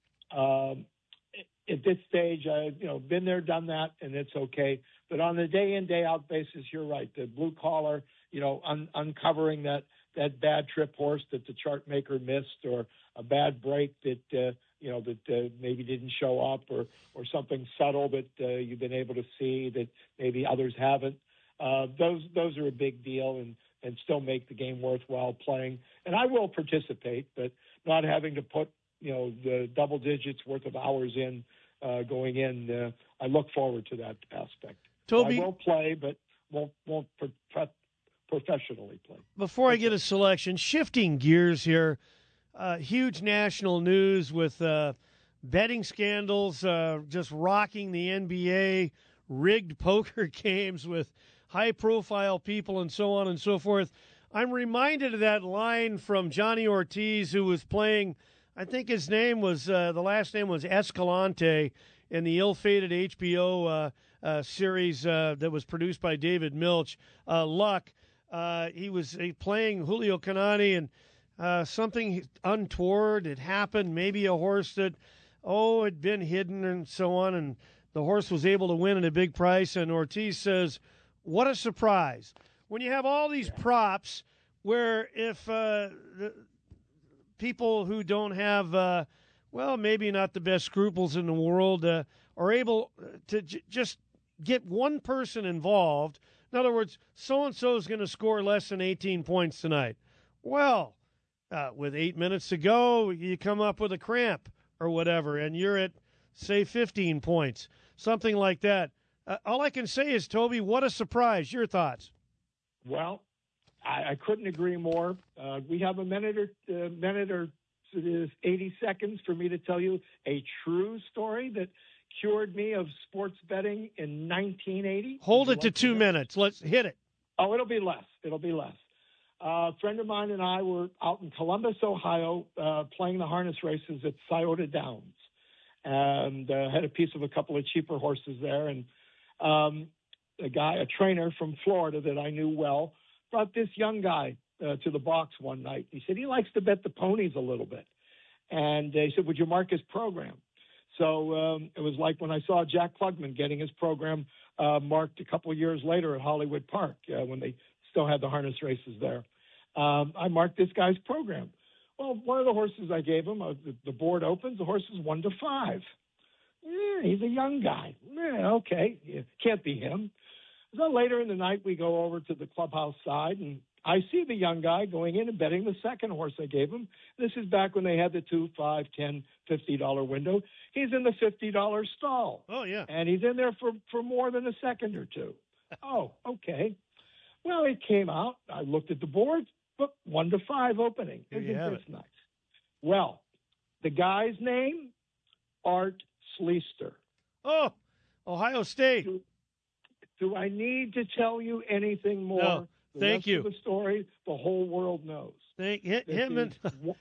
[SPEAKER 19] at this stage, I've been there, done that, and it's okay. But on the day in, day out basis, you're right. The blue collar, uncovering that bad trip horse that the chart maker missed, or a bad break that maybe didn't show up, or something subtle that you've been able to see that maybe others haven't. Those are a big deal and still make the game worthwhile playing. And I will participate, but not having to put the double digits worth of hours in going in. I look forward to that aspect.
[SPEAKER 6] Toby,
[SPEAKER 19] I will play, but won't professionally play.
[SPEAKER 6] Before I get a selection, shifting gears here, huge national news with betting scandals just rocking the NBA, rigged poker games with high-profile people and so on and so forth. I'm reminded of that line from Johnny Ortiz, who was playing, I think his name was, the last name was Escalante, in the ill-fated HBO series that was produced by David Milch, Luck. He was playing Julio Canani, and something untoward had happened, maybe a horse that, had been hidden and so on, and the horse was able to win at a big price, and Ortiz says, what a surprise. When you have all these props where if the people who don't have, maybe not the best scruples in the world, are able to just get one person involved. In other words, so-and-so is going to score less than 18 points tonight. Well, with 8 minutes to go, you come up with a cramp or whatever, and you're at, say, 15 points, something like that. All I can say is, Toby, what a surprise. Your thoughts?
[SPEAKER 19] Well, I couldn't agree more. We have a minute or 80 seconds for me to tell you a true story that cured me of sports betting in 1980.
[SPEAKER 6] Hold it to 2 minutes. Let's hit it.
[SPEAKER 19] Oh, it'll be less. A friend of mine and I were out in Columbus, Ohio, playing the harness races at Scioto Downs, and had a piece of a couple of cheaper horses there. And a trainer from Florida that I knew well, brought this young guy to the box one night. He said he likes to bet the ponies a little bit. And he said, would you mark his program? So it was like when I saw Jack Klugman getting his program marked a couple of years later at Hollywood Park when they still had the harness races there. I marked this guy's program. Well, one of the horses I gave him, the board opens, the horse is 1-5. Yeah, he's a young guy. Yeah, okay, it can't be him. So later in the night, we go over to the clubhouse side, and I see the young guy going in and betting the second horse I gave him. This is back when they had the $2, $5, $10, $50 window. He's in the $50 stall.
[SPEAKER 6] Oh, yeah.
[SPEAKER 19] And he's in there for more than a second or two. Oh, okay. Well, it came out. I looked at the board. Look, 1-5 opening.
[SPEAKER 6] There you
[SPEAKER 19] Isn't
[SPEAKER 6] have
[SPEAKER 19] this
[SPEAKER 6] it.
[SPEAKER 19] nice? Well, the guy's name, Art Schleister.
[SPEAKER 6] Oh, Ohio State.
[SPEAKER 19] Do I need to tell you anything more?
[SPEAKER 6] No, thank you.
[SPEAKER 19] The story the whole world knows.
[SPEAKER 6] Thank him and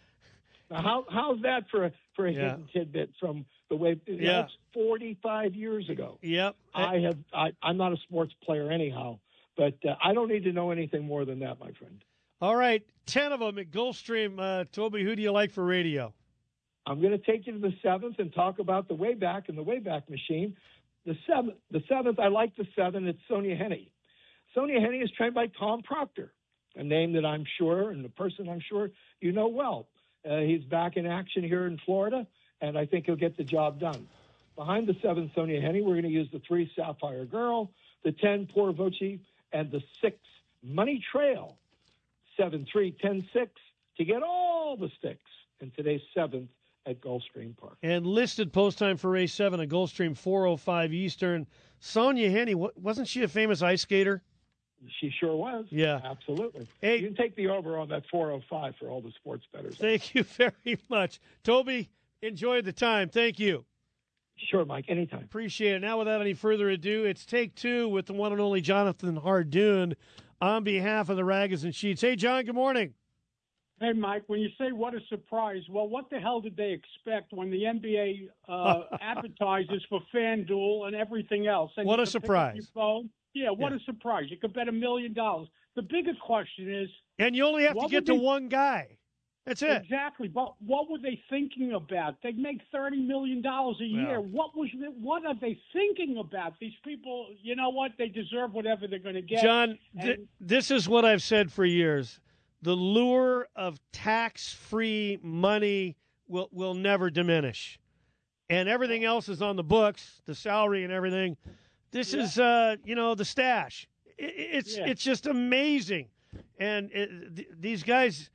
[SPEAKER 19] now, how's that for a
[SPEAKER 6] Yeah.
[SPEAKER 19] hidden tidbit from the way?
[SPEAKER 6] Yeah.
[SPEAKER 19] That's 45 years ago.
[SPEAKER 6] Yep.
[SPEAKER 19] I'm not a sports player anyhow, but I don't need to know anything more than that, my friend.
[SPEAKER 6] All right, 10 of them at Gulfstream. Toby, who do you like for radio?
[SPEAKER 19] I'm going to take you to the 7th and talk about the Wayback and the Wayback Machine. The seventh, I like the 7. It's Sonia Henney. Sonia Henney is trained by Tom Proctor, a name that I'm sure, and a person I'm sure you know well. He's back in action here in Florida, and I think he'll get the job done. Behind the 7, Sonia Henney, we're going to use the 3, Sapphire Girl, the 10, Poor Voce, and the 6, Money Trail. 7, 3, 10, 6 to get all the sticks in today's 7th at Gulfstream Park.
[SPEAKER 6] And listed post time for race 7 at Gulfstream, 4:05 Eastern. Sonia Henney, wasn't she a famous ice skater?
[SPEAKER 19] She sure was.
[SPEAKER 6] Yeah.
[SPEAKER 19] Absolutely.
[SPEAKER 6] Hey,
[SPEAKER 19] you can take the over on that 4:05 for all the sports bettors.
[SPEAKER 6] Thank you very much. Toby, enjoy the time. Thank you.
[SPEAKER 19] Sure, Mike. Anytime.
[SPEAKER 6] Appreciate it. Now, without any further ado, it's take 2 with the one and only Jonathan Hardoon on behalf of the Ragas and Sheets. Hey, John, good morning.
[SPEAKER 3] Hey, Mike, when you say what a surprise, well, what the hell did they expect when the NBA advertises for FanDuel and everything else? And
[SPEAKER 6] What
[SPEAKER 3] you
[SPEAKER 6] a
[SPEAKER 3] can pick up
[SPEAKER 6] surprise.
[SPEAKER 3] your phone? Yeah, what a surprise. You could bet $1 million. The bigger question is...
[SPEAKER 6] And you only have to
[SPEAKER 3] what
[SPEAKER 6] get
[SPEAKER 3] would
[SPEAKER 6] to
[SPEAKER 3] they-
[SPEAKER 6] one guy. That's it.
[SPEAKER 3] Exactly. But what were they thinking about? They make $30 million a year.
[SPEAKER 6] Yeah.
[SPEAKER 3] What are they thinking about? These people, you know what? They deserve whatever they're going to get.
[SPEAKER 6] John,
[SPEAKER 3] And-
[SPEAKER 6] this is what I've said for years. The lure of tax-free money will never diminish. And everything else is on the books, the salary and everything. This is, the stash. It's just amazing. And these guys,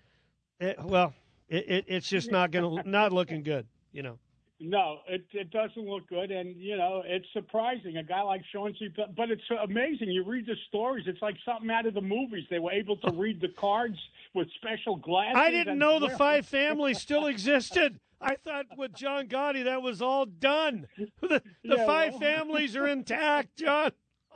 [SPEAKER 6] it's just not looking good,
[SPEAKER 3] No, it doesn't look good, and it's surprising. A guy like Chauncey, but it's amazing. You read the stories; it's like something out of the movies. They were able to read the cards with special glasses.
[SPEAKER 6] I didn't know the 5 families still existed. I thought with John Gotti that was all done. The 5 families are intact, John.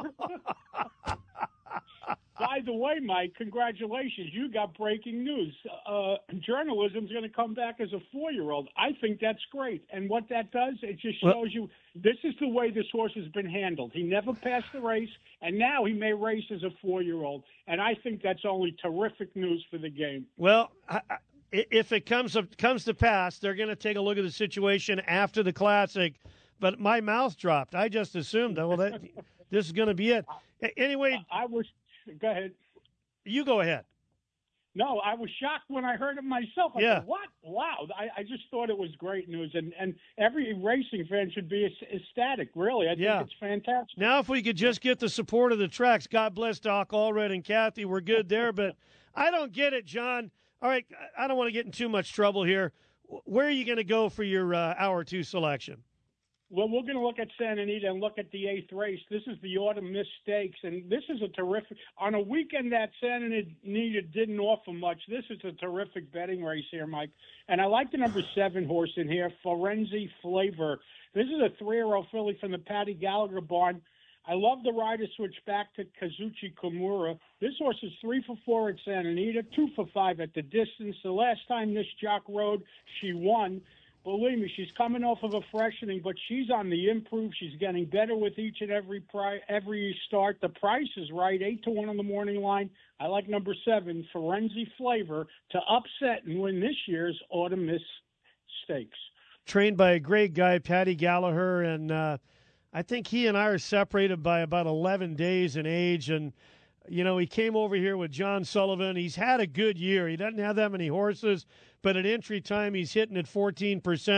[SPEAKER 3] By the way, Mike, congratulations. You got breaking news. Journalism's going to come back as a 4-year-old. I think that's great. And what that does, it just shows you this is the way this horse has been handled. He never passed the race, and now he may race as a 4-year-old. And I think that's only terrific news for the game.
[SPEAKER 6] Well, if it comes to pass, they're going to take a look at the situation after the Classic. But my mouth dropped. I just assumed, this is going to be it. Anyway,
[SPEAKER 3] Go ahead.
[SPEAKER 6] You go ahead.
[SPEAKER 3] No, I was shocked when I heard it myself. I
[SPEAKER 6] Yeah.
[SPEAKER 3] said, what? Wow. I just thought it was great news. And every racing fan should be ecstatic, really. I think it's fantastic.
[SPEAKER 6] Now, if we could just get the support of the tracks, God bless Doc Allred and Kathy, we're good there. But I don't get it, John. All right, I don't want to get in too much trouble here. Where are you going to go for your hour 2 selection?
[SPEAKER 3] Well, we're going to look at Santa Anita and look at the 8th race. This is the Autumn Miss Stakes, and this is a terrific – on a weekend that Santa Anita didn't offer much, this is a terrific betting race here, Mike. And I like the number 7 horse in here, Forenzi Flavor. This is a 3-year-old filly from the Patty Gallagher barn. I love the rider switch back to Kazuchi Kimura. This horse is 3 for 4 at Santa Anita, 2 for 5 at the distance. The last time this jock rode, she won. Believe me, she's coming off of a freshening, but she's on the improve. She's getting better with each and every start. The price is right, 8-1 on the morning line. I like number 7, Forenzi Flavor, to upset and win this year's Autumn Miss Stakes.
[SPEAKER 6] Trained by a great guy, Patty Gallagher, and I think he and I are separated by about 11 days in age. And, he came over here with John Sullivan. He's had a good year. He doesn't have that many horses, but at entry time, he's hitting at 14%.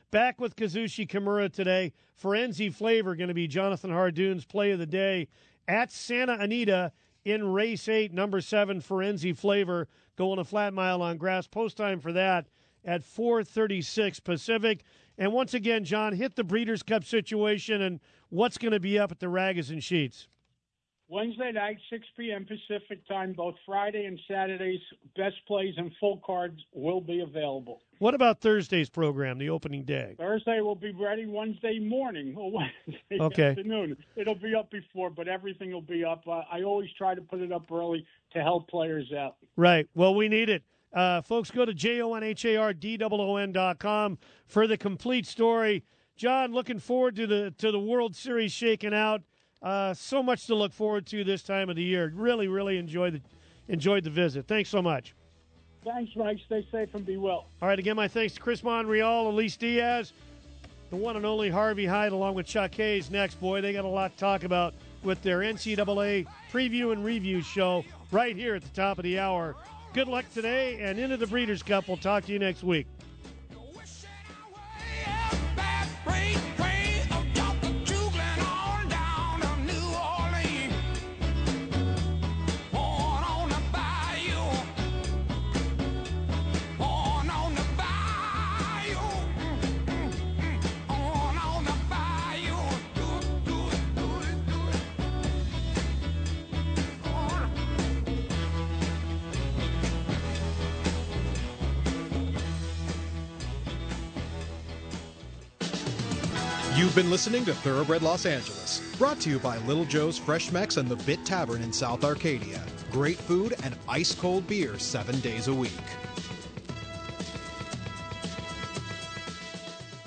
[SPEAKER 6] back with Kazushi Kimura today. Ferenzi Flavor going to be Jonathan Hardoon's play of the day at Santa Anita in race 8, number 7, Ferenzi Flavor, going a flat mile on grass. Post time for that at 4:36 Pacific. And once again, John, hit the Breeders' Cup situation and what's going to be up at the Ragas and Sheets.
[SPEAKER 3] Wednesday night, 6 p.m. Pacific time, both Friday and Saturdays, best plays and full cards will be available.
[SPEAKER 6] What about Thursday's program, the opening day?
[SPEAKER 3] Thursday will be ready Wednesday morning or Wednesday afternoon. It'll be up before, but everything will be up. I always try to put it up early to help players out.
[SPEAKER 6] Right. Well, we need it. Folks, go to JONHARDOON.com for the complete story. John, looking forward to the World Series shaking out. So much to look forward to this time of the year. Really, really enjoyed the visit. Thanks so much.
[SPEAKER 3] Thanks, Mike. Stay safe and be well.
[SPEAKER 6] All right, again, my thanks to Chris Monreal, Elise Diaz, the one and only Harvey Hyde, along with Chuck Hayes next. Boy, they got a lot to talk about with their NCAA preview and review show right here at the top of the hour. Good luck today and into the Breeders' Cup. We'll talk to you next week.
[SPEAKER 10] You've been listening to Thoroughbred Los Angeles, brought to you by Little Joe's Fresh Mex and the Bit Tavern in South Arcadia. Great food and ice-cold beer 7 days a week.